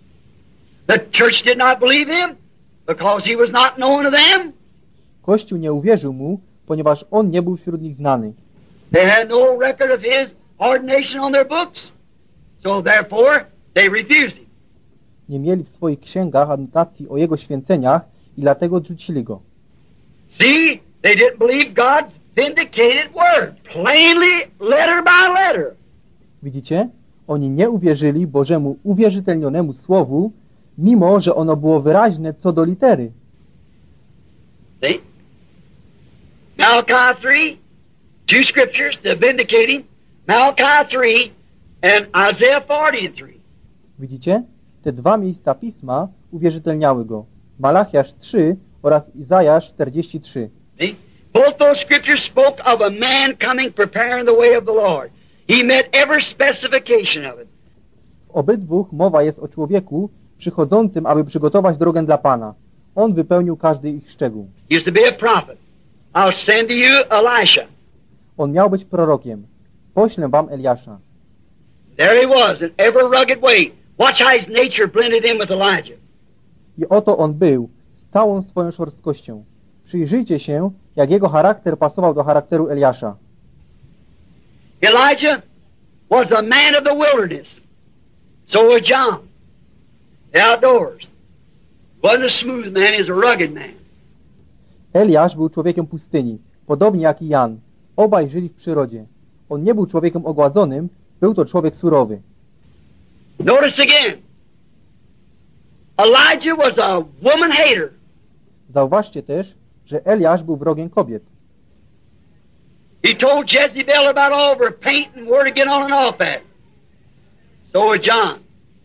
The church did not believe him because he was not known to them. Kościół nie uwierzył mu, ponieważ on nie był wśród nich znany. They had no record of his ordination on their books, so therefore they refused him. Nie mieli w swoich księgach anotacji o jego święceniach i dlatego odrzucili go. See, they didn't believe God's vindicated word, plainly, letter by letter. Widzicie? Oni nie uwierzyli Bożemu uwierzytelnionemu słowu, mimo że ono było wyraźne co do litery. See? Malachi 3, two scriptures to vindicate him. Malachi 3 and Isaiah 43. Widzicie? Te dwa miejsca Pisma uwierzytelniały go. Malachiasz 3 oraz Izajasz 43. See? Both those scriptures spoke of a man coming preparing the way of the Lord. He met every specification of it. W obydwu mowa jest o człowieku przychodzącym, aby przygotować drogę dla Pana. On wypełnił każdy ich szczegół. He used to be a prophet. I'll send to you Elisha. On miał być prorokiem. Poślę wam Eliasza. There he was in every rugged way, Watch how his nature blended in with Elijah. I oto on był, z całą swoją szorstkością. Przyjrzyjcie się, jak jego charakter pasował do charakteru Eliasza. Elijah was a man of the wilderness. So was John. The outdoors. Wasn't a smooth man, he was a rugged man. Eliasz był człowiekiem pustyni, podobnie jak i Jan. Obaj żyli w przyrodzie. On nie był człowiekiem ogładzonym, był to człowiek surowy. Notice again. Elijah was a woman hater. Zauważcie też, że Eliasz był wrogiem kobiet. He told Jezebel about all of her paint and where to get on and off at. So was John.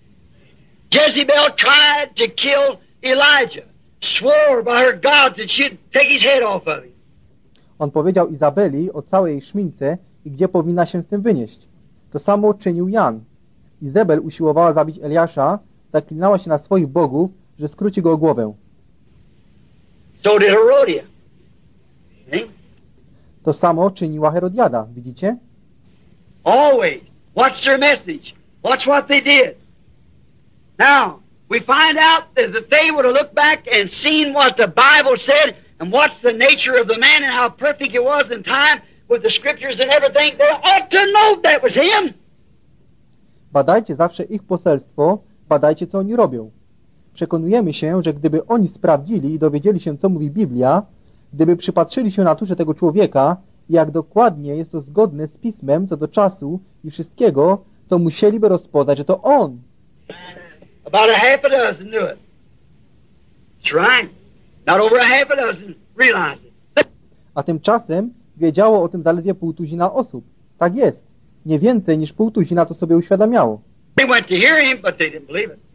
Jezebel tried to kill Elijah. Swore by her gods that she'd take his head off of him. On powiedział Izabeli o całej jej szmince i gdzie powinna się z tym wynieść. To samo czynił Jan. Izabel usiłowała zabić Eliasza, zaklinała się na swoich bogów, że skróci go o głowę. So did Herodias. See? To samo czyniła Herodiada, widzicie? Always. What's their message? Watch what they did. Now, we find out that they would have looked back and seen what the Bible said and what's the nature of the man and how perfect it was in time with the scriptures and everything. They ought to know that was him. Badajcie zawsze ich poselstwo, badajcie, co oni robią. Przekonujemy się, że gdyby oni sprawdzili i dowiedzieli się, co mówi Biblia, gdyby przypatrzyli się naturze tego człowieka i jak dokładnie jest to zgodne z Pismem co do czasu i wszystkiego, to musieliby rozpoznać, że to on. About a half a dozen knew it. That's right. Not over a half a dozen realized it. A tymczasem wiedziało o tym zaledwie 200 osób. Tak jest. Nie więcej niż 200 to sobie uświadamiało. They went to hear him, but they didn't believe it.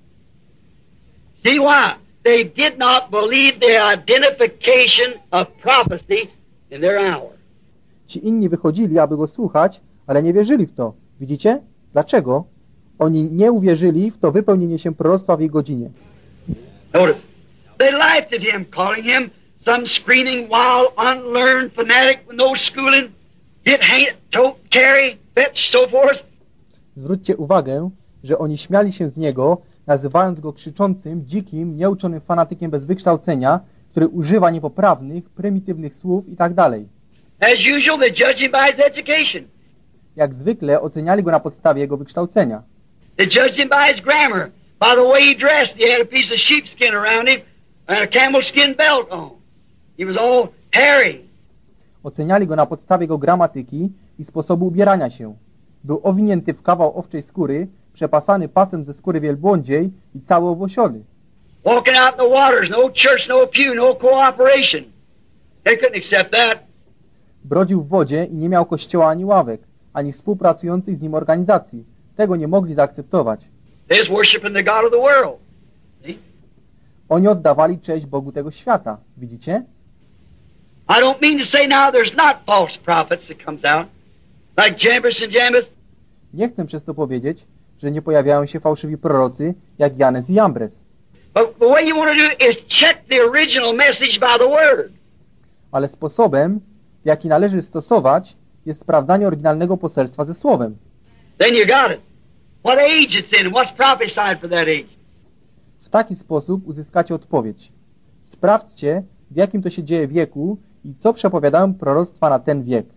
See why? They did not believe the identification of prophecy in their hour. Ci inni wychodzili, aby go słuchać, ale nie wierzyli w to. Widzicie? Dlaczego? Oni nie uwierzyli w to wypełnienie się proroctwa w jej godzinie. Notice. They laughed at him, calling him some screaming, wild, unlearned fanatic with no schooling, get, tote, carry, fetch, so forth. Zwróćcie uwagę, że oni śmiali się z niego, nazywając go krzyczącym, dzikim, nieuczonym fanatykiem bez wykształcenia, który używa niepoprawnych, prymitywnych słów i tak dalej. As usual, they judged him by his education. Jak zwykle oceniali go na podstawie jego wykształcenia. They judged him by his grammar, by the way he dressed. He had a piece of sheepskin around him and a camel skin belt on. He was all hairy. Oceniali go na podstawie jego gramatyki i sposobu ubierania się. Był owinięty w kawał owczej skóry, przepasany pasem ze skóry wielbłądziej i cały owłosiony. Walking out in the waters, no church, no pew, no cooperation. They couldn't accept that. Brodził w wodzie i nie miał kościoła ani ławek, ani współpracujących z nim organizacji. Tego nie mogli zaakceptować. They was worshiping the God of the world. See? Oni oddawali cześć Bogu tego świata. Widzicie? I don't mean to say now there's not false prophets that comes out, like Jambres and Jambres. Nie chcę przez to powiedzieć, że nie pojawiają się fałszywi prorocy, jak Janes i Jambres. But the way you want to do it is check the original message by the Word. Ale sposobem, w jaki należy stosować, jest sprawdzanie oryginalnego poselstwa ze Słowem. Then you got it. What age it's in, what's prophesied for that age. W taki sposób uzyskacie odpowiedź. Sprawdźcie, w jakim to się dzieje wieku i co przepowiadają proroctwa na ten wiek.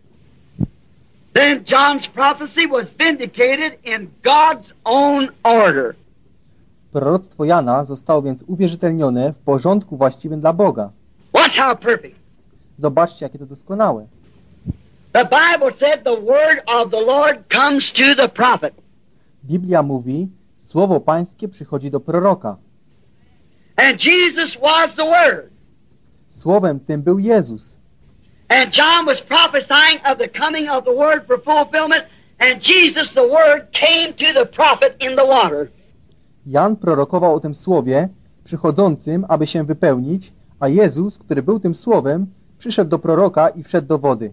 Then John's prophecy was vindicated in God's own order. Proroctwo Jana zostało więc uwierzytelnione w porządku właściwym dla Boga. Watch how perfect. Zobaczcie, jakie to doskonałe. The Bible said the word of the Lord comes to the prophet. Biblia mówi, słowo pańskie przychodzi do proroka. And Jesus was the word. Słowem tym był Jezus. And John was prophesying of the coming of the word for fulfillment, and Jesus, the word, came to the prophet in the water. Jan prorokował o tym słowie przychodzącym, aby się wypełnić, a Jezus, który był tym słowem, przyszedł do proroka i wszedł do wody.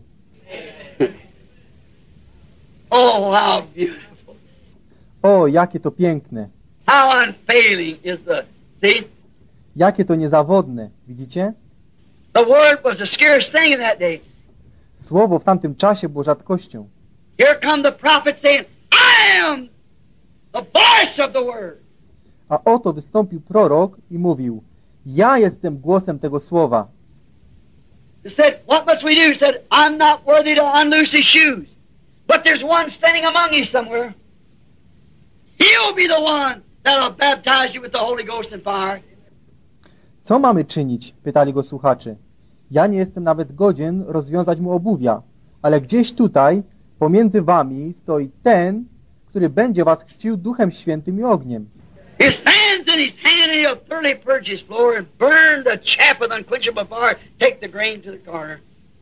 Oh, how beautiful. O, jakie to piękne. How unfailing is the, see? Jakie to niezawodne. Widzicie? The word was the scarce thing in that day. Słowo w tamtym czasie było rzadkością. Here come the prophet saying, I am the voice of the word. A oto wystąpił prorok i mówił: ja jestem głosem tego słowa. He said, what must we do? He said, I'm not worthy to unloose his shoes. But there's one standing among you somewhere. He'll be the one that'll baptize you with the Holy Ghost and fire. Co mamy czynić? Pytali go słuchacze. Ja nie jestem nawet godzien rozwiązać mu obuwia, ale gdzieś tutaj, pomiędzy wami, stoi ten, który będzie was chrzcił Duchem Świętym i ogniem. His hand's in his hand, and he'll thoroughly purge his floor and burn the chaff with unquenchable fire, take the grain to the corner.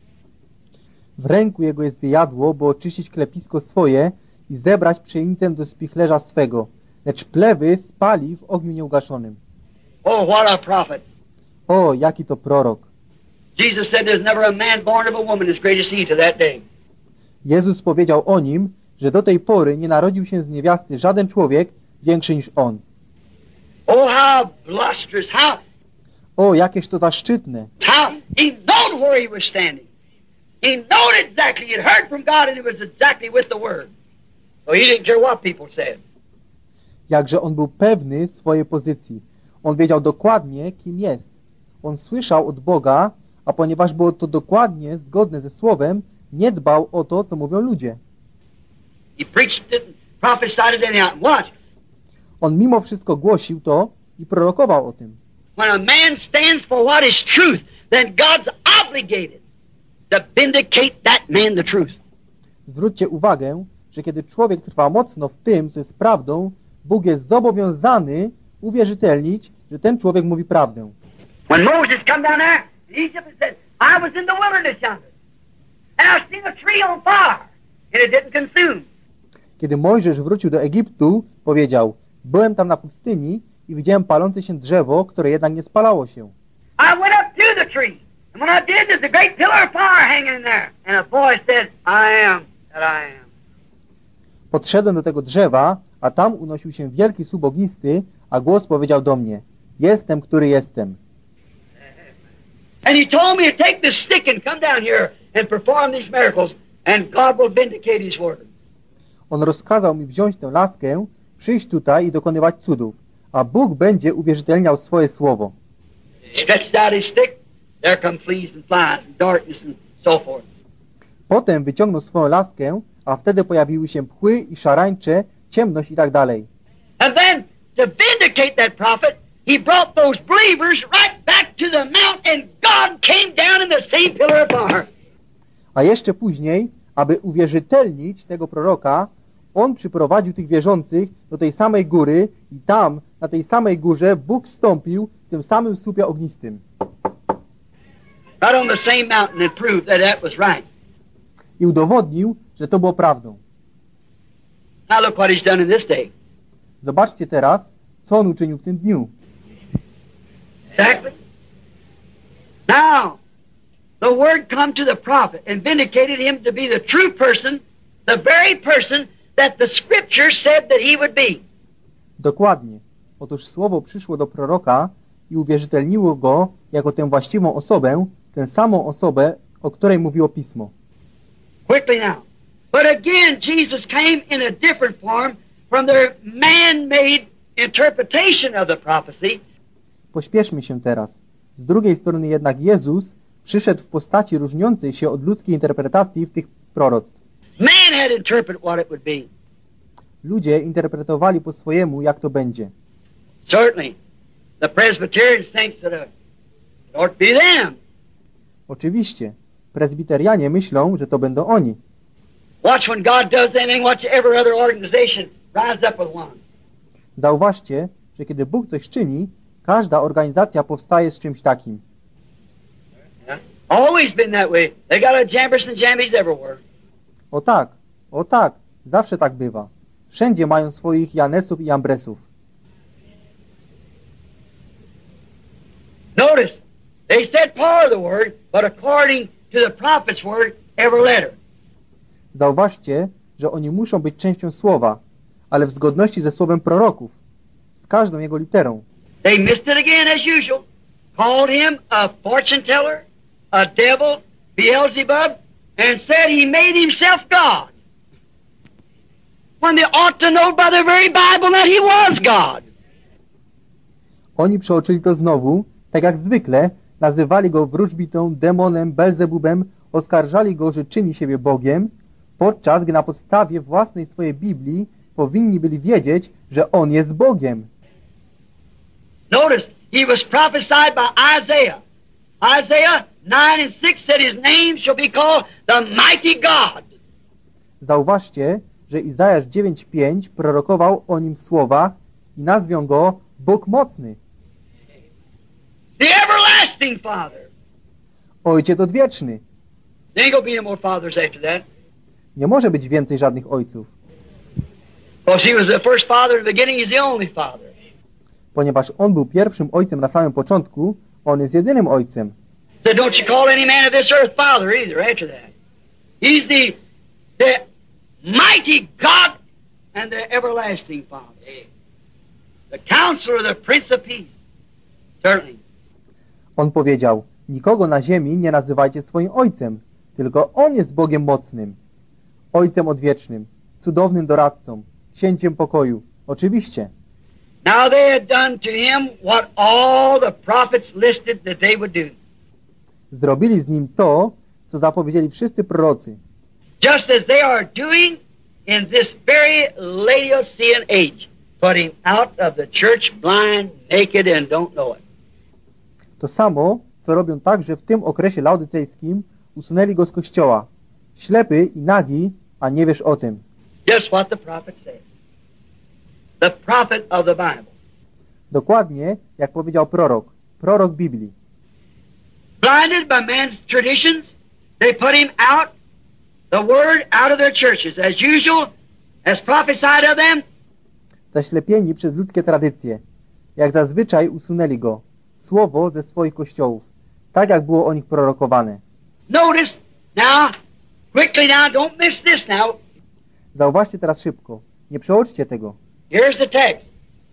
W ręku jego jest wyjadło, by oczyścić klepisko swoje i zebrać pszenicę do spichlerza swego, lecz plewy spali w ogniu nieugaszonym. Oh, what a prophet. O, jaki to prorok! Jesus said there's never a man born of a woman as great as he to that day. Jezus powiedział o nim, że do tej pory nie narodził się z niewiasty żaden człowiek większy niż on. Oh, how blusterous, how O, jakież to zaszczytne! he knowed where he was standing. He knowed exactly. He had heard from God, and it was exactly with the Word. So he didn't care what people said. Jakże on był pewny swojej pozycji. On wiedział dokładnie, kim jest. On słyszał od Boga, a ponieważ było to dokładnie zgodne ze Słowem, nie dbał o to, co mówią ludzie. He preached it and prophesied it anyhow. Watch. On mimo wszystko głosił to i prorokował o tym. When a man stands for what is truth, then God's obligated to vindicate that man the truth. Zwróćcie uwagę, że kiedy człowiek trwa mocno w tym, co jest prawdą, Bóg jest zobowiązany uwierzytelnić, że ten człowiek mówi prawdę. When Moses come down there in Egypt and said, I was in the wilderness yonder, and I seen a tree on fire, and it didn't consume. Kiedy Mojżesz wrócił do Egiptu, powiedział: byłem tam na pustyni i widziałem palące się drzewo, które jednak nie spalało się. I went up to the tree, and when I did, there's a great pillar of fire hanging in there, and a voice said, I am that I am. Podszedłem do tego drzewa, a tam unosił się wielki słup ognisty, a głos powiedział do mnie: jestem, który jestem. And he told me to take this stick and come down here and perform these miracles, and God will vindicate his word. On rozkazał mi wziąć tę laskę, przyjść tutaj i dokonywać cudów, a Bóg będzie uwierzytelniał swoje słowo. Stretched out his stick, there come fleas and flies and darkness and so forth. Potem wyciągnął swoją laskę, a wtedy pojawiły się pchły i szarańcze, ciemność i tak dalej. And then, to vindicate that prophet, he brought those believers right back to the mount, and God came down in the same pillar of fire. A jeszcze później, aby uwierzytelnić tego proroka, on przyprowadził tych wierzących do tej samej góry i tam, na tej samej górze, Bóg wstąpił w tym samym słupie ognistym. Right on the same mountain and proved that that was right. I udowodnił, że to było prawdą. Now look what he's done in this day. Zobaczcie teraz, co on uczynił w tym dniu. Exactly. Now, the word come to the prophet and vindicated him to be the true person, the very person that the scripture said that he would be. Dokładnie. Otóż słowo przyszło do proroka i uwierzytelniło go jako tę właściwą osobę, tę samą osobę, o której mówiło Pismo. Quickly now. But again, Jesus came in a different form from their man-made interpretation of the prophecy. Pośpieszmy się teraz. Z drugiej strony jednak Jezus przyszedł w postaci różniącej się od ludzkiej interpretacji w tych proroctw. Man had interpreted what it would be. Ludzie interpretowali po swojemu, jak to będzie. Certainly, the Presbyterians think that it ought to be them. Oczywiście, prezbiterianie myślą, że to będą oni. Watch when God does anything, watch every other organization rise up with one. Zauważcie, że kiedy Bóg coś czyni, każda organizacja powstaje z czymś takim. Always been that way. They got a Jambres and Jambies everywhere. O tak, zawsze tak bywa. Wszędzie mają swoich Janesów i Jambresów. Notice, they said part of the word, but according to the prophet's word, every letter. Zauważcie, że oni muszą być częścią słowa, ale w zgodności ze słowem proroków, z każdą jego literą. They missed it again as usual. Called him a fortune teller, a devil, Beelzebub, and said he made himself God. When they ought to know by the very Bible that he was God. Oni przeoczyli to znowu, tak jak zwykle, nazywali go wróżbitą, demonem, Belzebubem, oskarżali go, że czyni siebie Bogiem, podczas gdy na podstawie własnej swojej Biblii powinni byli wiedzieć, że On jest Bogiem. Notice, he was prophesied by Isaiah. Isaiah 9:6 said his name shall be called the mighty God. Zauważcie, że Izajasz 9:5 prorokował o nim słowa i nazwią go Bóg Mocny, The everlasting Father. Ojciec Odwieczny. There ain't gonna be no more fathers after that. Nie może być więcej żadnych ojców, Because he was the first father in the beginning, he's the only father. ponieważ On był pierwszym ojcem na samym początku, On jest jedynym ojcem. So don't you call any man of this earth father either after that. He's the mighty God and the everlasting Father. The counselor, the Prince of Peace. Certainly. On powiedział, nikogo na ziemi nie nazywajcie swoim ojcem, tylko On jest Bogiem mocnym, Ojcem odwiecznym, cudownym doradcą, księciem pokoju. Oczywiście. Now they had done to him what all the prophets listed that they would do. Zrobili z nim to, co zapowiedzieli wszyscy prorocy. Just as they are doing in this very Laodicean age, putting out of the church blind, naked, and don't know it. To samo, co robią także w tym okresie laodycejskim, usunęli go z kościoła. Ślepy i nagi, a nie wiesz o tym. Just what the prophet said. The prophet of the Bible. Dokładnie, jak powiedział prorok Biblii. Blinded by man's traditions, they put him out, the word out of their churches. As usual, as prophesied of them, Zaślepieni przez ludzkie tradycje. Jak zazwyczaj usunęli go. Słowo ze swoich kościołów. Tak jak było o nich prorokowane. notice now, quickly now, don't miss this now. Zauważcie teraz szybko. Nie przeoczcie tego. Here's the text.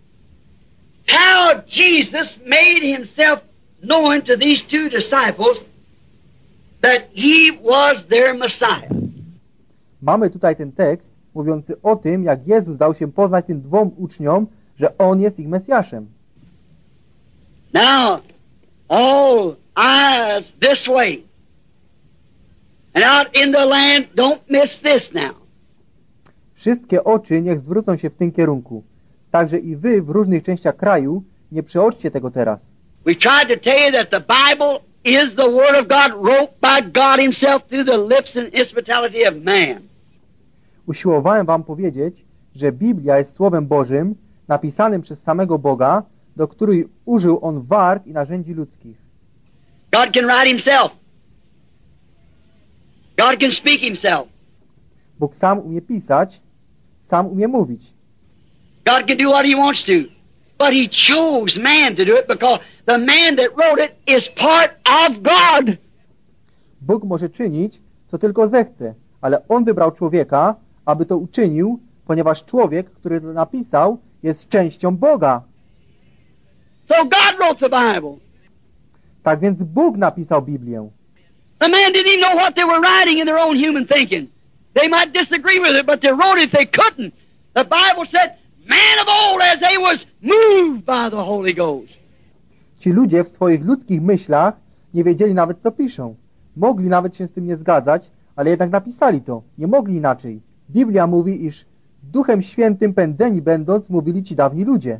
How Jesus made himself known to these two disciples that he was their Messiah. Mamy tutaj ten tekst mówiący o tym, jak Jezus dał się poznać tym dwom uczniom, że On jest ich Mesjaszem. Now, all eyes this way. And out in the land, don't miss this now. Wszystkie oczy niech zwrócą się w tym kierunku. Także i wy w różnych częściach kraju nie przeoczcie tego teraz. We tried to tell you that the Bible is the Word of God wrote by God himself through the lips and instrumentality of man. Usiłowałem wam powiedzieć, że Biblia jest Słowem Bożym, napisanym przez samego Boga, do której użył On warg i narzędzi ludzkich. God can write himself. God can speak himself. Bóg sam umie pisać, sam umie mówić. God can do what he wants to. But he chose man to do it because the man that wrote it is part of God. Bóg może czynić, co tylko zechce, ale On wybrał człowieka, aby to uczynił, ponieważ człowiek, który to napisał, jest częścią Boga. So God wrote the Bible. Tak więc Bóg napisał Biblię. The man didn't even know what they were writing in their own human thinking. They might disagree with it, but they wrote it they couldn't. The Bible said, man of old as they was moved by the Holy Ghost. Ci ludzie w swoich ludzkich myślach nie wiedzieli nawet, co piszą. Mogli nawet się z tym nie zgadzać, ale jednak napisali to. Nie mogli inaczej. Biblia mówi, iż Duchem Świętym pędzeni będąc, mówili ci dawni ludzie.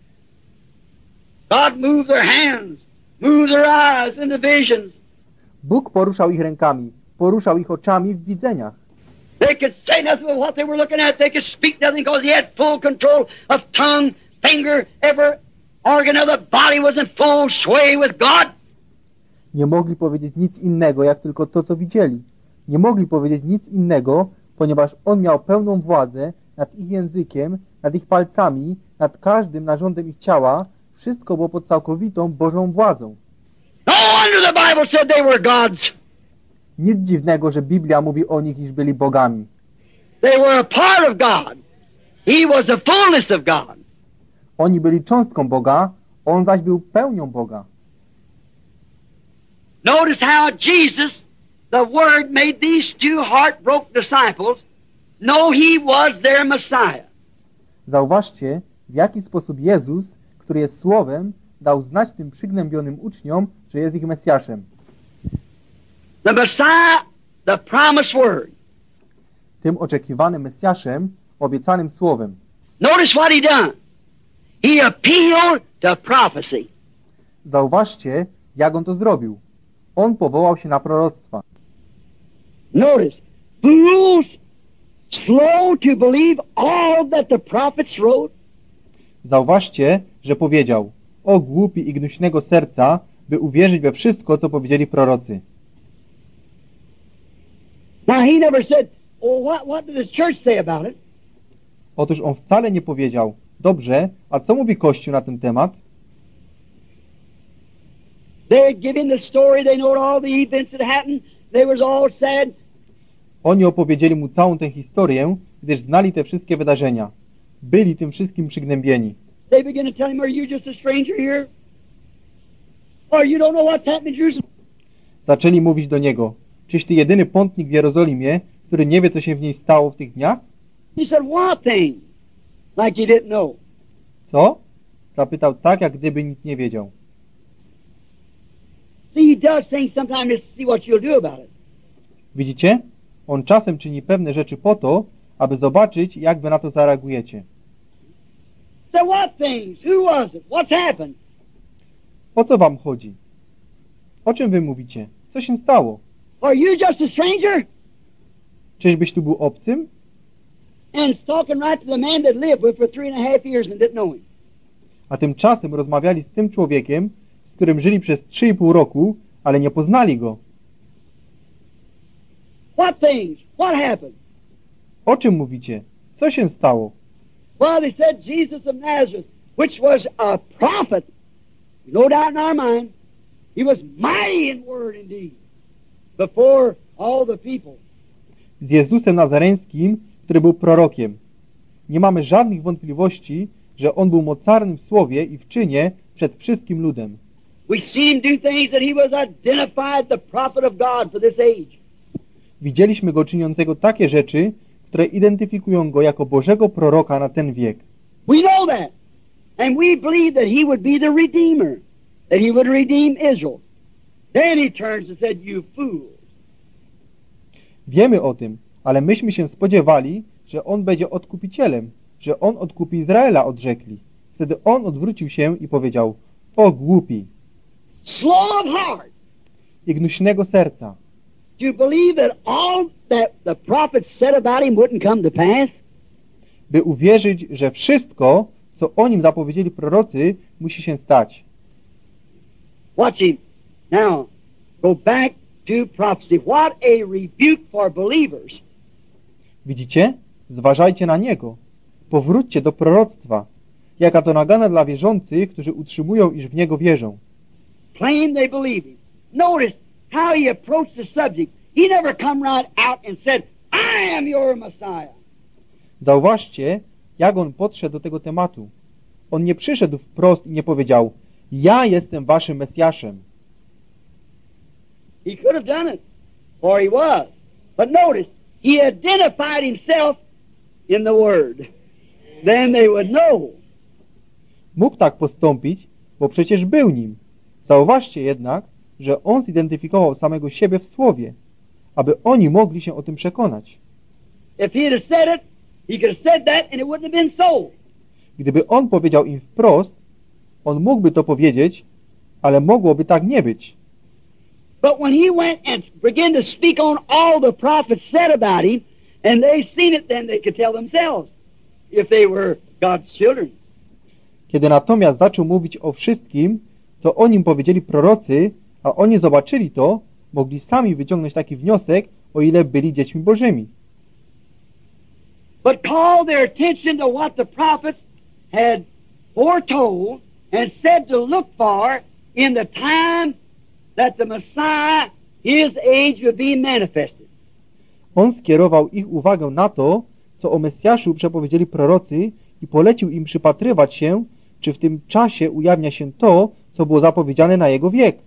God moved their hands, moved their eyes in the visions. Bóg poruszał ich rękami, poruszał ich oczami w widzeniach. They could say nothing about what they were looking at. They could speak nothing because he had full control of tongue, finger, every organ of the body was in full sway with God. Nie mogli powiedzieć nic innego, jak tylko to, co widzieli. Nie mogli powiedzieć nic innego, ponieważ On miał pełną władzę nad ich językiem, nad ich palcami, nad każdym narządem ich ciała. Wszystko było pod całkowitą Bożą władzą. No wonder the Bible said they were gods. Nic dziwnego, że Biblia mówi o nich, iż byli bogami. They were a part of God. He was the fullness of God. Oni byli cząstką Boga, On zaś był pełnią Boga. Notice how Jesus, the Word, made these two heartbroken disciples know he was their Messiah. Zauważcie, w jaki sposób Jezus, który jest Słowem, dał znać tym przygnębionym uczniom, że jest ich Mesjaszem. The Messiah, the promised word. Tym oczekiwanym Mesjaszem, obiecanym słowem. Notice what he done. He appealed to prophecy. Zauważcie, jak on to zrobił. On powołał się na proroctwa. Notice, fools slow to believe all that the prophets wrote. Zauważcie, że powiedział: o głupi i gnuśnego serca, by uwierzyć we wszystko, co powiedzieli prorocy. Now he never said, oh, what did the church say about it? Otóż on wcale nie powiedział: dobrze, a co mówi Kościół na ten temat? They had given the story, they know all the events that happened, they was all sad. Oni opowiedzieli mu całą tę historię, gdyż znali te wszystkie wydarzenia. Byli tym wszystkim przygnębieni. They began to tell him, are you just a stranger here? Or you don't know what's happening in Jerusalem? Zaczęli mówić do niego: czyś ty jedyny pątnik w Jerozolimie, który nie wie, co się w niej stało w tych dniach? He said, what thing? Like you didn't know. Co? Zapytał tak, jak gdyby nic nie wiedział. See, he does things sometimes just to see what you'll do about it. Widzicie? On czasem czyni pewne rzeczy po to, aby zobaczyć, jak wy na to zareagujecie. So what things? Who was it? What's happened? O co wam chodzi? O czym wy mówicie? Co się stało? Are you just a stranger? Czyżbyś tu był obcym? And talking right to the man that lived with for 3.5 years and didn't know him. A tymczasem rozmawiali z tym człowiekiem, z którym żyli przez 3,5 roku, ale nie poznali go. What things? What happened? O czym mówicie? Co się stało? Well, they said Jesus of Nazareth, which was a prophet, no doubt in our mind, he was mighty in word and deed before all the people. Z Jezusem Nazareńskim, który był prorokiem. Nie mamy żadnych wątpliwości, że on był mocarnym w słowie i w czynie przed wszystkim ludem. We see him do things that he was identified the prophet of God for this age. Widzieliśmy go czyniącego takie rzeczy, które identyfikują go jako Bożego proroka na ten wiek. We know that. And we believe that he would be the Redeemer, that he would redeem Israel. Then he turns and said, you fools. Wiemy o tym, ale myśmy się spodziewali, że on będzie odkupicielem, że on odkupi Izraela, odrzekli. Wtedy on odwrócił się i powiedział: o głupi Slow of heart i gnuśnego serca, to believe that all that the prophets said about him wouldn't come to pass. by uwierzyć, że wszystko, co o nim zapowiedzieli prorocy, musi się stać. Watch him. Now, go back to prophecy. What a rebuke for believers. Widzicie? Zważajcie na niego. Powróćcie do proroctwa. Jaka to nagana dla wierzących, którzy utrzymują, iż w niego wierzą. Claim they believe him. Notice how he approached the subject. He never come right out and said, I am your Messiah. Zauważcie, jak on podszedł do tego tematu. On nie przyszedł wprost i nie powiedział: ja jestem waszym Mesjaszem. He could have done it, for he was. But notice, he identified himself in the Word. Then they would know. Mógł tak postąpić, bo przecież był nim. Zauważcie jednak, że on zidentyfikował samego siebie w Słowie, aby oni mogli się o tym przekonać. If he had said it, he could have said that and it wouldn't have been so. Gdyby on powiedział im wprost, on mógłby to powiedzieć, ale mogłoby tak nie być. But when he went and began to speak on all the prophets said about him, and they seen it, then they could tell themselves if they were God's children. Kiedy natomiast zaczął mówić o wszystkim, co o nim powiedzieli prorocy, a oni zobaczyli to, mogli sami wyciągnąć taki wniosek, o ile byli dziećmi Bożymi. But call their attention to what the prophets had foretold and said to look for in the time that the Messiah, his age, would be manifested. On skierował ich uwagę na to, co o Mesjaszu przepowiedzieli prorocy i polecił im przypatrywać się, czy w tym czasie ujawnia się to, co było zapowiedziane na jego wiek.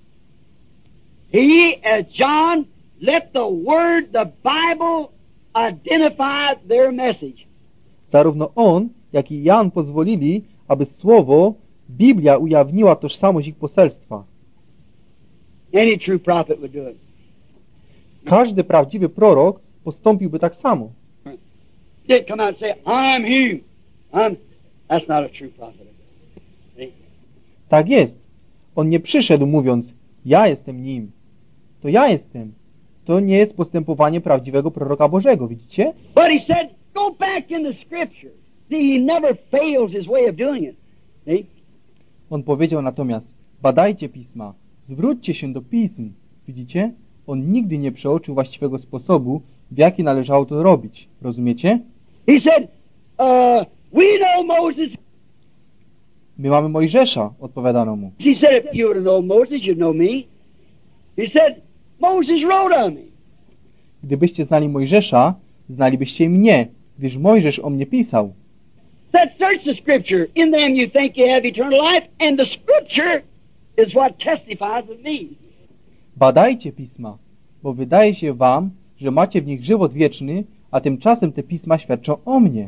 He, as John, let the Word, the Bible, identify their message. Zarówno on, jak i Jan pozwolili, aby Słowo Biblia ujawniła tożsamość ich poselstwa. Any true prophet would do it. Każdy prawdziwy prorok postąpiłby tak samo. Didn't come out and say, I'm him. That's not a true prophet. See? Tak jest. On nie przyszedł mówiąc, ja jestem nim. To ja jestem. To nie jest postępowanie prawdziwego proroka Bożego, widzicie? But he said, go back in the Scripture. See, he never fails his way of doing it. See? On powiedział natomiast, badajcie pisma, zwróćcie się do pism. Widzicie? On nigdy nie przeoczył właściwego sposobu, w jaki należało to robić. Rozumiecie? He said, we know Moses. My mamy Mojżesza, odpowiadano mu. He said, if you would have known Moses, you'd know me. He said, Moses wrote on me. Gdybyście znali Mojżesza, znalibyście i mnie, gdyż Mojżesz o mnie pisał. Said, search the Scripture. In them you think you have eternal life, and the Scripture is what testifies of me. Badajcie pisma, bo wydaje się wam, że macie w nich żywot wieczny, a tymczasem te pisma świadczą o mnie.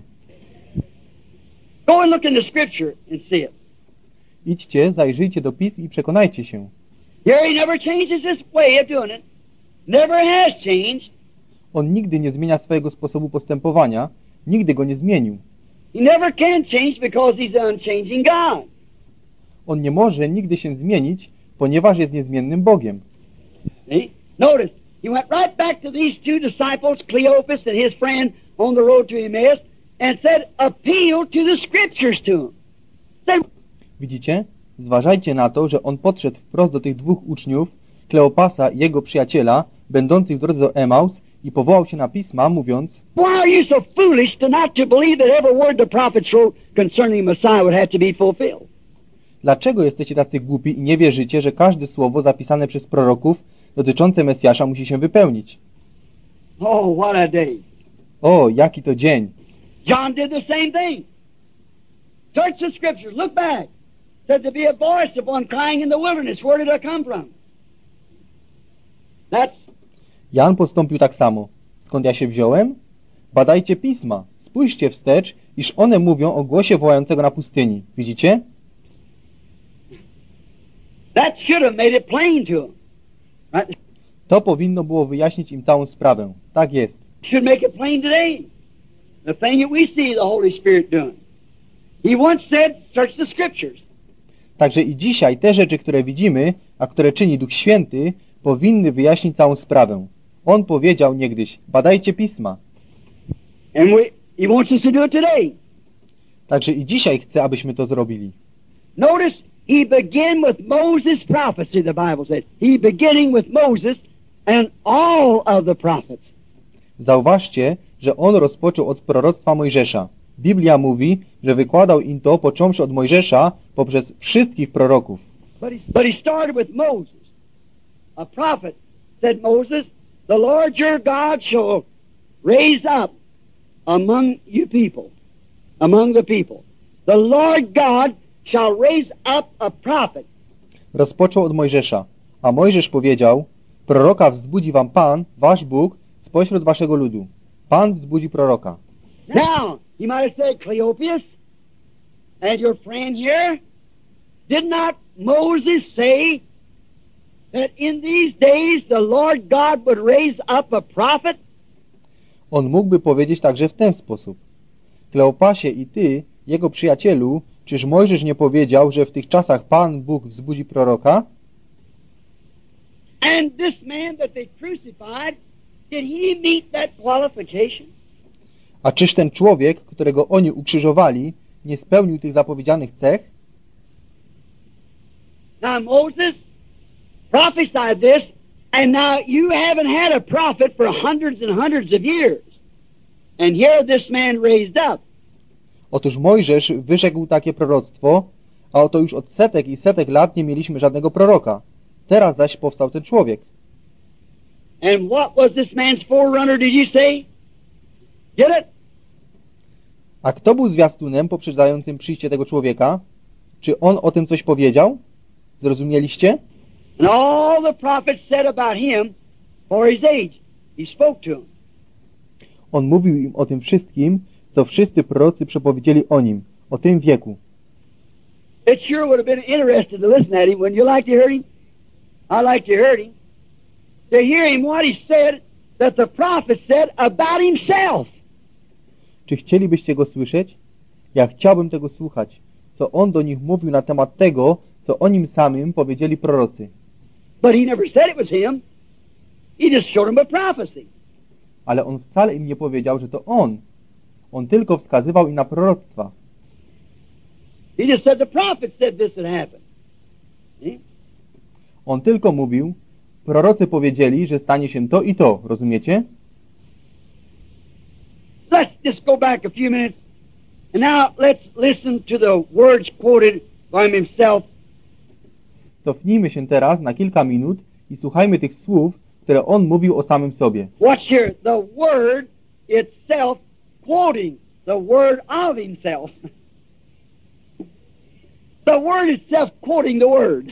Go and look in the Scripture and see it. Idźcie, zajrzyjcie do pism i przekonajcie się. Here he never changes his way of doing it. Never has changed. On nigdy nie zmienia swojego sposobu postępowania, nigdy go nie zmienił. He never can change because he's the unchanging God. On nie może nigdy się zmienić, ponieważ jest niezmiennym Bogiem. See? Notice, he went right back to these two disciples, Cleopas and his friend on the road to Emmaus, and said, appeal to the Scriptures to him. Said, Widzicie? Zważajcie na to, że on podszedł wprost do tych dwóch uczniów, Kleopasa i jego przyjaciela, będących w drodze do Emaus i powołał się na pisma, mówiąc, why are you so foolish to not to believe that every word the prophets wrote concerning Messiah would have to be fulfilled? dlaczego jesteście tacy głupi i nie wierzycie, że każde słowo zapisane przez proroków dotyczące Mesjasza musi się wypełnić? Oh, what a day. O, jaki to dzień! John did the same thing. Search the Scriptures, look back. Said to be a voice of one crying in the wilderness. Where did it come from? That's Jan postąpił tak samo. Skąd ja się wziąłem? Badajcie pisma, spójrzcie wstecz, iż one mówią o głosie wołającego na pustyni. Widzicie? that should have made it plain to him. Right? To powinno było wyjaśnić im całą sprawę. Tak jest. Should make it plain today. The thing that we see the Holy Spirit doing. He once said, search the Scriptures. Także i dzisiaj te rzeczy, które widzimy, a które czyni Duch Święty, powinny wyjaśnić całą sprawę. On powiedział niegdyś, badajcie pisma. And he wants us to do it today. Także i dzisiaj chce, abyśmy to zrobili. Notice, he began with Moses' prophecy, the Bible says. He beginning with Moses and all of the prophets. Zauważcie, że on rozpoczął od proroctwa Mojżesza. Biblia mówi, że wykładał im to, począwszy od Mojżesza, poprzez wszystkich proroków. But he started with Moses. A prophet said, Moses, the Lord your God shall raise up among you people, among the people. The Lord God shall raise up a prophet. Rozpoczął od Mojżesza, a Mojżesz powiedział, proroka wzbudzi wam Pan, wasz Bóg, spośród waszego ludu. Pan wzbudzi proroka. Now, you might have said, Cleopas and your friend here, did not Moses say that in these days the Lord God would raise up a prophet? On mógłby powiedzieć także w ten sposób. Kleopasie i ty, jego przyjacielu, czyż Mojżesz nie powiedział, że w tych czasach Pan Bóg wzbudzi proroka? And this man that they crucified, did he meet that qualification? A czyż ten człowiek, którego oni ukrzyżowali, nie spełnił tych zapowiedzianych cech? Now Moses prophesied this, and now you haven't had a prophet for hundreds and hundreds of years. And here this man raised up. Otóż Mojżesz wyrzekł takie proroctwo, a oto już od setek i setek lat nie mieliśmy żadnego proroka. Teraz zaś powstał ten człowiek. And what was this man's forerunner, did you say? Get it? A kto był zwiastunem poprzedzającym przyjście tego człowieka? Czy on o tym coś powiedział? Zrozumieliście? And all the prophets said about him for his age. He spoke to him. On mówił im o tym wszystkim, co wszyscy prorocy przepowiedzieli o nim, o tym wieku. It sure would have been interesting to listen at him. Wouldn't you like to hear him? I like to hear him. To hear him what he said that the prophet said about himself. Czy chcielibyście go słyszeć? Ja chciałbym tego słuchać, co on do nich mówił na temat tego, co o nim samym powiedzieli prorocy. But he never said it was him. He just showed him a prophecy. Ale on wcale im nie powiedział, że to on. On tylko wskazywał im na proroctwa. He just said the prophet said this would happen. See? On tylko mówił, prorocy powiedzieli, że stanie się to i to, rozumiecie? Let's just go back a few minutes. And now let's listen to the words quoted by himself. Cofnijmy się teraz na kilka minut i słuchajmy tych słów, które on mówił o samym sobie. Watch here, the word itself quoting the word of himself. The word itself quoting the word.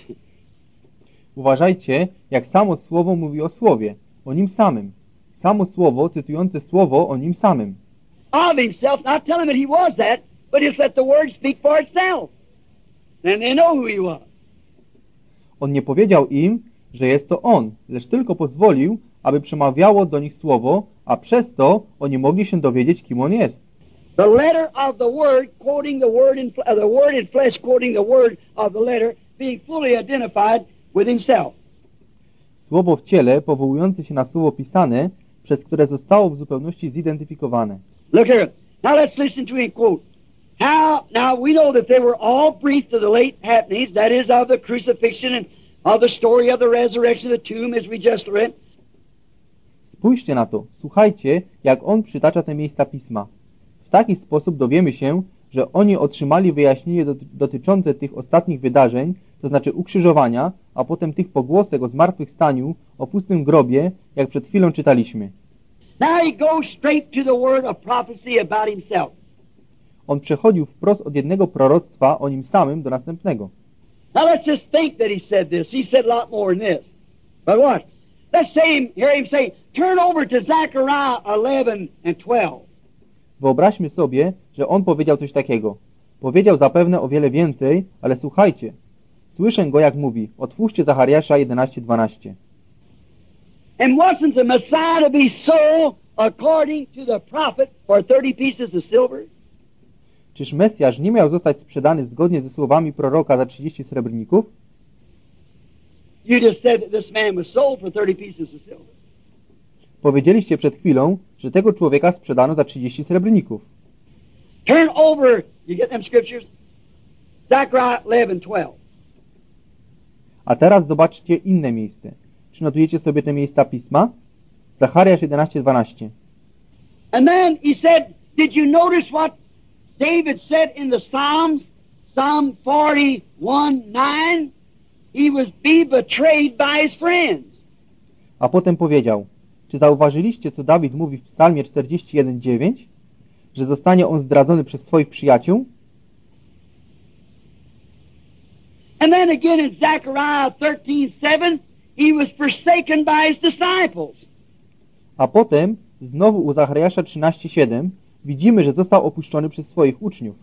Uważajcie, jak samo słowo mówi o słowie, o nim samym. Samo słowo cytujące słowo o nim samym. Of himself, not telling that he was that, but just let the word speak for itself. Then they know who he was. On nie powiedział im, że jest to on, lecz tylko pozwolił, aby przemawiało do nich słowo, a przez to oni mogli się dowiedzieć, kim on jest. The letter of the word quoting the word in flesh quoting the word of the letter being fully identified with himself. Słowo w ciele powołujące się na słowo pisane, przez które zostało w zupełności zidentyfikowane. Look here. Now let's listen to him quote. Now we know that they were all brief to the late happenings, that is of the crucifixion and of the story of the resurrection of the tomb as we just read. Spójrzcie na to, słuchajcie, jak on przytacza te miejsca Pisma. W taki sposób dowiemy się, że oni otrzymali wyjaśnienie dotyczące tych ostatnich wydarzeń, to znaczy ukrzyżowania, a potem tych pogłosek o zmartwychwstaniu, o pustym grobie, jak przed chwilą czytaliśmy. Now he goes straight to the word of prophecy about himself. On przechodził wprost od jednego proroctwa o nim samym do następnego. Now let's just think that he said this. He said a lot more than this. But what? Let's hear him say, turn over to Zechariah 11 and 12. Wyobraźmy sobie, że on powiedział coś takiego. Powiedział zapewne o wiele więcej, ale słuchajcie. Słyszę go, jak mówi. Otwórzcie Zachariasza 11:12. And wasn't the Messiah to be sold according to the prophet for 30 pieces of silver? Czyż Mesjasz nie miał zostać sprzedany zgodnie ze słowami proroka za 30 srebrników? You just said that this man was sold for 30 pieces of silver. Powiedzieliście przed chwilą, że tego człowieka sprzedano za 30 srebrników. Turn over, you get them scriptures? Zechariah 11:12. A teraz zobaczcie inne miejsce. Czy notujecie sobie te miejsca Pisma? Zachariasz 11:12. And then he said, did you notice what David said in the Psalms? Psalm 41:9. He was betrayed by his friends. A potem powiedział, czy zauważyliście, co Dawid mówi w Psalmie 41:9? Że zostanie on zdradzony przez swoich przyjaciół? And then again in Zechariah 13:7, he was forsaken by his disciples. A potem, znowu u Zachariasza 13:7, widzimy, że został opuszczony przez swoich uczniów.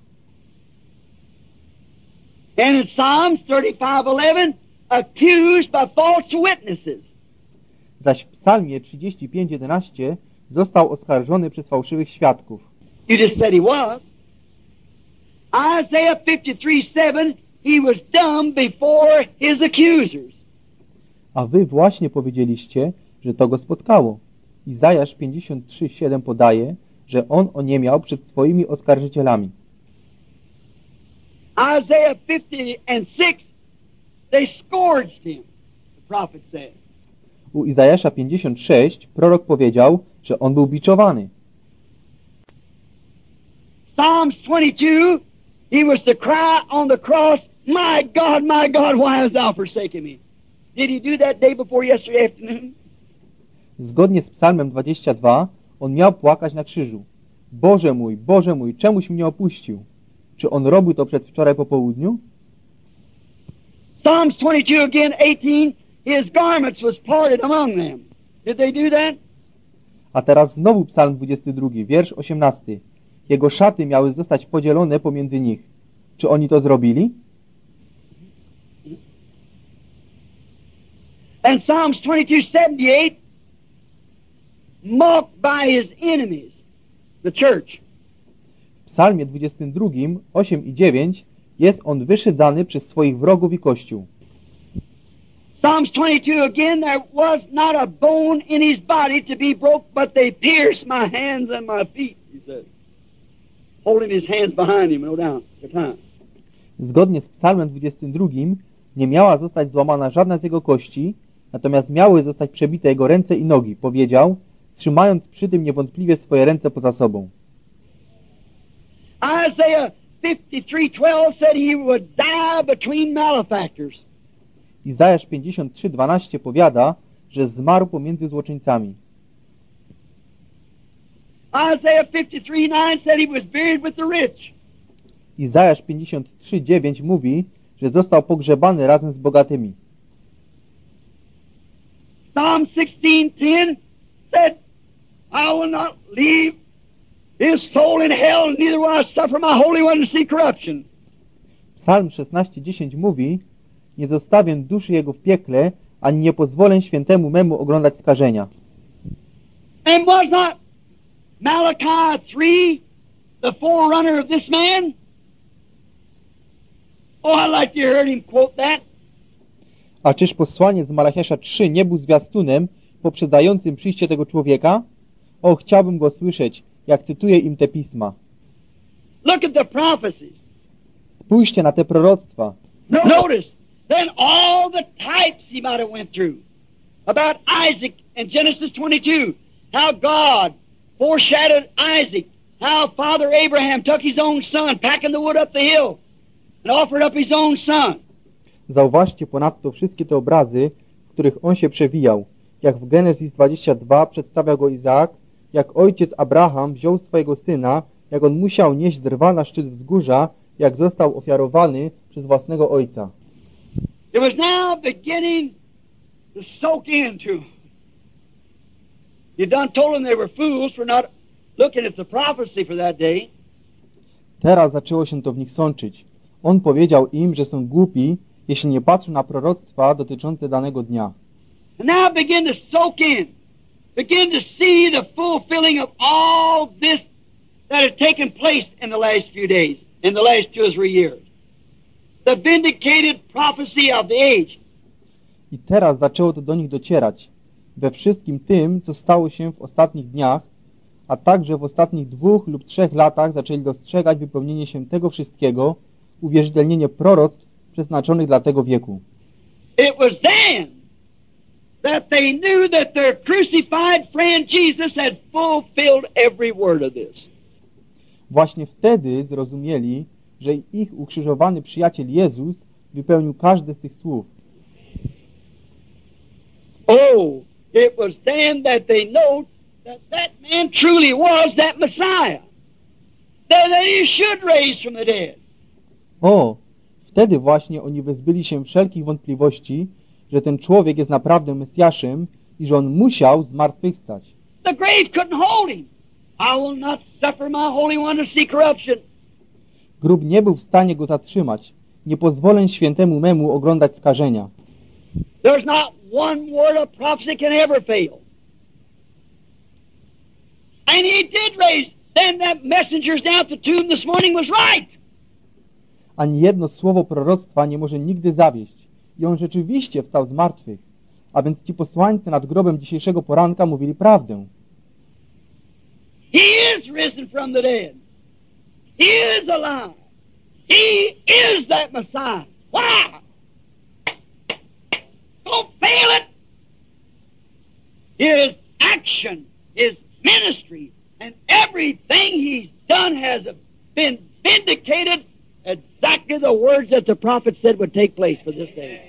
And in Psalms 35:11, accused by false witnesses. Zaś w Psalmie 35:11 został oskarżony przez fałszywych świadków. You just said he was. Isaiah 53:7, he was dumb before his accusers. A wy właśnie powiedzieliście, że to go spotkało. Izajasz 53:7 podaje, że on oniemiał przed swoimi oskarżycielami. Isaiah 50:6, they scourged him, the prophet said. U Izajasza 56 prorok powiedział, że on był biczowany. Psalms 22, he was to cry on the cross, my God, why hast thou forsaken me? Did he do that day before yesterday afternoon? Zgodnie z Psalmem 22, on miał płakać na krzyżu. Boże mój, czemuś mnie opuścił? Czy on robił to przedwczoraj po południu? Psalms 22 again, 18, his garments was parted among them. Did they do that? A teraz znowu Psalm 22, wiersz 18. Jego szaty miały zostać podzielone pomiędzy nich. Czy oni to zrobili? And Psalms 22:78, mocked by his enemies, the church. W Psalmie 22, 8 i 9 jest on wyszydzany przez swoich wrogów i Kościół. Psalms 22 again, there was not a bone in his body to be broke, but they pierced my hands and my feet, he said. Holding his hands behind him, no doubt, at the time. Zgodnie z Psalmem 22 nie miała zostać złamana żadna z jego kości, natomiast miały zostać przebite jego ręce i nogi, powiedział, trzymając przy tym niewątpliwie swoje ręce poza sobą. Isaiah 53:12 said he would die between malefactors. Izajasz 53:12 powiada, że zmarł pomiędzy złoczyńcami. Isaiah 53:9 said he was buried with the rich. Izajasz 53:9 mówi, że został pogrzebany razem z bogatymi. Psalm 16:10 said, I will not leave his soul in hell, neither will I suffer my Holy One to see corruption. Psalm 16:10 mówi, nie zostawię duszy jego w piekle, ani nie pozwolę świętemu memu oglądać skażenia. And was not Malachi 3 the forerunner of this man? Oh, I'd like to hear him quote that. A czyż posłaniec z Malachiasza 3 nie był zwiastunem poprzedzającym przyjście tego człowieka? O, chciałbym go słyszeć, jak cytuje im te pisma. Look at the prophecies. Spójrzcie na te proroctwa. Notice, then all the types he might have went through. About Isaac in Genesis 22. How God foreshadowed Isaac. How Father Abraham took his own son, packing the wood up the hill, and offered up his own son. Zauważcie ponadto wszystkie te obrazy, w których on się przewijał. Jak w Genesis 22 przedstawiał go Izaak, jak ojciec Abraham wziął swojego syna, jak on musiał nieść drwa na szczyt wzgórza, jak został ofiarowany przez własnego ojca. It was now beginning to soak into. You done told them they were fools for not looking at the prophecy for that day. Teraz zaczęło się to w nich sączyć. On powiedział im, że są głupi, jeśli nie patrzą na proroctwa dotyczące danego dnia. And now begin to soak in. Begin to see the fulfilling of all this that had taken place in the last few days, in the last 2 or 3 years. The vindicated prophecy of the age. I teraz zaczęło to do nich docierać. We wszystkim tym, co stało się w ostatnich dniach, a także w ostatnich 2 lub 3 latach zaczęli dostrzegać wypełnienie się tego wszystkiego, uwierzytelnienie proroctw przeznaczonych dla tego wieku. It was then that they knew that their crucified friend Jesus had fulfilled every word of this. Właśnie wtedy zrozumieli, że ich ukrzyżowany przyjaciel Jezus wypełnił każde z tych słów. Oh, it was then that they know that man truly was that Messiah. That he should raise from the dead. O, wtedy właśnie oni wyzbyli się wszelkich wątpliwości, że ten człowiek jest naprawdę Mesjaszem i że on musiał zmartwychwstać. The grave couldn't hold him. I will not suffer my Holy One to see corruption. Grób nie był w stanie go zatrzymać. Nie pozwolę świętemu memu oglądać skażenia. There's not one word of prophecy can ever fail. And he did raise. Then that messengers down at the tomb this morning was right. Ani jedno słowo proroctwa nie może nigdy zawieść. I on rzeczywiście wstał z martwych. A więc ci posłańcy nad grobem dzisiejszego poranka mówili prawdę. He is risen from the dead. He is alive. He is that Messiah. Why? Don't fail it. His action, his ministry, and everything he's done has been vindicated exactly the words that the prophet said would take place for this day.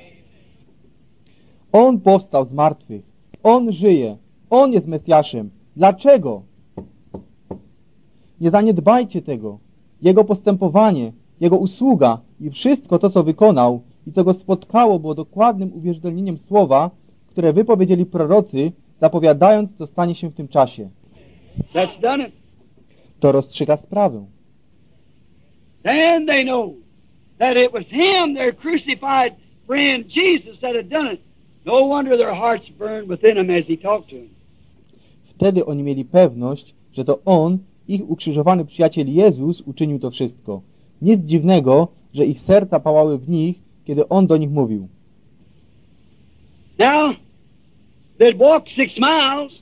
On powstał z martwych. On żyje. On jest Mesjaszem. Dlaczego? Nie zaniedbajcie tego. Jego postępowanie, Jego usługa i wszystko to, co wykonał i co go spotkało, było dokładnym uwierzytelnieniem słowa, które wypowiedzieli prorocy, zapowiadając, co stanie się w tym czasie. That's done it. To rozstrzyga sprawę. Then they know that it was him, their crucified friend Jesus, that had done it. No wonder their hearts burned within them as he talked to them. Wtedy oni mieli pewność, że to On, ich ukrzyżowany przyjaciel Jezus, uczynił to wszystko. Nic dziwnego, że ich serca pałały w nich, kiedy On do nich mówił. Now, they'd walked 6 miles,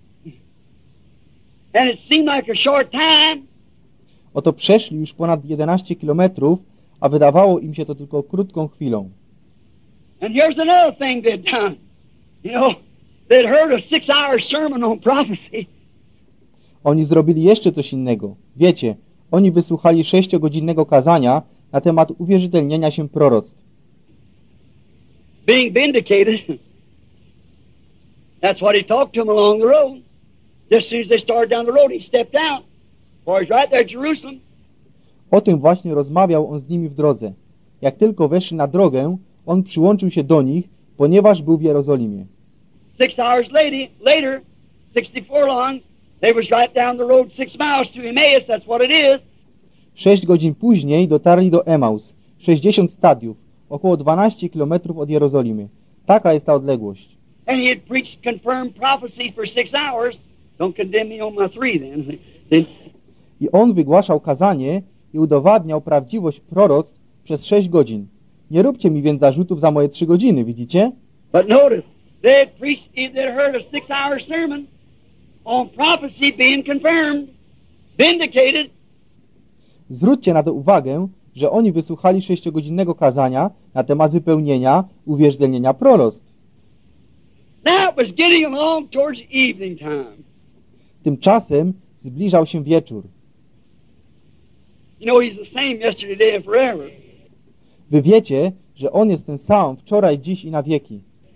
and it seemed like a short time. Oto przeszli już ponad 11 kilometrów, a wydawało im się to tylko krótką chwilą. And here's another thing they'd done. You know, they'd heard a 6-hour sermon on prophecy. Oni zrobili jeszcze coś innego. Wiecie, oni wysłuchali 6-godzinnego kazania na temat uwierzytelnienia się proroctw. Being vindicated. That's what he talked to them along the road. Just as soon as they started down the road, he stepped out. For he's right there at Jerusalem. O tym właśnie rozmawiał on z nimi w drodze. Jak tylko weszli na drogę, on przyłączył się do nich, ponieważ był w Jerozolimie. 6 hours later, 60 furlongs, they was right down the road 6 miles to Emmaus. That's what it is. 6 godzin później dotarli do Emaus, 60 stadiów, około 12 kilometrów od Jerozolimy. Taka jest ta odległość. And he had preached confirmed prophecy for 6 hours. Don't condemn me on my 3 then. I on wygłaszał kazanie i udowadniał prawdziwość proroctw przez 6 godzin. Nie róbcie mi więc zarzutów za moje 3 godziny, widzicie? But notice, they had preached, they had heard a 6-hour sermon on prophecy being confirmed, vindicated. Zwróćcie na to uwagę, że oni wysłuchali 6-godzinnego kazania na temat wypełnienia uwierzytelnienia proroctw. Now it was getting along towards evening time. Tymczasem zbliżał się wieczór. You know, he's the same yesterday, today, and forever. Wy wiecie, że On jest ten sam wczoraj, dziś i na wieki.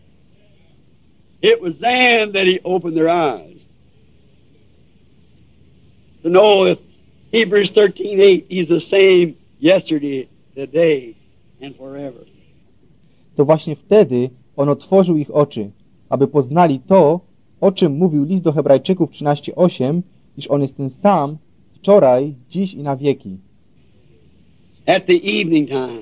It was then that he opened their eyes to know that Hebrews 13:8, he's the same yesterday, today, and forever. To właśnie wtedy On otworzył ich oczy, aby poznali to, o czym mówił list do Hebrajczyków 13:8, iż On jest ten sam wczoraj, dziś i na wieki. At the evening time,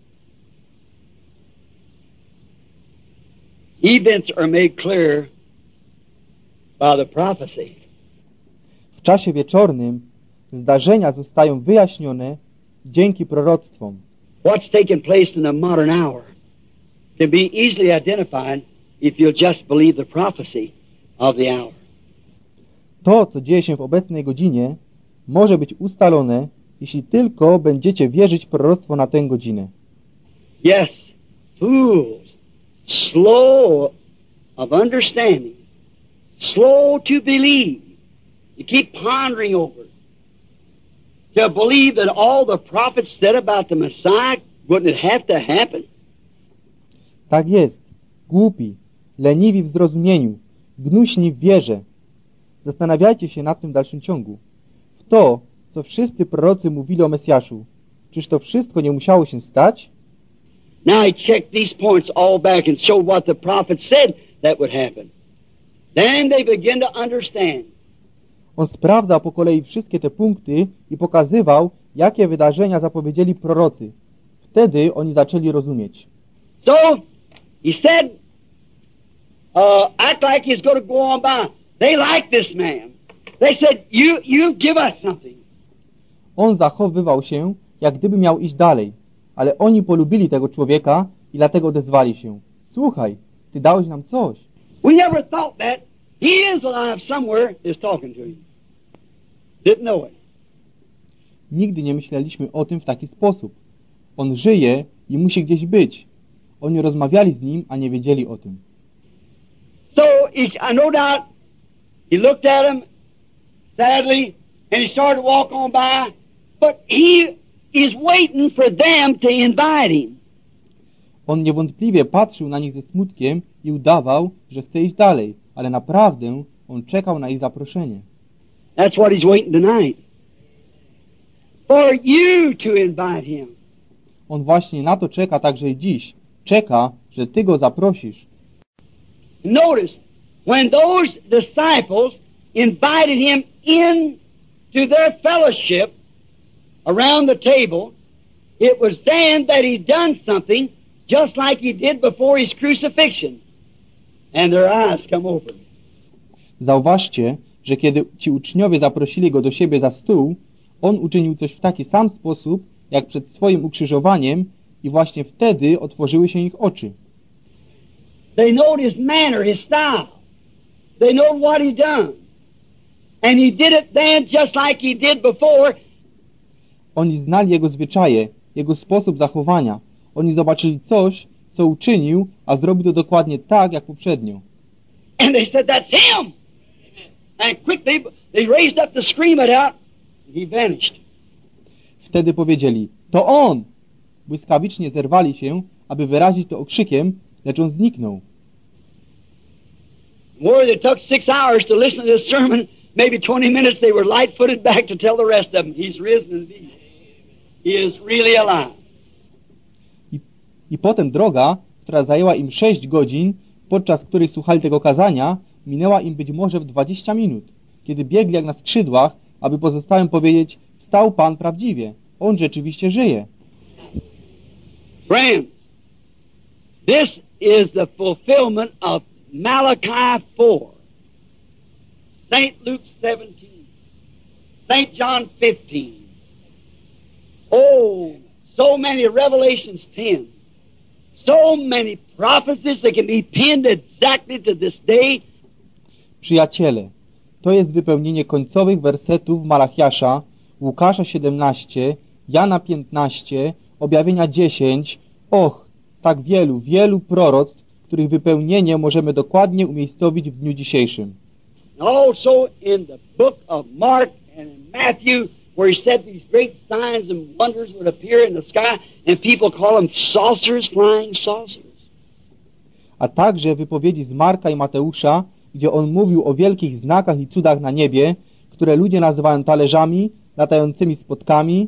events are made clear by the prophecy. W czasie wieczornym zdarzenia zostają wyjaśnione dzięki proroctwom. What's taking place in the modern hour can be easily identified if you'll just believe the prophecy of the hour. To, co dzieje się w obecnej godzinie, może być ustalone, jeśli tylko będziecie wierzyć proroctwo na tę godzinę. Yes, fools, slow of understanding, slow to believe. You keep pondering over it. To believe that all the prophets said about the Messiah, wouldn't it have to happen? Tak jest. Głupi, leniwi w zrozumieniu, gnuśni w wierze. Zastanawiajcie się nad tym w dalszym ciągu. W to, co wszyscy prorocy mówili o Mesjaszu. Czyż to wszystko nie musiało się stać? Now he checked these points all back and showed what the prophet said that would happen. Then they begin to understand. On sprawdza po kolei wszystkie te punkty i pokazywał, jakie wydarzenia zapowiedzieli prorocy. Wtedy oni zaczęli rozumieć. So, he said, act like he's going to go on by. They like this man. They said, you give us something. On zachowywał się, jak gdyby miał iść dalej, ale oni polubili tego człowieka i dlatego odezwali się. Słuchaj, ty dałeś nam coś. We never thought that. He is alive somewhere, is talking to him. Didn't know it. Nigdy nie myśleliśmy o tym w taki sposób. On żyje i musi gdzieś być. Oni rozmawiali z nim, a nie wiedzieli o tym. So, no doubt, he looked at him sadly, and he started to walk on by, but he is waiting for them to invite him. On niewątpliwie patrzył na nich ze smutkiem i udawał, że chce iść dalej, ale naprawdę on czekał na ich zaproszenie. That's what he's waiting tonight. For you to invite him. On właśnie na to czeka także i dziś. Czeka, że ty go zaprosisz. Notice, when those disciples invited him in to their fellowship around the table, it was then that he done something just like he did before his crucifixion. and their eyes come open. Zauważcie, że kiedy ci uczniowie zaprosili go do siebie za stół, on uczynił coś w taki sam sposób, jak przed swoim ukrzyżowaniem i właśnie wtedy otworzyły się ich oczy. They knowed his manner, his style. They knowed what he done. And he did it then just like he did before. Oni znali jego zwyczaje, jego sposób zachowania. Oni zobaczyli coś, co uczynił, a zrobił to dokładnie tak, jak poprzednio. And they said, that's him! And quickly they raised up to scream it out. And he vanished. Wtedy powiedzieli, to on! Błyskawicznie zerwali się, aby wyrazić to okrzykiem, lecz on zniknął. Where they took 6 hours to listen to this sermon, maybe 20 minutes they were light-footed back to tell the rest of them, he's risen indeed. He is really alive. I potem droga, która zajęła im 6 godzin, podczas której słuchali tego kazania, minęła im być może w 20 minut, kiedy biegli jak na skrzydłach, aby pozostałym powiedzieć, wstał Pan prawdziwie, On rzeczywiście żyje. Friends, this is the fulfillment of Malachi 4, St. Luke 17, St. John 15. Oh, so many Revelations 10. So many prophecies that can be pinned exactly to this day. Przyjaciele, to jest wypełnienie końcowych wersetów Malachiasza, Łukasza 17, Jana 15, Objawienia 10. Och, tak wielu, wielu proroctw, których wypełnienie możemy dokładnie umiejscowić w dniu dzisiejszym. Also in the book of Mark and in Matthew, where he said these great signs and wonders would appear in the sky, and people call them saucers, flying saucers. A także wypowiedzi z Marka i Mateusza, gdzie on mówił o wielkich znakach i cudach na niebie, które ludzie nazywają talerzami, latającymi spotkami,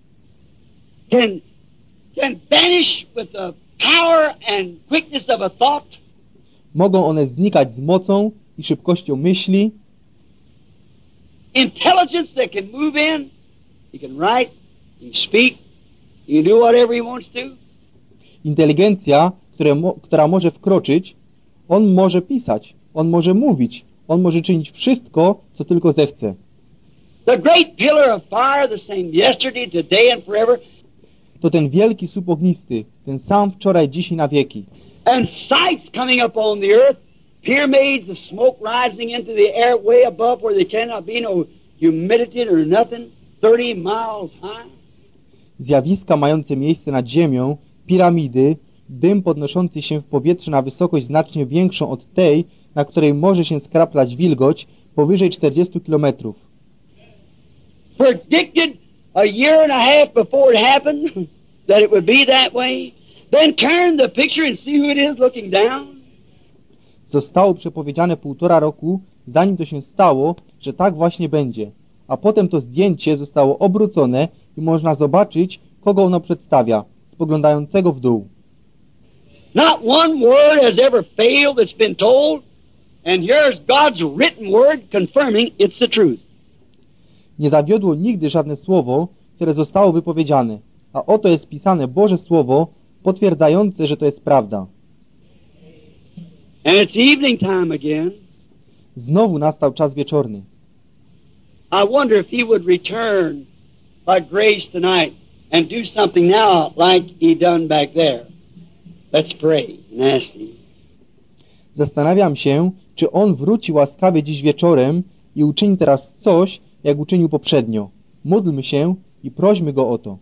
can vanish with the power and quickness of a thought. Mogą one znikać z mocą i szybkością myśli. Intelligence that can move in. He can write, he can speak, he can do whatever he wants to. Inteligencja, która może wkroczyć, on może pisać, on może mówić, on może czynić wszystko, co tylko zechce. The great pillar of fire, the same yesterday, today and forever. To ten wielki słup ognisty, ten sam wczoraj, dziś i na wieki. And sights coming up on the earth, pyramids of smoke rising into the air way above where there cannot be no humidity or nothing, 30 miles high. Zjawiska mające miejsce nad ziemią, piramidy, dym podnoszący się w powietrze na wysokość znacznie większą od tej, na której może się skraplać wilgoć, powyżej 40 kilometrów. Predicted a year and a half before it happened that it would be that way. Then turn the picture and see who it is looking down. Zostało przepowiedziane 1,5 roku, zanim to się stało, że tak właśnie będzie. A potem to zdjęcie zostało obrócone i można zobaczyć, kogo ono przedstawia, spoglądającego w dół. Not one word has ever failed that's been told, and here's God's written word confirming it's the truth. Nie zawiodło nigdy żadne słowo, które zostało wypowiedziane, a oto jest pisane Boże Słowo, potwierdzające, że to jest prawda. And it's evening time again. Znowu nastał czas wieczorny. I wonder if he would return by grace tonight and do something now like he done back there. Let's pray and ask him. Zastanawiam się, czy on wróci łaskawie dziś wieczorem i uczyni teraz coś, jak uczynił poprzednio. Módlmy się i prośmy go o to.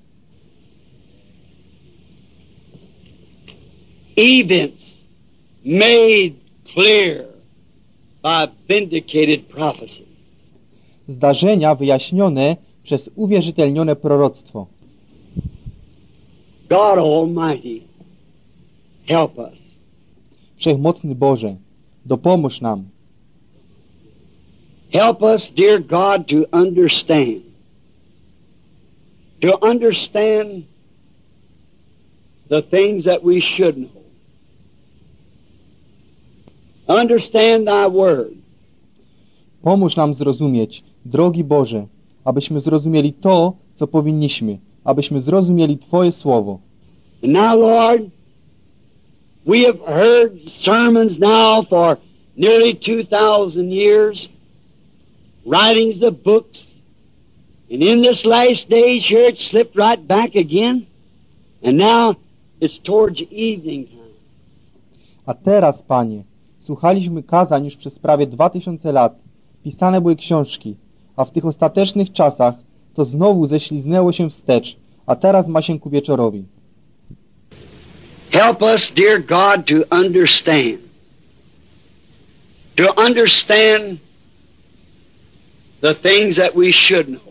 Events made clear by vindicated prophecy. Zdarzenia wyjaśnione przez uwierzytelnione proroctwo. God Almighty, help us. Wszechmocny Boże, dopomóż nam. Help us, dear God, to understand. To understand the things that we should know. Understand Thy Word. Pomóż nam zrozumieć, drogi Boże, abyśmy zrozumieli to, co powinniśmy, abyśmy zrozumieli Twoje Słowo. And now, Lord, We have heard sermons now for nearly 2,000 years, writings of books, and in this last days here it slipped right back again, and now it's towards evening time. A teraz, Panie, słuchaliśmy kazań już przez prawie 2000 lat, pisane były książki, a w tych ostatecznych czasach to znowu ześliznęło się wstecz, a teraz ma się ku wieczorowi. Help us, dear God, to understand the things that we should know.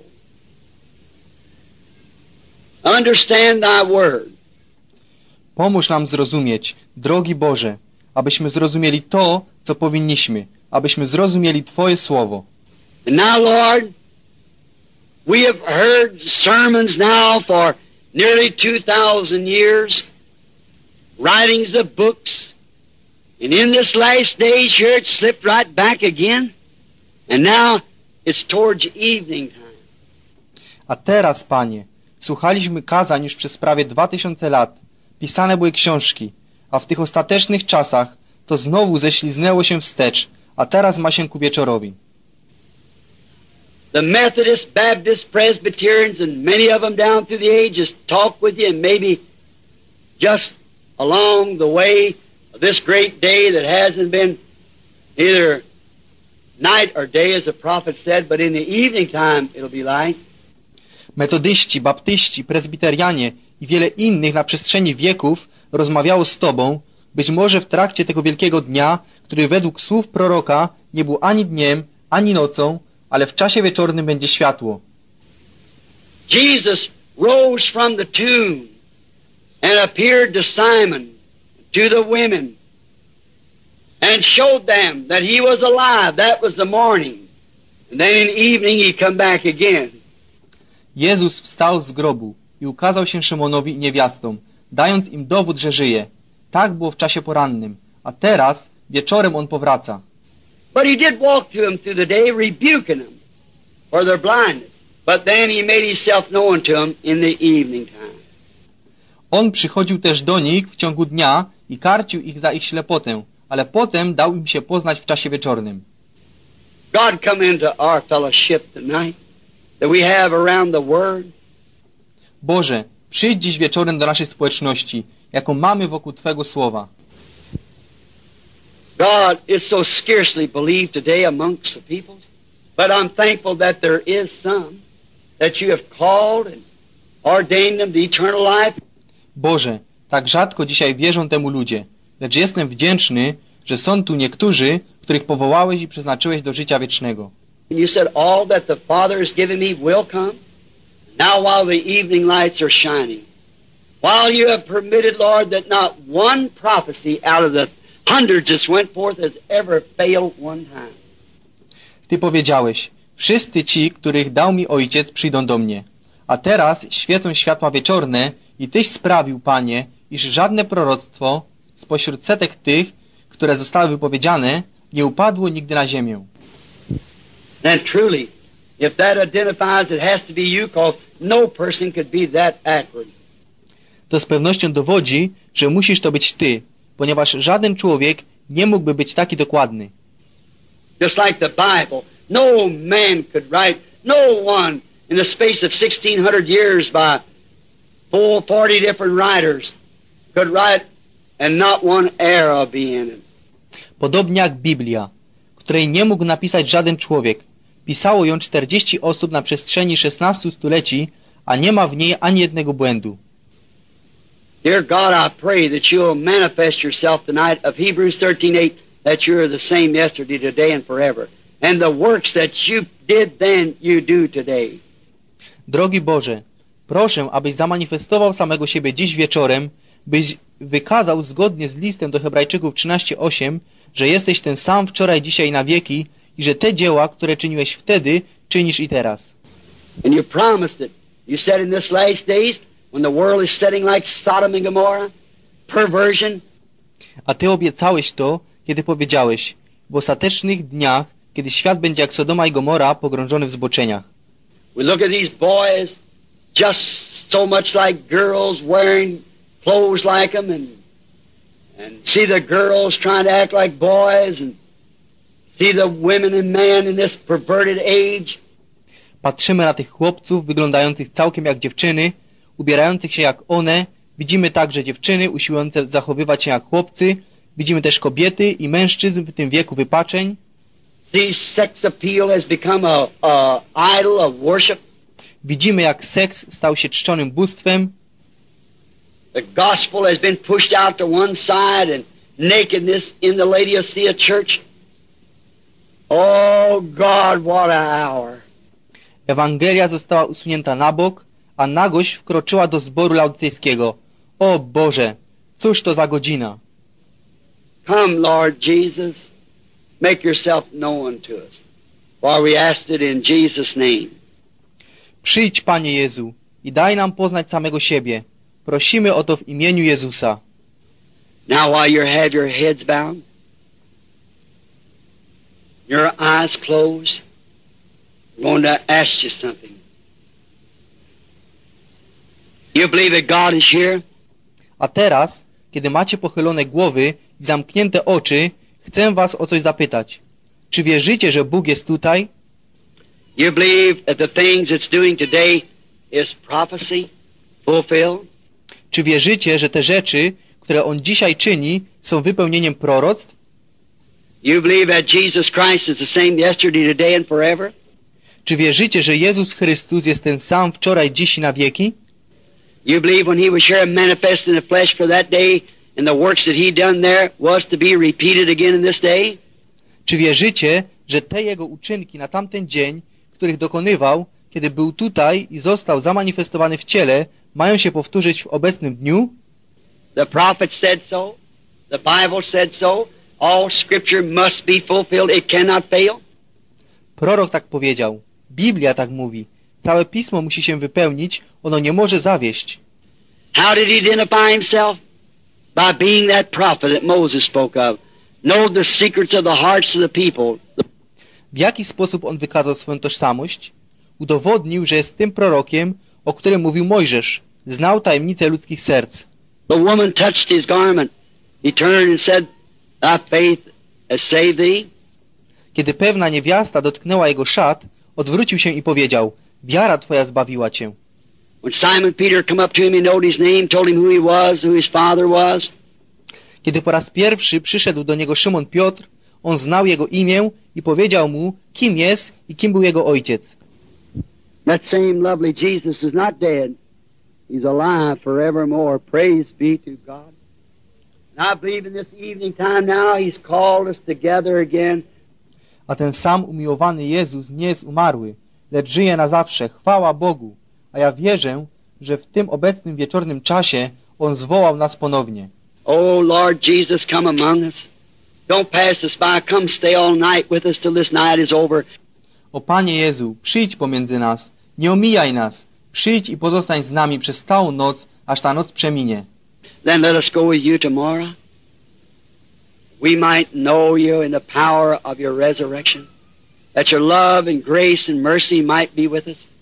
Understand Thy Word. Pomóż nam zrozumieć, drogi Boże, abyśmy zrozumieli to, co powinniśmy, abyśmy zrozumieli Twoje Słowo. And now, Lord, we have heard sermons now for nearly 2,000 years, writings of books, and in this last days here it slipped right back again, and now it's towards evening time. A teraz, Panie, słuchaliśmy kazań już przez prawie 2000 lat, pisane były książki, a w tych ostatecznych czasach to znowu ześliznęło się wstecz, a teraz ma się ku wieczorowi. The Methodist, Baptist, Presbyterians, and many of them down through the ages talk with you, and maybe just along the way of this great day that hasn't been either night or day, as the prophet said, but in the evening time it'll be light. Metodyści, baptyści, prezbiterianie i wiele innych na przestrzeni wieków rozmawiało z Tobą, być może w trakcie tego wielkiego dnia, który według słów proroka nie był ani dniem, ani nocą, ale w czasie wieczornym będzie światło. Jesus rose from the tomb and appeared to Simon, to the women, and showed them that he was alive. That was the morning. And then in the evening he come back again. Jezus wstał z grobu i ukazał się Szymonowi i niewiastom, dając im dowód, że żyje. Tak było w czasie porannym, a teraz wieczorem on powraca. But he did walk to them through the day, rebuking them for their blindness. But then he made himself known to them in the evening time. On przychodził też do nich w ciągu dnia i karcił ich za ich ślepotę, ale potem dał im się poznać w czasie wieczornym. God, come into our fellowship tonight that we have around the Word. Boże, przyjdź dziś wieczorem do naszej społeczności, jaką mamy wokół Twego Słowa. God, it's so scarcely believed today amongst the people, but I'm thankful that there is some that you have called and ordained them to eternal life. Boże, tak rzadko dzisiaj wierzą temu ludzie, lecz jestem wdzięczny, że są tu niektórzy, których powołałeś i przeznaczyłeś do życia wiecznego. And you said all that the Father has given me will come. Now while the evening lights are shining, while you have permitted, Lord, that not one prophecy out of the hundreds that went forth has ever failed one time. Ty powiedziałeś, wszyscy ci, których dał mi Ojciec, przyjdą do mnie. A teraz świecą światła wieczorne i Tyś sprawił, Panie, iż żadne proroctwo spośród setek tych, które zostały wypowiedziane, nie upadło nigdy na ziemię. Then truly, if that identifies, it has to be you, because no person could be that accurate. To z pewnością dowodzi, że musisz to być Ty, ponieważ żaden człowiek nie mógłby być taki dokładny. Just like the Bible, no man could write, no one in the space of 1600 years by 40 different writers could write and not one error be in it. Podobnie jak Biblia, której nie mógł napisać żaden człowiek. Pisało ją 40 osób na przestrzeni 16 stuleci, a nie ma w niej ani jednego błędu. Dear God, I pray that you'll manifest yourself tonight of Hebrews 13:8, that you're the same yesterday, today, and forever. And the works that you did then, you do today. Drogi Boże, proszę, abyś zamanifestował samego siebie dziś wieczorem, byś wykazał zgodnie z listem do Hebrajczyków 13:8, że jesteś ten sam wczoraj, dzisiaj i na wieki i że te dzieła, które czyniłeś wtedy, czynisz i teraz. And you promised it. You said in this last days, when the world is setting like Sodom and Gomorrah, perversion. A Ty obiecałeś to, kiedy powiedziałeś, w ostatecznych dniach, kiedy świat będzie jak Sodoma i Gomora, pogrążony w zboczeniach. We look at these boys, just so much like girls, wearing clothes like them, and see the girls trying to act like boys and see the women and men in this perverted age. Patrzymy na tych chłopców wyglądających całkiem jak dziewczyny, ubierających się jak one. Widzimy także dziewczyny usiłujące zachowywać się jak chłopcy. Widzimy też kobiety i mężczyzn w tym wieku wypaczeń. See, sex appeal has become a idol of worship. Widzimy, jak seks stał się czczonym bóstwem. The gospel has been pushed out to one side and nakedness in the Laodicea church. Oh God, what an hour. Ewangelia została usunięta na bok, a nagość wkroczyła do zboru laodycejskiego. O Boże, cóż to za godzina? Come, Lord Jesus, make yourself known to us. For we asked it in Jesus' name. Przyjdź, Panie Jezu, i daj nam poznać samego siebie. Prosimy o to w imieniu Jezusa. Now while you have your heads bowed, your eyes closed, I'm going to ask you something. You believe that God is here? A teraz, kiedy macie pochylone głowy i zamknięte oczy, chcę was o coś zapytać. Czy wierzycie, że Bóg jest tutaj? You believe that the things it's doing today is prophecy fulfilled? Czy wierzycie, że te rzeczy, które On dzisiaj czyni, są wypełnieniem proroctw? You believe that Jesus Christ is the same yesterday, today and forever? Czy wierzycie, że Jezus Chrystus jest ten sam wczoraj, dziś i na wieki? You believe when He was here manifest in the flesh for that day and the works that He done there was to be repeated again in this day? Czy wierzycie, że te Jego uczynki na tamten dzień, których dokonywał, kiedy był tutaj i został zamanifestowany w ciele, mają się powtórzyć w obecnym dniu? The prophet said so. The Bible said so. All scripture must be fulfilled. It cannot fail. Prorok tak powiedział. Biblia tak mówi. Całe Pismo musi się wypełnić. Ono nie może zawieść. How did He identify Himself? By being that prophet that Moses spoke of. Know the secrets of the hearts of the people. W jaki sposób on wykazał swoją tożsamość? Udowodnił, że jest tym prorokiem, o którym mówił Mojżesz. Znał tajemnice ludzkich serc. The woman touched His garment. He turned and said, Thy faith has saved thee. Kiedy pewna niewiasta dotknęła jego szat, odwrócił się i powiedział, wiara twoja zbawiła cię. When Simon Peter come up to him, he knowed his name, told him who he was, who his father was. Kiedy po raz pierwszy przyszedł do niego Szymon Piotr, on znał jego imię i powiedział mu, kim jest i kim był jego ojciec. That same lovely Jesus is not dead. He's alive forevermore. Praise be to God. And I believe in this evening time now, He's called us together again. A ten sam umiłowany Jezus nie jest umarły, lecz żyje na zawsze. Chwała Bogu. A ja wierzę, że w tym obecnym wieczornym czasie On zwołał nas ponownie. Oh, Lord Jesus, come among us. Don't pass us by. Come stay all night with us till this night is over. O Panie Jezu, przyjdź pomiędzy nas. Nie omijaj nas. Przyjdź i pozostań z nami przez całą noc, aż ta noc przeminie. Then let us go with you tomorrow. We might know you in the power of your resurrection. That your love and grace and mercy might be with us.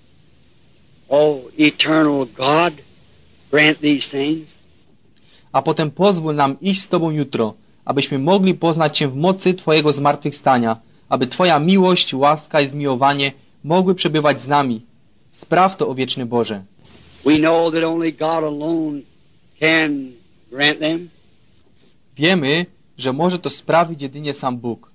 Oh, eternal God, grant these things. A potem pozwól nam iść z Tobą jutro, abyśmy mogli poznać Cię w mocy Twojego zmartwychwstania, aby Twoja miłość, łaska i zmiłowanie mogły przebywać z nami. Spraw to, o wieczny Boże. We know that only God alone can grant them. Wiemy, że może to sprawić jedynie sam Bóg.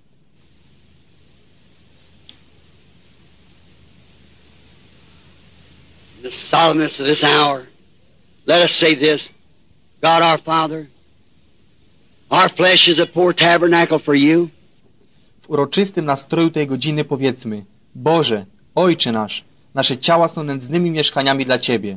In the solemnness of this hour, let us say this. God our Father, our flesh is a poor tabernacle for you. W uroczystym nastroju tej godziny powiedzmy, Boże, Ojcze nasz, nasze ciała są nędznymi mieszkaniami dla Ciebie.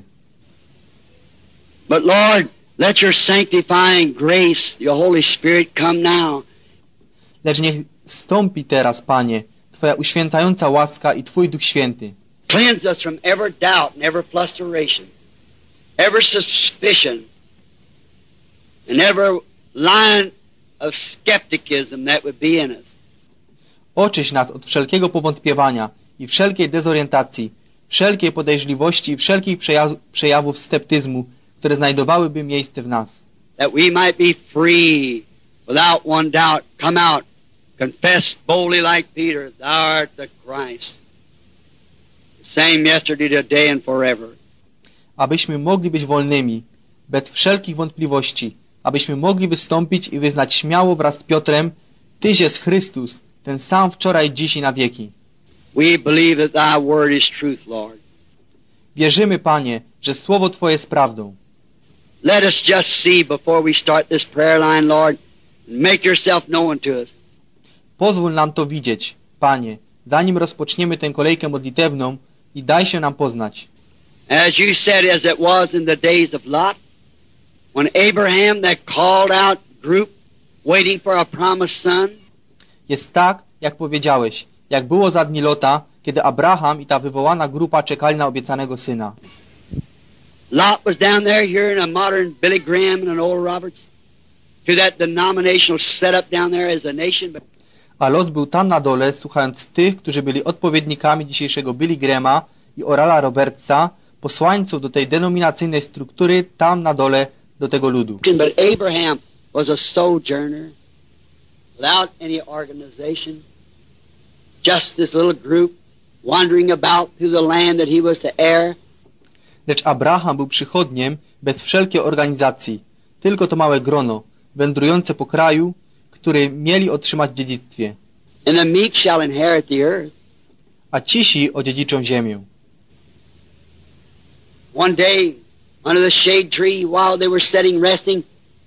But Lord, let your sanctifying grace, your Holy Spirit come now. Lecz niech stąpi teraz, Panie, Twoja uświęcająca łaska i Twój Duch Święty. Cleanse us from every doubt and every frustration, every suspicion, and every line of skepticism that would be in us. Oczyść nas od wszelkiego powątpiewania i wszelkiej dezorientacji, wszelkiej podejrzliwości i wszelkich przejawów sceptyzmu, które znajdowałyby miejsce w nas. that we might be free, without one doubt, come out, confess boldly like Peter, thou art the Christ. The same yesterday, today, and forever. Abyśmy mogli być wolnymi, bez wszelkich wątpliwości, abyśmy mogli wystąpić i wyznać śmiało wraz z Piotrem, Tyś jest Chrystus, ten sam wczoraj, dziś i na wieki. We believe that thy word is truth, Lord. Wierzymy, Panie, że Słowo Twoje jest prawdą. Let us just see before we start this prayer line, Lord, and make yourself known to us. Pozwól nam to widzieć, Panie, zanim rozpoczniemy tę kolejkę modlitewną i daj się nam poznać. As you said, as it was in the days of Lot, when Abraham, that called out group, waiting for a promised son, Jest tak, jak powiedziałeś, jak było za dni Lota, kiedy Abraham i ta wywołana grupa czekali na obiecanego syna. Lot was down there hearing a modern Billy Graham and an old Roberts, to that denominational setup down there as a nation. A Lot był tam na dole, słuchając tych, którzy byli odpowiednikami dzisiejszego Billy Grahama i Orala Robertsa, posłańców do tej denominacyjnej struktury tam na dole do tego ludu. But Abraham was a sojourner, without any organization, just this little group wandering about through the land that he was to heir. Lecz Abraham był przychodniem bez wszelkiej organizacji, tylko to małe grono, wędrujące po kraju, który mieli otrzymać w dziedzictwie. And the meek shall inherit the earth. A cisi odziedziczą ziemię. One day, under the shade tree, while they were sitting resting,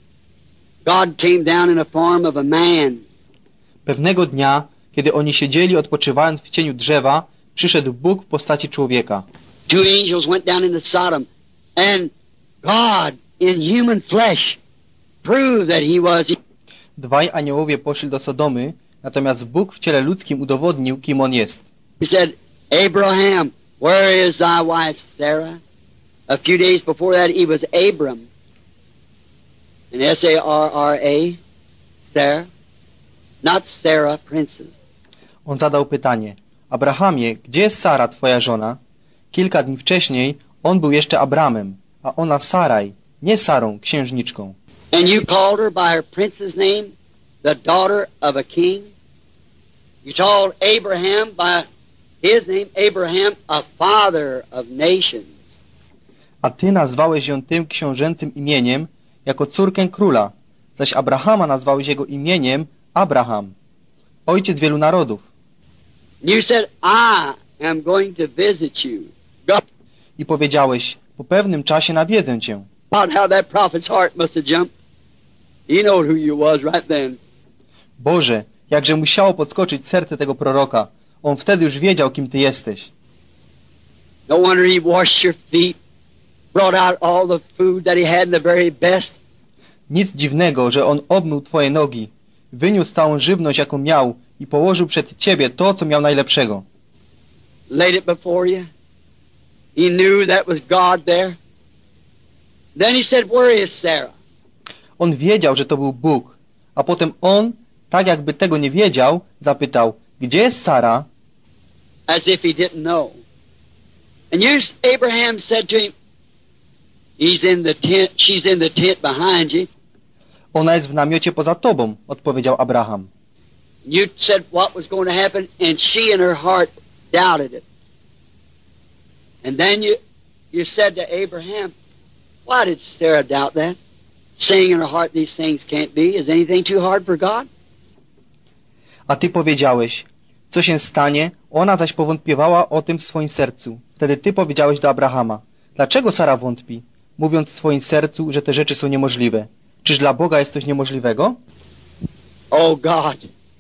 God came down in the form of a man. Pewnego dnia, kiedy oni siedzieli odpoczywając w cieniu drzewa, przyszedł Bóg w postaci człowieka. Two angels went down into Sodom, and God in human flesh proved that he was. Dwaj aniołowie poszli do Sodomy, natomiast Bóg w ciele ludzkim udowodnił, kim on jest. He said, Abraham, where is thy wife Sarah? A few days before that he was Abram. And S-A-R-R-A, Sarah. Not Sarah, princess. On zadał pytanie: Abrahamie, gdzie jest Sara, twoja żona? Kilka dni wcześniej on był jeszcze Abramem, a ona Saraj, nie Sarą, księżniczką. And you called her by her prince's name, the daughter of a king. You told Abraham by his name, Abraham, a father of nations. A ty nazwałeś ją tym książęcym imieniem, jako córkę króla, zaś Abrahama nazwałeś jego imieniem Abraham, ojciec wielu narodów. You said, I am going to visit you. God, I powiedziałeś, po pewnym czasie nawiedzę cię. about how that prophet's heart must have jumped. He knowed who you was right then. Boże, jakże musiało podskoczyć serce tego proroka. On wtedy już wiedział, kim ty jesteś. No wonder he washed your feet, brought out all the food that he had in the very best. Nic dziwnego, że on obmył twoje nogi, wyniósł całą żywność, jaką miał i położył przed ciebie to, co miał najlepszego. Laid it before you. He knew that was God there. Then he said, where is Sarah? On wiedział, że to był Bóg, a potem on, tak jakby tego nie wiedział, zapytał, gdzie jest Sara? As if he didn't know. And Abraham said to him, she's in the tent behind you. Ona jest w namiocie poza tobą, odpowiedział Abraham. You said what was going to happen, and she in her heart doubted it. And then you said to Abraham, why did Sarah doubt that? Saying in her heart, these things can't be. Is anything too hard for God? A ty powiedziałeś, co się stanie? Ona zaś powątpiewała o tym w swoim sercu. Wtedy ty powiedziałeś do Abrahama, dlaczego Sara wątpi, mówiąc w swoim sercu, że te rzeczy są niemożliwe? Czyż dla Boga jest coś niemożliwego? Oh God,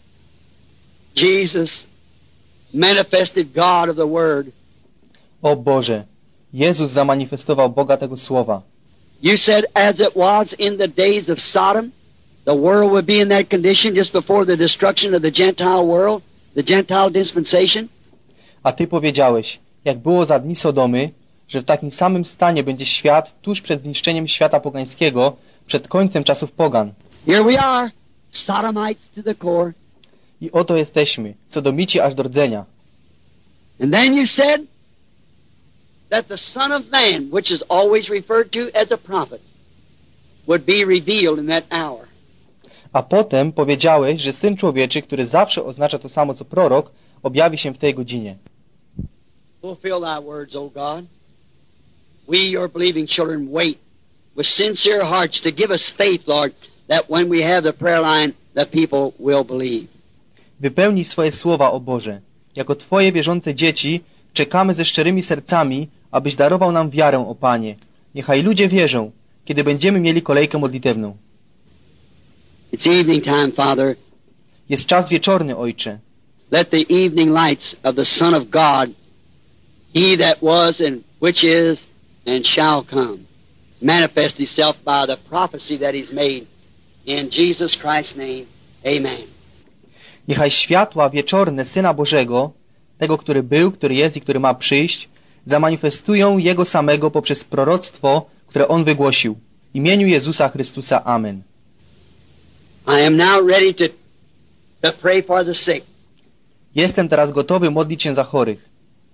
Jesus, manifested God of the Word. O Boże, Jezus zamanifestował Boga tego słowa. You said, as it was in the days of Sodom, the world would be in that condition just before the destruction of the Gentile world, the Gentile dispensation. A ty powiedziałeś, jak było za dni Sodomy, że w takim samym stanie będzie świat tuż przed zniszczeniem świata pogańskiego, przed końcem czasów pogan. Here we are, Sodomites to the core. I oto jesteśmy, Sodomici aż do rdzenia. And then you said that the Son of Man, which is always referred to as a prophet, would be revealed in that hour. A potem powiedziałeś, że Syn Człowieczy, który zawsze oznacza to samo co prorok, objawi się w tej godzinie. Fulfill thy words, O God. We, your believing children, wait with sincere hearts to give us faith, Lord, that when we have the prayer line, the people will believe. Wypełnij swoje słowa, o Boże. Jako Twoje wierzące dzieci czekamy ze szczerymi sercami, abyś darował nam wiarę, o Panie. Niechaj ludzie wierzą, kiedy będziemy mieli kolejkę modlitewną. It's evening time, Father. Jest czas wieczorny, Ojcze. Let the evening lights of the Son of God, He that was and which is and shall come, manifest Himself by the prophecy that He's made. In Jesus Christ's name, amen. Niechaj światła wieczorne Syna Bożego, tego, który był, który jest i który ma przyjść, zamanifestują Jego samego poprzez proroctwo, które On wygłosił. W imieniu Jezusa Chrystusa. Amen. I am now ready to pray for the sick. Jestem teraz gotowy modlić się za chorych.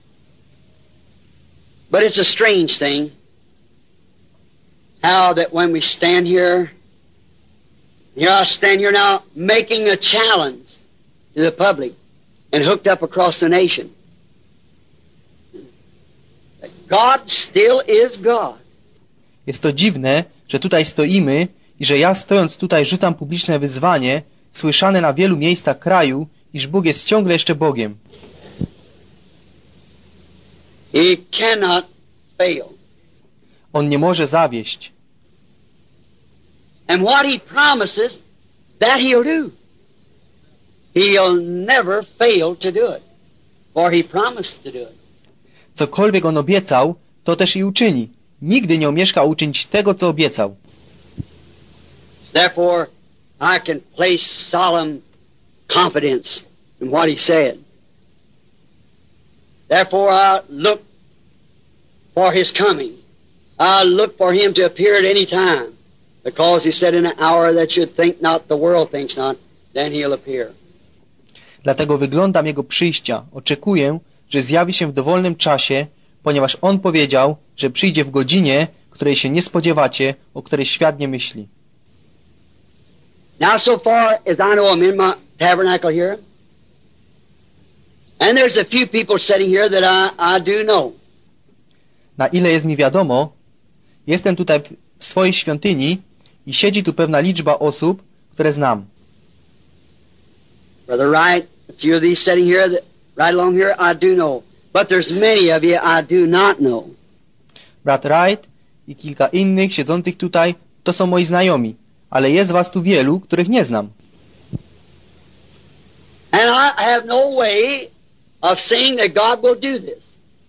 But it's a strange thing how that when we stand here I stand here now making a challenge to the public and hooked up across the nation. That God still is God. Jest to dziwne, że tutaj stoimy i że ja stojąc tutaj rzucam publiczne wyzwanie, słyszane na wielu miejscach kraju, iż Bóg jest ciągle jeszcze Bogiem. He cannot fail. On nie może zawieść. And what He promises, that He'll do. He'll never fail to do it, for He promised to do it. Cokolwiek On obiecał, to też i uczyni. Nigdy nie omieszka uczynić tego, co obiecał. Therefore, I can place solemn confidence in what He said. Therefore, I look for His coming. I look for Him to appear at any time, because He said in an hour that you think not, the world thinks not, then He'll appear. Dlatego wyglądam Jego przyjścia. Oczekuję, że zjawi się w dowolnym czasie, ponieważ On powiedział, że przyjdzie w godzinie, której się nie spodziewacie, o której świat nie myśli. Now, so far as I know, I'm in my tabernacle here, and there's a few people sitting here that I do know. Na ile jest mi wiadomo, jestem tutaj w swojej świątyni i siedzi tu pewna liczba osób, które znam. Brother Wright, a few of these sitting here, right along here, I do know. But there's many of you I do not know. Brat Wright i kilka innych siedzących tutaj to są moi znajomi, ale jest was tu wielu, których nie znam. And I have no way of saying that God will do this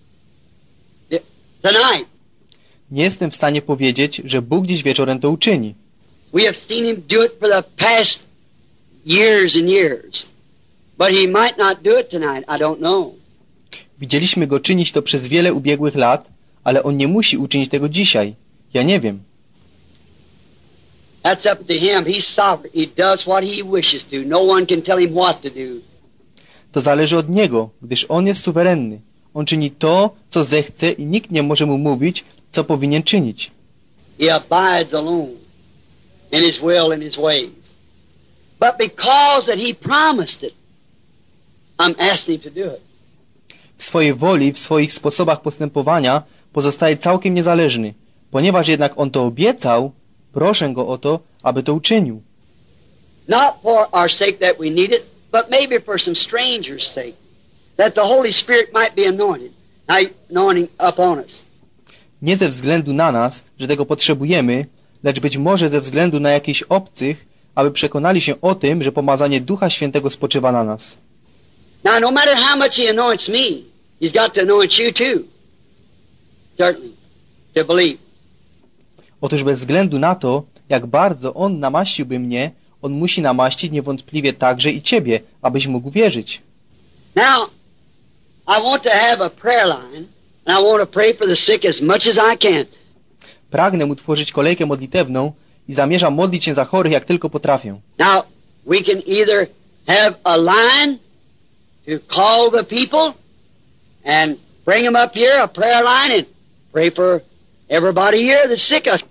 tonight. Nie jestem w stanie powiedzieć, że Bóg dziś wieczorem to uczyni. We have seen Him do it for the past years and years. But He might not do it tonight. I don't know. Widzieliśmy Go czynić to przez wiele ubiegłych lat, ale On nie musi uczynić tego dzisiaj. Ja nie wiem. That's up to Him. He's sovereign. He does what He wishes to. No one can tell Him what to do. To zależy od Niego, gdyż On jest suwerenny. On czyni to, co zechce i nikt nie może Mu mówić, co powinien czynić. He abides alone in His will and His ways. But because that He promised it, I'm asking Him to do it. W swojej woli, w swoich sposobach postępowania pozostaje całkiem niezależny. Ponieważ jednak On to obiecał, proszę Go o to, aby to uczynił. Not for our sake that we need it, but maybe for some strangers' sake, that the Holy Spirit might be anointing upon us. Nie ze względu na nas, że tego potrzebujemy, lecz być może ze względu na jakichś obcych, aby przekonali się o tym, że pomazanie Ducha Świętego spoczywa na nas. Now, no matter how much He anoints me, He's got to anoint you too. Certainly, to believe. Otóż bez względu na to, jak bardzo On namaściłby mnie, On musi namaścić niewątpliwie także i Ciebie, abyś mógł wierzyć. Now, I want to have a prayer line, and I want to pray for the sick as much as I can. Pragnę utworzyć kolejkę modlitewną i zamierzam modlić się za chorych, jak tylko potrafię. Now, we can either have a line to call the people and bring them up here, a prayer line, and pray for everybody here that's sick.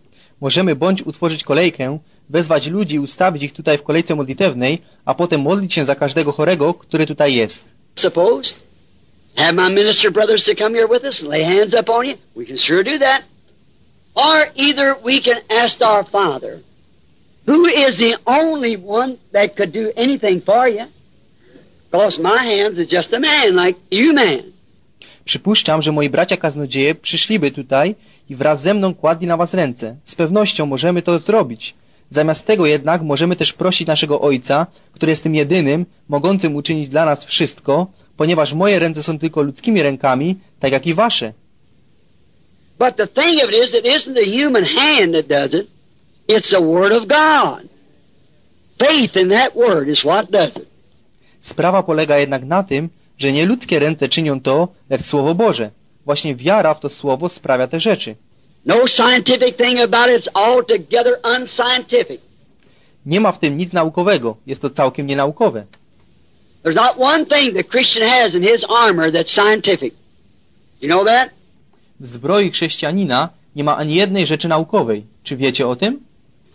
Możemy bądź utworzyć kolejkę, wezwać ludzi i ustawić ich tutaj w kolejce modlitewnej, a potem modlić się za każdego chorego, który tutaj jest. Suppose, have my minister brothers to come here with us and lay hands upon you. We can sure do that. Or either we can ask our Father, who is the only one that could do anything for you. Because my hands is just a man like you man. Przypuszczam, że moi bracia kaznodzieje przyszliby tutaj i wraz ze mną kładli na was ręce. Z pewnością możemy to zrobić. Zamiast tego jednak możemy też prosić naszego Ojca, który jest tym jedynym, mogącym uczynić dla nas wszystko, ponieważ moje ręce są tylko ludzkimi rękami, tak jak i wasze. But the thing of it is, it isn't the human hand that does it. It's the Word of God. Faith in that Word is what does it. Sprawa polega jednak na tym, że nie ludzkie ręce czynią to, lecz Słowo Boże. Właśnie wiara w to Słowo sprawia te rzeczy. No scientific thing about it. It's altogether unscientific. Nie ma w tym nic naukowego. Jest to całkiem nienaukowe. There's not one thing the Christian has in his armor that's scientific. You know that? W zbroi chrześcijanina nie ma ani jednej rzeczy naukowej. Czy wiecie o tym?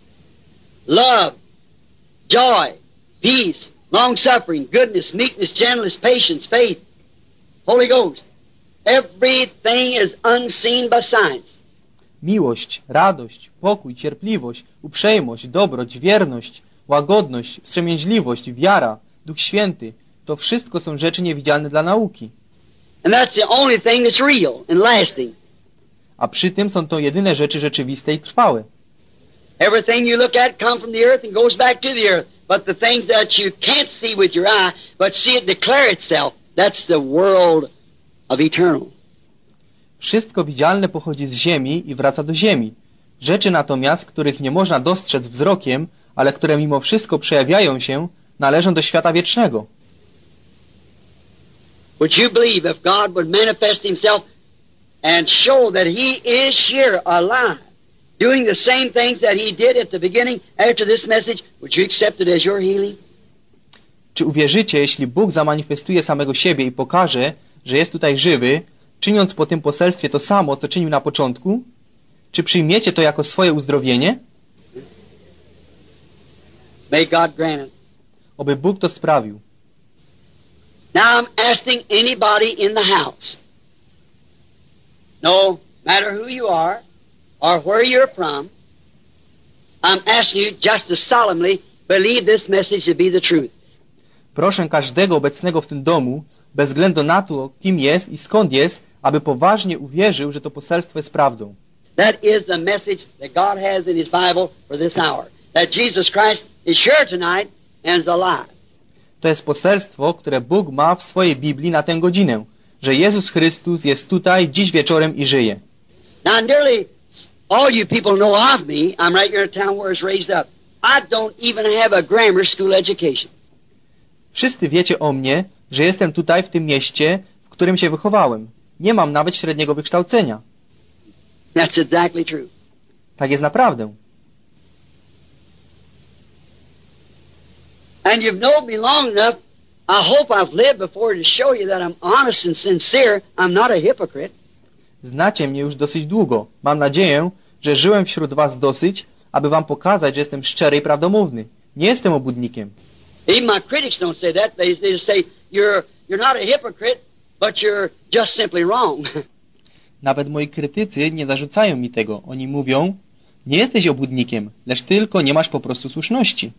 Love, joy, peace, long-suffering, goodness, meekness, gentleness, patience, faith, Holy Ghost. Everything is unseen by science. Miłość, radość, pokój, cierpliwość, uprzejmość, dobroć, wierność, łagodność, wstrzemięźliwość, wiara, Duch Święty. To wszystko są rzeczy niewidzialne dla nauki. And that's the only thing that's real and lasting. A przy tym są to jedyne rzeczy rzeczywiste i trwałe. Everything you look at come from the earth and goes back to the earth. But the things that you can't see with your eye, but see it declare itself, that's the world of eternal. Wszystko widzialne pochodzi z ziemi i wraca do ziemi. Rzeczy natomiast, których nie można dostrzec wzrokiem, ale które mimo wszystko przejawiają się, należą do świata wiecznego. Would you believe if God would manifest himself and show that he is here alive, doing the same things that he did at the beginning after this message, would you accept it as your healing? Czy uwierzycie, jeśli Bóg zamanifestuje samego siebie i pokaże, że jest tutaj żywy, czyniąc po tym poselstwie to samo, co czynił na początku? Czy przyjmiecie to jako swoje uzdrowienie? May God grant it. Oby Bóg to sprawił. Now I'm asking anybody in the house, no matter who you are or where you're from, I'm asking you just to solemnly believe this message to be the truth. Proszę każdego obecnego w tym domu, bez względu na to, kim jest i skąd jest, aby poważnie uwierzył, że to poselstwo jest prawdą. That is the message that God has in His Bible for this hour. That Jesus Christ is here tonight and is alive. To jest poselstwo, które Bóg ma w swojej Biblii na tę godzinę, że Jezus Chrystus jest tutaj dziś wieczorem i żyje. Now, nearly all you people know of me. I'm right here in a town where I was raised up. I don't even have a grammar school education. Wszyscy wiecie o mnie, że jestem tutaj w tym mieście, w którym się wychowałem. Nie mam nawet średniego wykształcenia. That's exactly true. Tak jest naprawdę. And you've known me long enough, I hope I've lived before to show you that I'm honest and sincere. I'm not a hypocrite. Znacie mnie już dosyć długo. Mam nadzieję, że żyłem wśród was dosyć, aby wam pokazać, że jestem szczery i prawdomówny. Nie jestem obłudnikiem. Even my critics don't say that. They just say, you're not a hypocrite, but you're just simply wrong. Nawet moi krytycy nie zarzucają mi tego. Oni mówią, nie jesteś obłudnikiem, lecz tylko nie masz po prostu słuszności.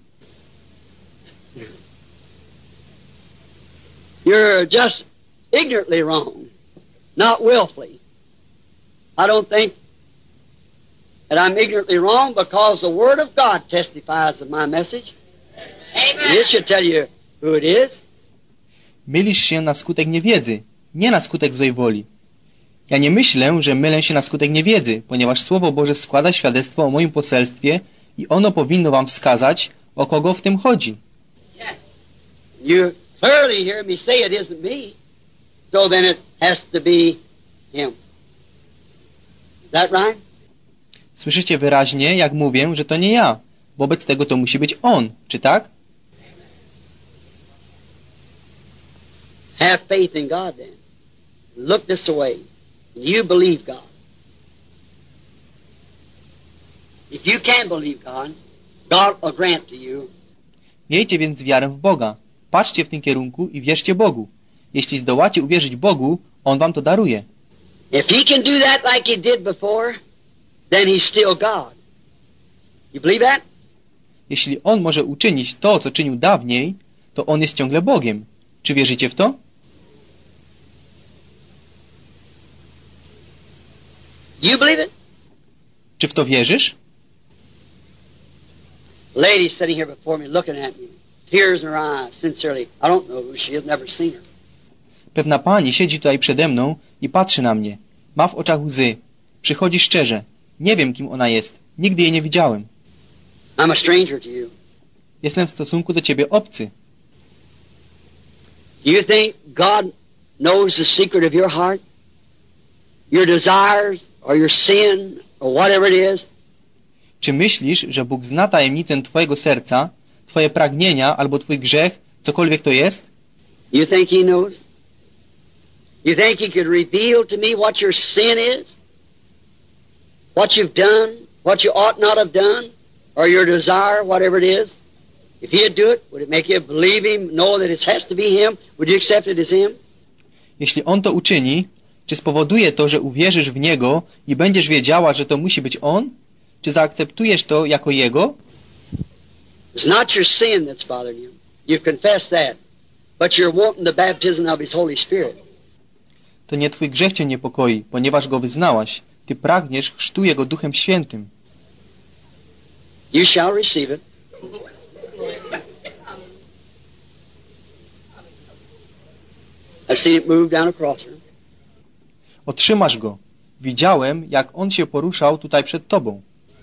You're just ignorantly wrong, not willfully. I don't think that I'm ignorantly wrong because the Word of God testifies of my message. Amen. It should tell you who it is. Mylisz się na skutek niewiedzy, nie na skutek złej woli. Ja nie myślę, że mylę się na skutek niewiedzy, ponieważ Słowo Boże składa świadectwo o moim poselstwie i ono powinno wam wskazać, o kogo w tym chodzi. You clearly hear me say it isn't me, so then it has to be Him. Is that right? Słyszycie wyraźnie, jak mówię, że to nie ja. Wobec tego to musi być On, czy tak? Have faith in God then. Look this way. You believe God. If you can believe God, God will grant to you. Miejcie więc wiarę w Boga. Patrzcie w tym kierunku i wierzcie Bogu. Jeśli zdołacie uwierzyć Bogu, On wam to daruje. If He can do that like He did before, then He's still God. You believe that? Jeśli On może uczynić to, co czynił dawniej, to On jest ciągle Bogiem. Czy wierzycie w to? You believe it? Czy w to wierzysz? Lady sitting here before me looking at me, tears in her eyes, sincerely. I don't know who she is, never seen her. Pewna pani siedzi tutaj przede mną i patrzy na mnie. Ma w oczach łzy. Przychodzi szczerze. Nie wiem, kim ona jest. Nigdy jej nie widziałem. I'm a stranger to you. Jestem w stosunku do ciebie obcy. Do you think God knows the secret of your heart? Your desires, or your sin, or whatever it is? Czy myślisz, że Bóg zna tajemnicę twojego serca, twoje pragnienia albo twój grzech, cokolwiek to jest? You think He knows? You think He could reveal to me what your sin is? What you've done? What you ought not have done? Or your desire, whatever it is? If He'd do it, would it make you believe Him, know that it has to be Him? Would you accept it as Him? Jeśli On to uczyni, czy spowoduje to, że uwierzysz w Niego i będziesz wiedziała, że to musi być On? Czy zaakceptujesz to jako Jego? It's not your sin that's bothering you. You've confessed that. But you're wanting the baptism of His Holy Spirit. To nie twój grzech cię niepokoi, ponieważ go wyznałaś. Ty pragniesz chrztu Jego Duchem Świętym. You shall receive it. I've seen it move down across her. Otrzymasz go. Widziałem, jak on się poruszał tutaj przed tobą.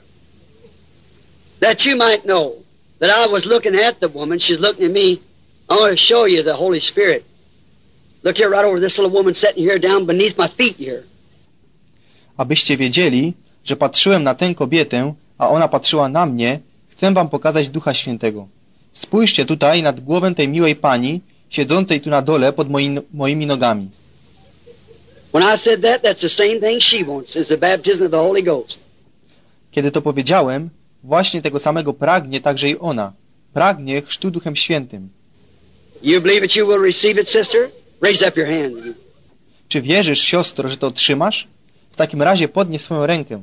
That you might know that I was looking at the woman, she's looking at me. I want to show you the Holy Spirit. Look here, right over this little woman sitting here down beneath my feet here. Abyście wiedzieli, że patrzyłem na tę kobietę, a ona patrzyła na mnie, chcę wam pokazać Ducha Świętego. Spójrzcie tutaj nad głowę tej miłej pani, siedzącej tu na dole pod moimi nogami. When I said that, that's the same thing she wants, is the baptism of the Holy Ghost. Kiedy to powiedziałem, właśnie tego samego pragnie także i ona. Pragnie chrztu Duchem Świętym. You believe that you will receive it, sister? Raise up your hand. Czy wierzysz, siostro, że to otrzymasz? W takim razie podnieś swoją rękę.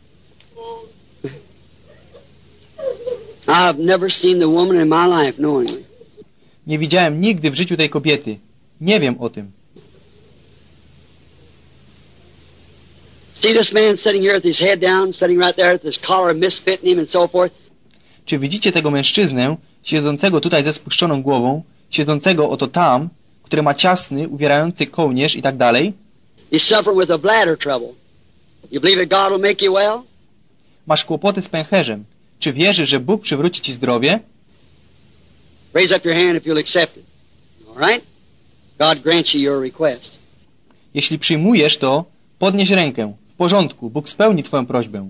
I've never seen the woman in my life knowingly. Nie widziałem nigdy w życiu tej kobiety. Nie wiem o tym. See this man sitting here with his head down, sitting right there with his collar misfitting him and so forth? Czy widzicie tego mężczyznę, siedzącego tutaj ze spuszczoną głową, siedzącego oto tam, który ma ciasny, uwierający kołnierz i tak dalej? He's suffering with a bladder trouble. You believe that God will make you well? Masz kłopoty z pęcherzem. Czy wierzysz, że Bóg przywróci ci zdrowie? Raise up your hand if you'll accept it. All right? God grants you your request. Jeśli przyjmujesz to, podnieś rękę. W porządku, Bóg spełni twoją prośbę.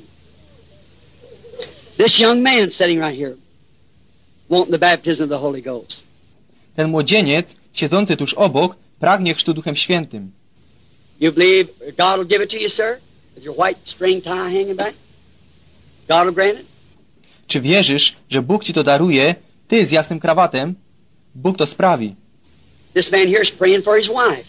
This young man sitting right here, wanting the baptism of the Holy Ghost. Ten młodzieniec, siedzący tuż obok, pragnie chrztu Duchem Świętym. You believe God will give it to you, sir? With your white string tie hanging back? God will grant it? Czy wierzysz, że Bóg ci to daruje, ty z jasnym krawatem? Bóg to sprawi. This man here is praying for his wife.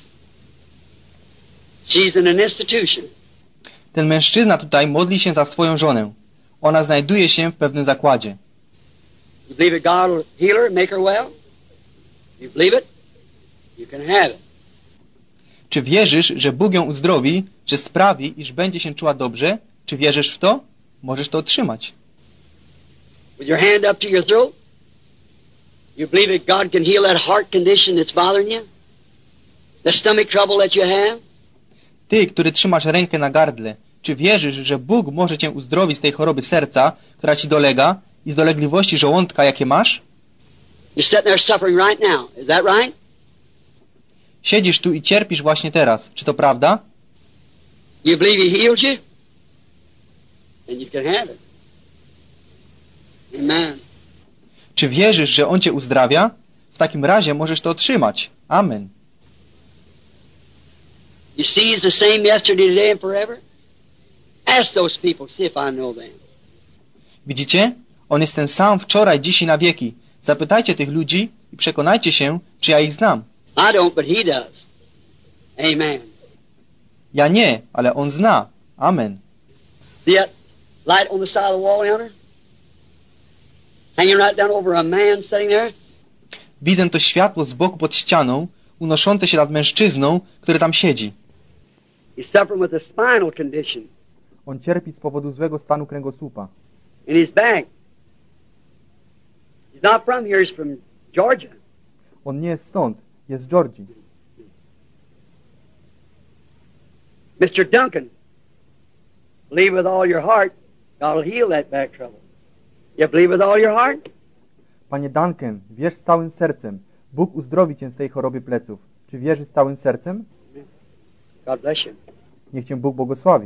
She's in an institution. Ten mężczyzna tutaj modli się za swoją żonę. Ona znajduje się w pewnym zakładzie. You believe that God will heal her and make her well? You believe it? You can have it. Czy wierzysz, że Bóg ją uzdrowi, że sprawi, iż będzie się czuła dobrze? Czy wierzysz w to? Możesz to otrzymać. With your hand up to your throat? You believe that God can heal that heart condition that's bothering you? The stomach trouble that you have? Ty, który trzymasz rękę na gardle, czy wierzysz, że Bóg może cię uzdrowić z tej choroby serca, która ci dolega, i z dolegliwości żołądka, jakie masz? You're sitting there suffering right now. Is that right? Siedzisz tu i cierpisz właśnie teraz. Czy to prawda? You believe He heals you? And you can have it. Amen. Czy wierzysz, że On cię uzdrawia? W takim razie możesz to otrzymać. Amen. You see He's the same yesterday, today, and forever? Ask those people, see if I know them. Widzicie? On jest ten sam wczoraj, dziś i na wieki. Zapytajcie tych ludzi i przekonajcie się, czy ja ich znam. I don't, but he does. Amen. Ja nie, ale on zna. Amen. See that light on the side of the wall yonder? Hanging right down over a man sitting there? Widzę to światło z boku pod ścianą, unoszące się nad mężczyzną, który tam siedzi. He's suffering with a spinal condition On cierpi z powodu złego stanu kręgosłupa. in his back. He's not from here, he's from Georgia. On nie jest stąd, jest z Georgii. Mr. Duncan, believe with all your heart, God will heal that back trouble. You believe with all your heart? Panie Duncan, wierz z całym sercem. Bóg uzdrowi cię z tej choroby pleców. Czy wierzysz z całym sercem? God bless you. Niech cię Bóg błogosławi.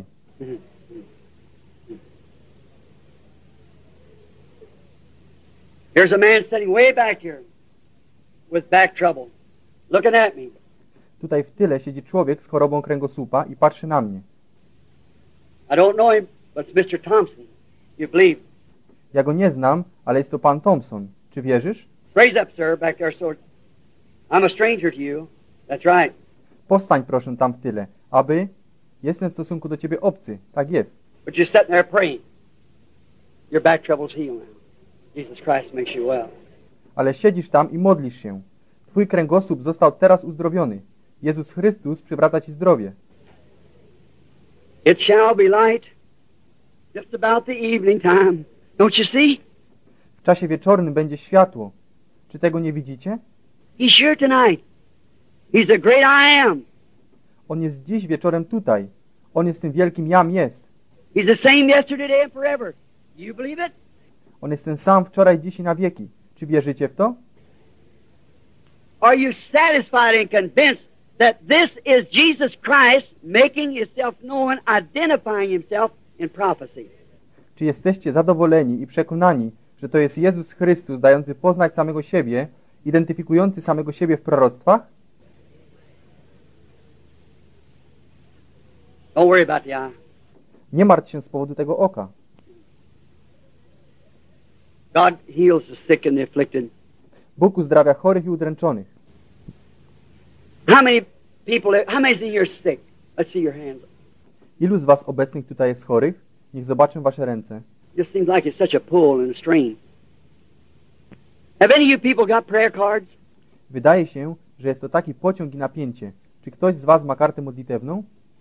Here's a man sitting way back here with back trouble, looking at me. Tutaj w tyle siedzi człowiek z chorobą kręgosłupa i patrzy na mnie. I don't know him, but it's Mr. Thompson. You believe? Ja go nie znam, ale jest to pan Thompson. Czy wierzysz? Raise up, sir, back there, so I'm a stranger to you. That's right. Powstań proszę tam w tyle, aby... Jestem w stosunku do ciebie obcy. Tak jest. But you're sitting there praying. Your back trouble's healed now. Jesus Christ makes you well. Ale siedzisz tam i modlisz się. Twój kręgosłup został teraz uzdrowiony. Jezus Chrystus przywraca ci zdrowie. It shall be light just about the evening time. Don't you see? W czasie wieczornym będzie światło. Czy tego nie widzicie? He's here tonight. He's the great I am. On jest dziś wieczorem tutaj. On jest tym wielkim Jam jest. He's the same yesterday, today, and forever. You believe it? On jest ten sam wczoraj, dziś i na wieki. Czy wierzycie w to? Are you satisfied and convinced that this is Jesus Christ making himself known, identifying himself in prophecy? Czy jesteście zadowoleni i przekonani, że to jest Jezus Chrystus dający poznać samego siebie, identyfikujący samego siebie w proroctwach? Don't worry about the eye. Nie martw się z powodu tego oka. God heals the sick and the afflicted. Bóg uzdrawia chorych i udręczonych. How many of you are sick? Let's see your hands. Ilu z was obecnych tutaj jest chorych? Niech zobaczę wasze ręce. Just seems like it's such a pull and a strain. Have any of you people got prayer cards? Wydaje się, że jest to taki pociąg i napięcie. Czy ktoś z was ma kartę modlitewną?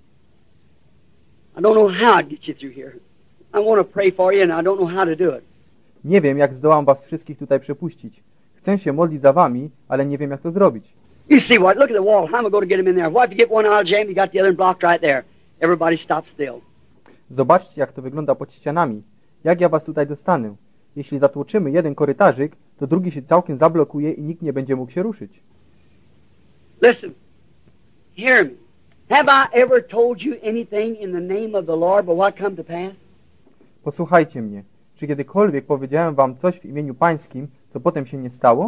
I don't know how I'd get you through here. I want to pray for you and I don't know how to do it. Nie wiem, jak zdołam was wszystkich tutaj przepuścić. Chcę się modlić za wami, ale nie wiem, jak to zrobić. You see what? Look at the wall. How am I going to get them in there? What if you get one aisle jammed, you got the other blocked right there. Everybody stop still. Zobaczcie, jak to wygląda pod ścianami. Jak ja was tutaj dostanę? Jeśli zatłoczymy jeden korytarzyk, to drugi się całkiem zablokuje i nikt nie będzie mógł się ruszyć. Listen. Hear me. Have I ever told you anything in the name of the Lord but what come to pass? Posłuchajcie mnie. Czy kiedykolwiek powiedziałem wam coś w imieniu pańskim, co potem się nie stało?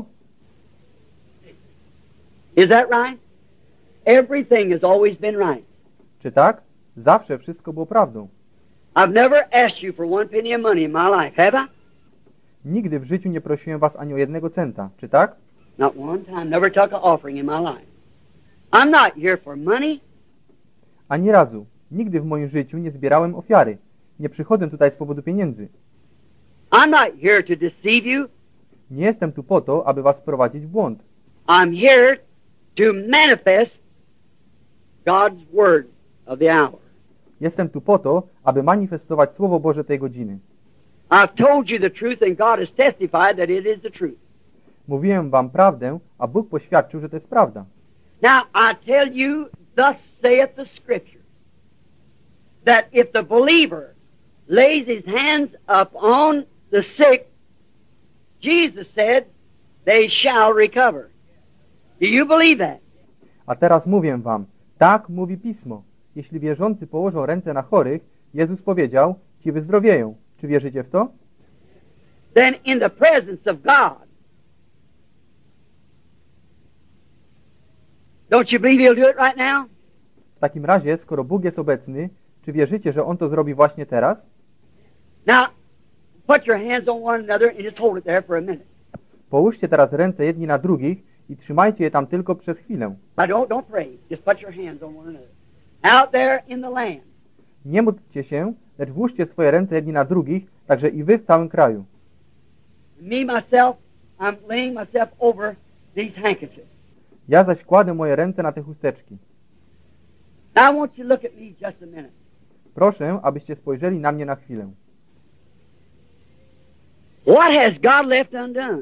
Is that right? Everything has always been right. Czy tak? Zawsze wszystko było prawdą. I've never asked you for one penny of money in my life, have I? Nigdy w życiu nie prosiłem was ani o jednego centa. Czy tak? Not one time. Never took an offering in my life. I'm not here for money. Ani razu. Nigdy w moim życiu nie zbierałem ofiary. Nie przychodzę tutaj z powodu pieniędzy. I'm not here to deceive you. Nie jestem tu po to, aby was wprowadzić w błąd. I'm here to manifest God's word of the hour. Jestem tu po to, aby manifestować Słowo Boże tej godziny. I've told you the truth and God has testified that it is the truth. Mówiłem wam prawdę, a Bóg poświadczył, że to jest prawda. Now I tell you, thus saith the Scripture, that if the believer lays his hands upon the sick, Jesus said, they shall recover. Do you believe that? A teraz mówię wam, tak mówi Pismo. Jeśli wierzący położą ręce na chorych, Jezus powiedział, ci wyzdrowieją. Czy wierzycie w to? Then in the presence of God, don't you believe he'll do it right now? W takim razie, skoro Bóg jest obecny, czy wierzycie, że On to zrobi właśnie teraz? Now, put your hands on one another and just hold it there for a minute. Połóżcie teraz ręce jedni na drugich i trzymajcie je tam tylko przez chwilę. Now don't pray. Just put your hands on one another. Out there in the land. Nie módlcie się, lecz włóżcie swoje ręce jedni na drugich, także i wy w całym kraju. Me, myself, I'm laying myself over these handkerchiefs. Ja zaś kładę moje ręce na te chusteczki. Now I want you to look at me just a minute. Proszę, abyście spojrzeli na mnie na chwilę. What has God left undone?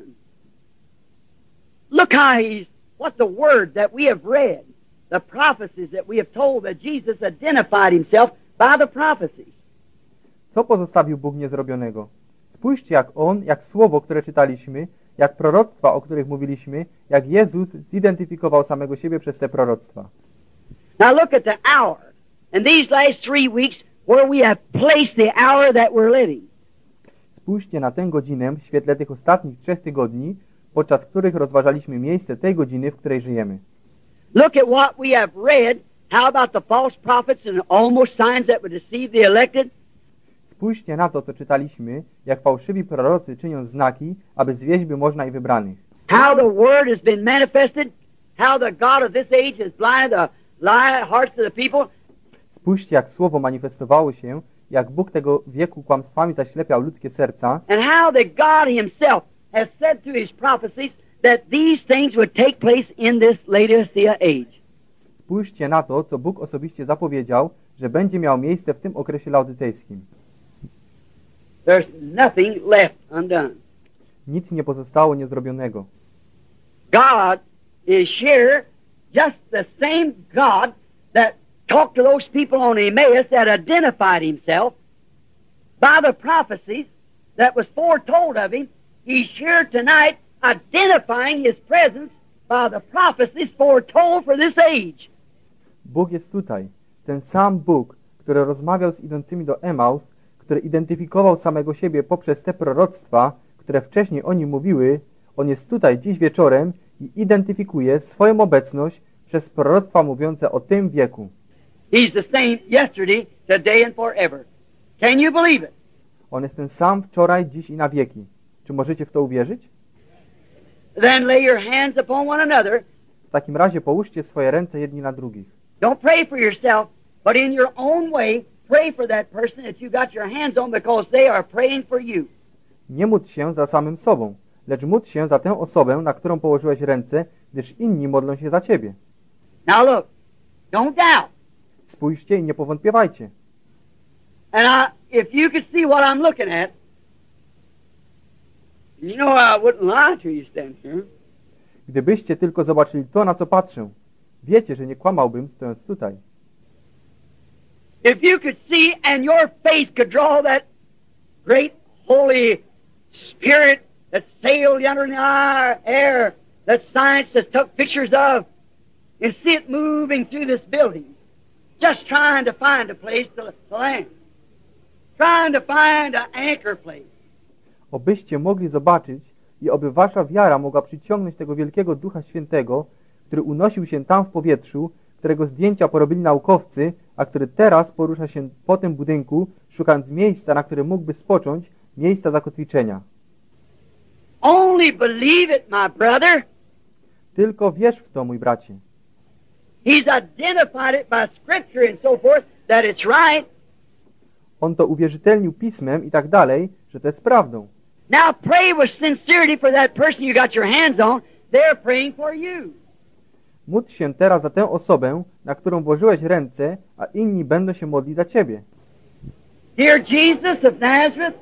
Look how what's the word that we have read, the prophecies that we have told that Jesus identified himself by the prophecies. Co pozostawił Bóg niezrobionego? Spójrzcie, jak słowo, które czytaliśmy, jak proroctwa, o których mówiliśmy, jak Jezus zidentyfikował samego siebie przez te proroctwa. Now look at the hour. In these last 3 weeks, where we have placed the hour that we're living. Spójrzcie na tę godzinę w świetle tych ostatnich 3 tygodni, podczas których rozważaliśmy miejsce tej godziny, w której żyjemy. Look at what we have read. How about the false prophets and almost signs that would deceive the elected? Spójrzcie na to, co czytaliśmy, jak fałszywi prorocy czynią znaki, aby zwieść by można i wybranych. How the word has been manifested. How the God of this age has blinded the hearts of the people. Spójrzcie, jak słowo manifestowało się, jak Bóg tego wieku kłamstwami zaślepiał ludzkie serca. And how that God himself has said through his prophecies that these things would take place in this Laodicea age. Spójrzcie na to, co Bóg osobiście zapowiedział, że będzie miało miejsce w tym okresie laodycejskim. There's nothing left undone. Nic nie pozostało niezrobionego. God is here, just the same God that talked to those people on Emmaus that identified himself by the prophecies that was foretold of him. He's here tonight identifying his presence by the prophecies foretold for this age. Bóg jest tutaj. Ten sam Bóg, który rozmawiał z idącymi do Emaus, który identyfikował samego siebie poprzez te proroctwa, które wcześniej o nim mówiły, on jest tutaj dziś wieczorem i identyfikuje swoją obecność przez proroctwa mówiące o tym wieku. He's the same yesterday, today and forever. Can you believe it? On jest ten sam wczoraj, dziś i na wieki. Czy możecie w to uwierzyć? Then lay your hands upon one another. W takim razie połóżcie swoje ręce jedni na drugich. Don't pray for yourself, but in your own way, pray for that person that you got your hands on because they are praying for you. Nie módl się za samym sobą, lecz módl się za tę osobę, na którą położyłeś ręce, gdyż inni modlą się za ciebie. Now look, don't doubt. Spójrzcie i nie powątpiewajcie. And if you could see what I'm looking at, you know I wouldn't lie to you standing here. Gdybyście tylko zobaczyli to, na co patrzę, wiecie, że nie kłamałbym, stojąc tutaj. If you could see and your faith could draw that great Holy Spirit that sailed yonder in the air, that science has took pictures of, and see it moving through this building, just trying to find a place to land, trying to find an anchor place. Obyście mogli zobaczyć i oby wasza wiara mogła przyciągnąć tego wielkiego Ducha Świętego, który unosił się tam w powietrzu, którego zdjęcia porobili naukowcy, a który teraz porusza się po tym budynku, szukając miejsca, na którym mógłby spocząć, miejsca zakotwiczenia. Only believe it, my brother. Tylko wierz w to, mój bracie. He's identified it by Scripture and so forth that it's right. On to uwierzytelnił pismem i tak dalej, że to jest prawdą. Now pray with sincerity for that person you got your hands on. They're praying for you. Módl się teraz za tę osobę, na którą włożyłeś ręce, a inni będą się modlić za ciebie. Dear Jesus of Nazareth,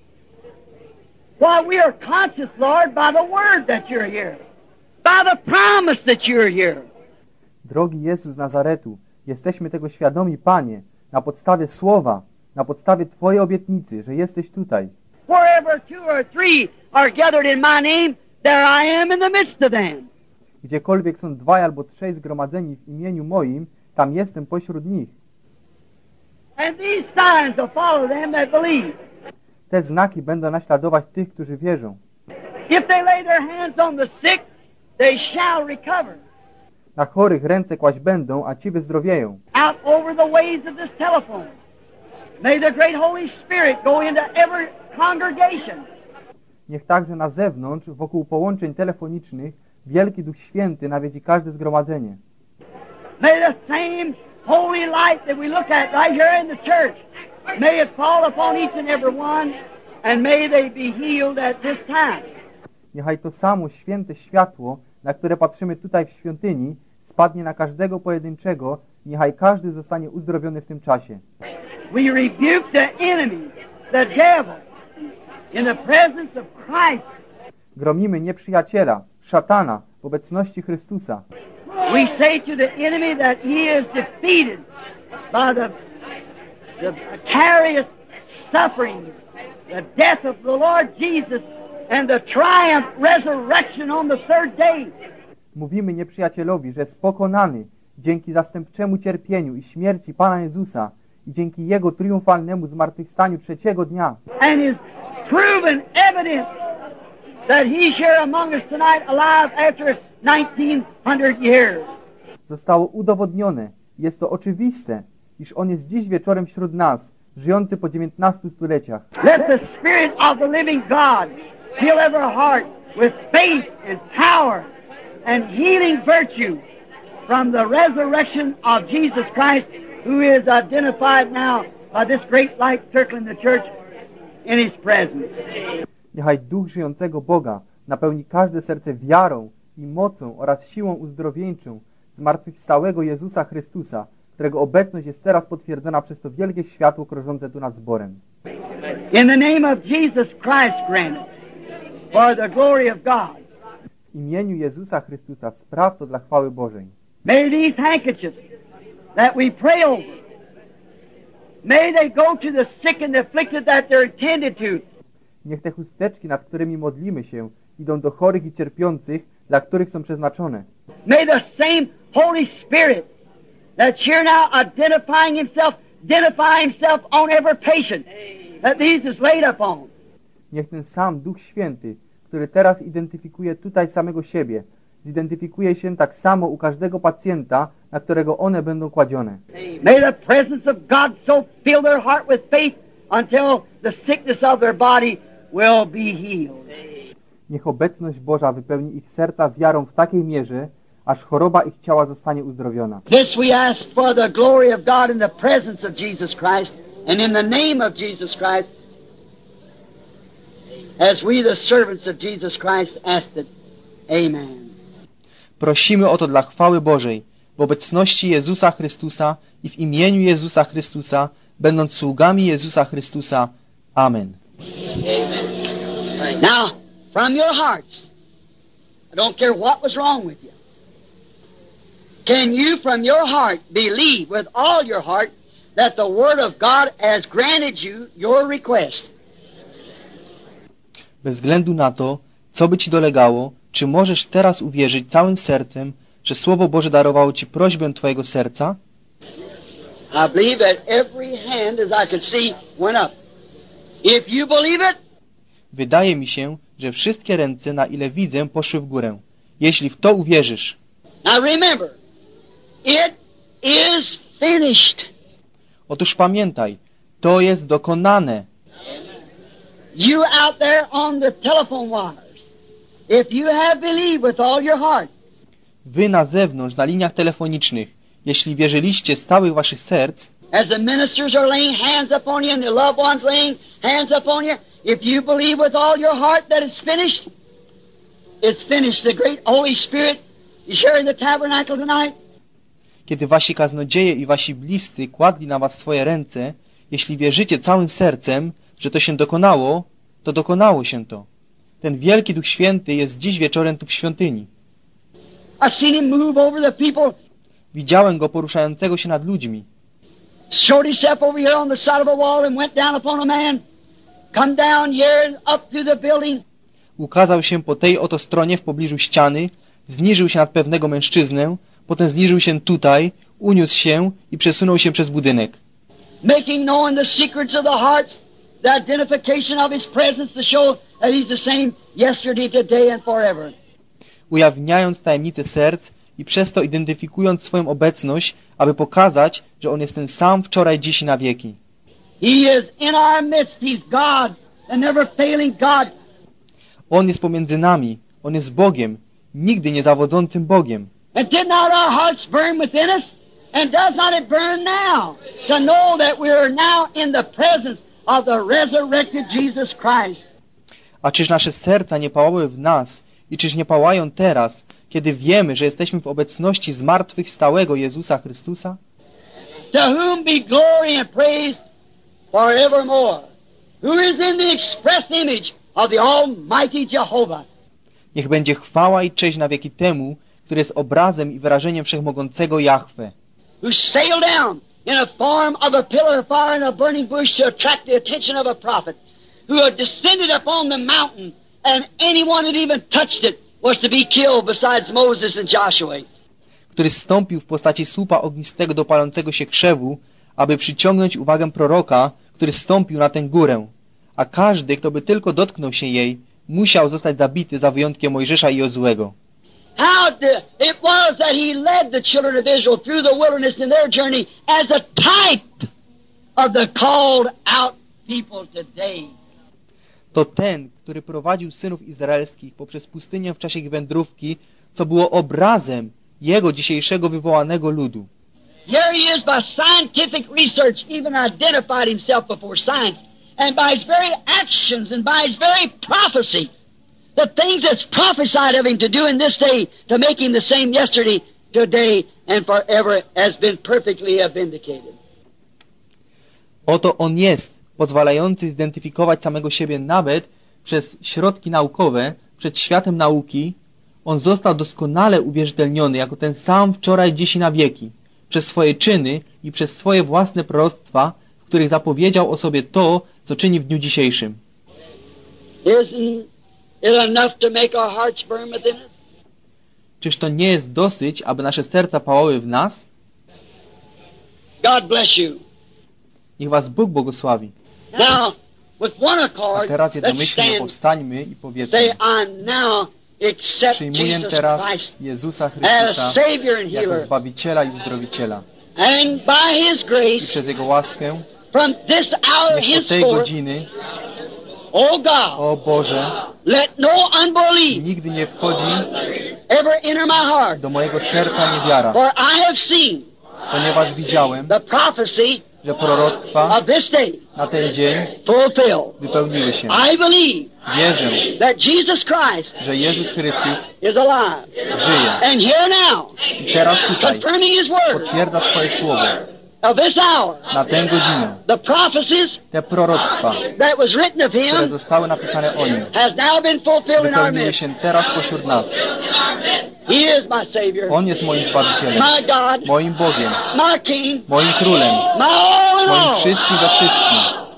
why we are conscious, Lord, by the word that you're here, by the promise that you're here. Drogi Jezus z Nazaretu, jesteśmy tego świadomi, Panie, na podstawie słowa, na podstawie Twojej obietnicy, że jesteś tutaj. Wherever 2 or 3 are gathered in my name, there I am in the midst of them. Gdziekolwiek są 2 albo 3 zgromadzeni w imieniu moim, tam jestem pośród nich. And these signs will follow them that believe. Te znaki będą naśladować tych, którzy wierzą. If they lay their hands on the sick, they shall recover. Na chorych ręce kłaść będą, a ci wyzdrowieją. Out over the ways of this telephone. May the great Holy Spirit go into every congregation. Niech także na zewnątrz, wokół połączeń telefonicznych, Wielki Duch Święty nawiedzi każde zgromadzenie. May the same holy light that we look at right here in the church, may it fall upon each and every one, and may they be healed at this time. Niechaj to samo święte światło, na które patrzymy tutaj w świątyni, spadnie na każdego pojedynczego, niechaj każdy zostanie uzdrowiony w tym czasie. We rebuke the enemy, the devil, in the presence of Christ. Gromimy nieprzyjaciela, szatana, w obecności Chrystusa. We say to the enemy that he is defeated by the vicarious suffering, the death of the Lord Jesus, and the triumph resurrection on the third day. Mówimy nieprzyjacielowi, że jest pokonany dzięki zastępczemu cierpieniu i śmierci Pana Jezusa i dzięki Jego triumfalnemu zmartwychwstaniu trzeciego dnia. And is proven evidence that he's here among us tonight alive after 1900 years. Zostało udowodnione, jest to oczywiste, iż On jest dziś wieczorem wśród nas, żyjący po 19 stuleciach. Let the Spirit of the living God fill every heart with faith and power and healing virtue from the resurrection of Jesus Christ, who is identified now by this great light circling the church in His presence. Niechaj Duch żyjącego Boga napełni każde serce wiarą i mocą oraz siłą uzdrowieńczą zmartwychwstałego Jezusa Chrystusa, którego obecność jest teraz potwierdzona przez to wielkie światło krążące tu nad zborem. In the name of Jesus Christ, grant it, for the glory of God. W imieniu Jezusa Chrystusa spraw to dla chwały Bożej. May these handkerchiefs that we pray over, may they go to the sick and the afflicted that they're intended to. Niech te chusteczki, nad którymi modlimy się, idą do chorych i cierpiących, dla których są przeznaczone. May the same Holy Spirit that's here now identify himself on every patient that these is laid upon. Niech ten sam Duch Święty, który teraz identyfikuje tutaj samego siebie, zidentyfikuje się tak samo u każdego pacjenta, na którego one będą kładzione. May the presence of God so fill their heart with faith until the sickness of their body will be healed. Niech obecność Boża wypełni ich serca wiarą w takiej mierze, aż choroba ich ciała zostanie uzdrowiona. This we ask for the glory of God in the presence of Jesus Christ and in the name of Jesus Christ, as we the servants of Jesus Christ asked it. Amen. Prosimy o to dla chwały Bożej, w obecności Jezusa Chrystusa i w imieniu Jezusa Chrystusa, będąc sługami Jezusa Chrystusa. Amen. Now, from your hearts, I don't care what was wrong with you, can you from your heart believe with all your heart that the Word of God has granted you your request? Bez względu na to, co by ci dolegało, czy możesz teraz uwierzyć całym sercem, że Słowo Boże darowało ci prośbę twojego serca? I believe that every hand, as I could see, went up. If you believe it, Wydaje mi się, że wszystkie ręce, na ile widzę, poszły w górę. Jeśli w to uwierzysz. now remember, it is finished. Otóż pamiętaj, to jest dokonane. You out there on the telephone wires, if you have believed with all your heart, Wy na zewnątrz, na liniach telefonicznych, jeśli wierzyliście z całych waszych serc, as the ministers are laying hands upon you and the loved ones laying hands upon you, if you believe with all your heart that it's finished, it's finished. The great Holy Spirit is here in the tabernacle tonight. kiedy wasi kaznodzieje i wasi bliscy kładli na was swoje ręce, jeśli wierzycie całym sercem, że to się dokonało, to dokonało się to. Ten wielki Duch Święty jest dziś wieczorem tu w świątyni. I've seen him move over the people, Widziałem go poruszającego się nad ludźmi. showed himself over here on the side of a wall and went down upon a man, come down here and up through the building. Ukazał się po tej oto stronie w pobliżu ściany, zniżył się nad pewnego mężczyznę, potem zniżył się tutaj, uniósł się i przesunął się przez budynek. Making known the secrets of the hearts, the identification of his presence to show that he's the same yesterday, today and forever. Ujawniając tajemnice serc i przez to identyfikując swoją obecność, aby pokazać, że On jest ten sam wczoraj, dziś i na wieki. He is in our midst. He's God, the never failing God. On jest pomiędzy nami. On jest Bogiem, nigdy niezawodzącym Bogiem. And did not our hearts burn within us? And does not it burn now to know that we are now in the presence of the resurrected Jesus Christ? A czyż nasze serca nie pałały w nas i czyż nie pałają teraz, kiedy wiemy, że jesteśmy w obecności zmartwychwstałego Jezusa Chrystusa? To whom be glory and praise forevermore, who is in the express image of the Almighty Jehovah. Niech będzie chwała i cześć na wieki temu, który jest obrazem i wyrażeniem wszechmogącego Jahwe, who sailed down in a form of a pillar of fire and a burning bush to attract the attention of a prophet, who had descended upon the mountain, and anyone that even touched it was to be killed besides Moses and Joshua. który zstąpił w postaci słupa ognistego do palącego się krzewu, aby przyciągnąć uwagę proroka, który zstąpił na tę górę. A każdy, kto by tylko dotknął się jej, musiał zostać zabity za wyjątkiem Mojżesza i Jozłego. How it was that he led the children of Israel through the wilderness in their journey as a type of the called out people today. To ten, który prowadził synów izraelskich poprzez pustynię w czasie ich wędrówki, co było obrazem jego dzisiejszego wywołanego ludu. Here he is by scientific research even identified himself before science, and by his very actions and by his very prophecy, the things that's prophesied of him to do in this day to make him the same yesterday, today, and forever has been perfectly vindicated. Oto on jest, pozwalający zidentyfikować samego siebie nawet przez środki naukowe, przed światem nauki. On został doskonale uwierzytelniony jako ten sam wczoraj, dziś i na wieki, przez swoje czyny i przez swoje własne proroctwa, w których zapowiedział o sobie to, co czyni w dniu dzisiejszym. Isn't it enough to make our hearts burn within us? Czyż to nie jest dosyć, aby nasze serca pałały w nas? God bless you. Niech was Bóg błogosławi. Now, with one A accord, teraz let's jednomyślnie stand, powstańmy i say, powiedzmy: I now accept przyjmuję Jesus teraz Christ Jezusa as Chrystusa Savior and jako Healer. Zbawiciela i Uzdrowiciela. And by His I grace, przez Jego łaskę, from this hour niech od tej henceforth, godziny, O God, o Boże, let no unbelief nigdy nie wchodzi ever enter my heart, do mojego serca niewiara, for I have seen ponieważ widziałem, the prophecy że proroctwa of this day na ten dzień fulfilled. wypełniły się. I believe Wierzę, that Jesus Christ że Jezus Chrystus is alive. żyje. And here now, I teraz tutaj confirming His word potwierdza swoje słowo. of this hour, Na tę godzinę the prophecies te proroctwa, that was written of które Him zostały napisane o Nim, has now been fulfilled in our wypełniły midst. się teraz pośród nas. He is my Savior, On jest moim Zbawicielem, my God, moim Bogiem, my King, moim Królem, my all in moim all. wszystkim we wszystkim.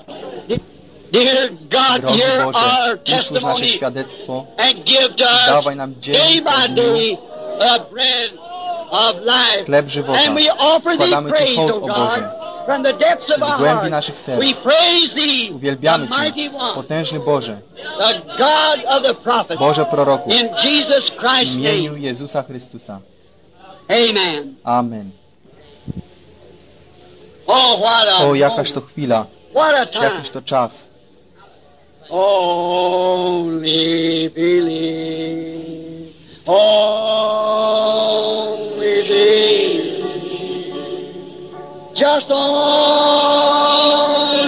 Dear God, Drogi hear Boże, our usłysz nasze testimony świadectwo and give to us dawaj nam dzień day po by dniu day the bread of life. chleb żywota. And we offer Thee Składamy Ci praise, hołd, O o God, Boże. from the depths of Z our głębi heart. naszych serc. We praise Thee, Uwielbiamy the mighty Cię, one, potężny Boże, the God of the prophets, Boże proroków, in Jesus w Christ's imieniu name. Jezusa Chrystusa. Amen. Amen. Oh, what a O, jakaś moment. to chwila, What a time. jakiś to czas. Only believe. Only believe. Just only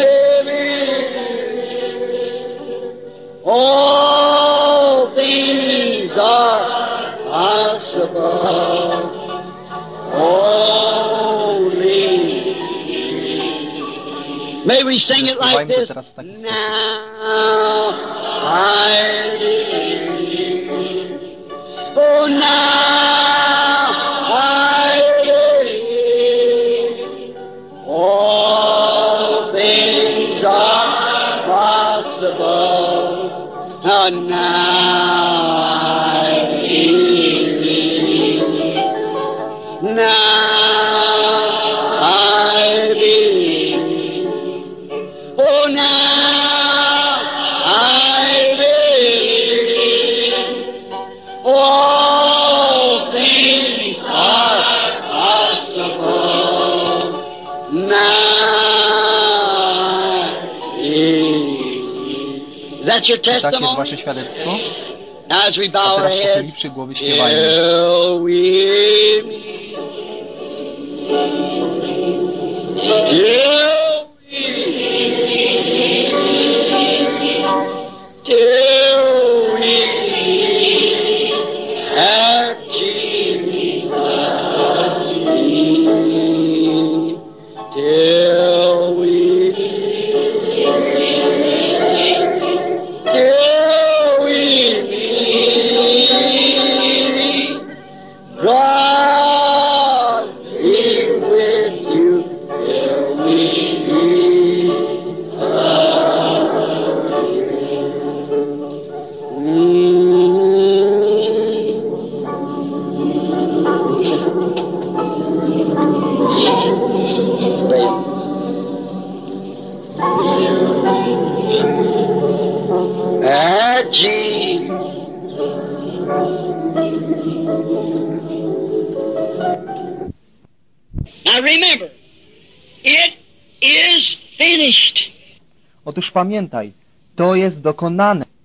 believe. All things are possible. Only. May we sing it like Zaśpiewajmy to this. teraz w taki sposób. Now I believe. Oh, now I believe. All things are possible. Oh, now I believe. Now I believe. Oh, now I believe. All things are possible. Now that your Czy takie jest testimony? wasze świadectwo? Now as we bow A our teraz heads, pochyliwszy głowy śpiewajmy. till we meet. Till we meet at Jesus' feet. Till we God be with you till we at Jesus. Now remember, it is finished. Otóż pamiętaj, to jest dokonane.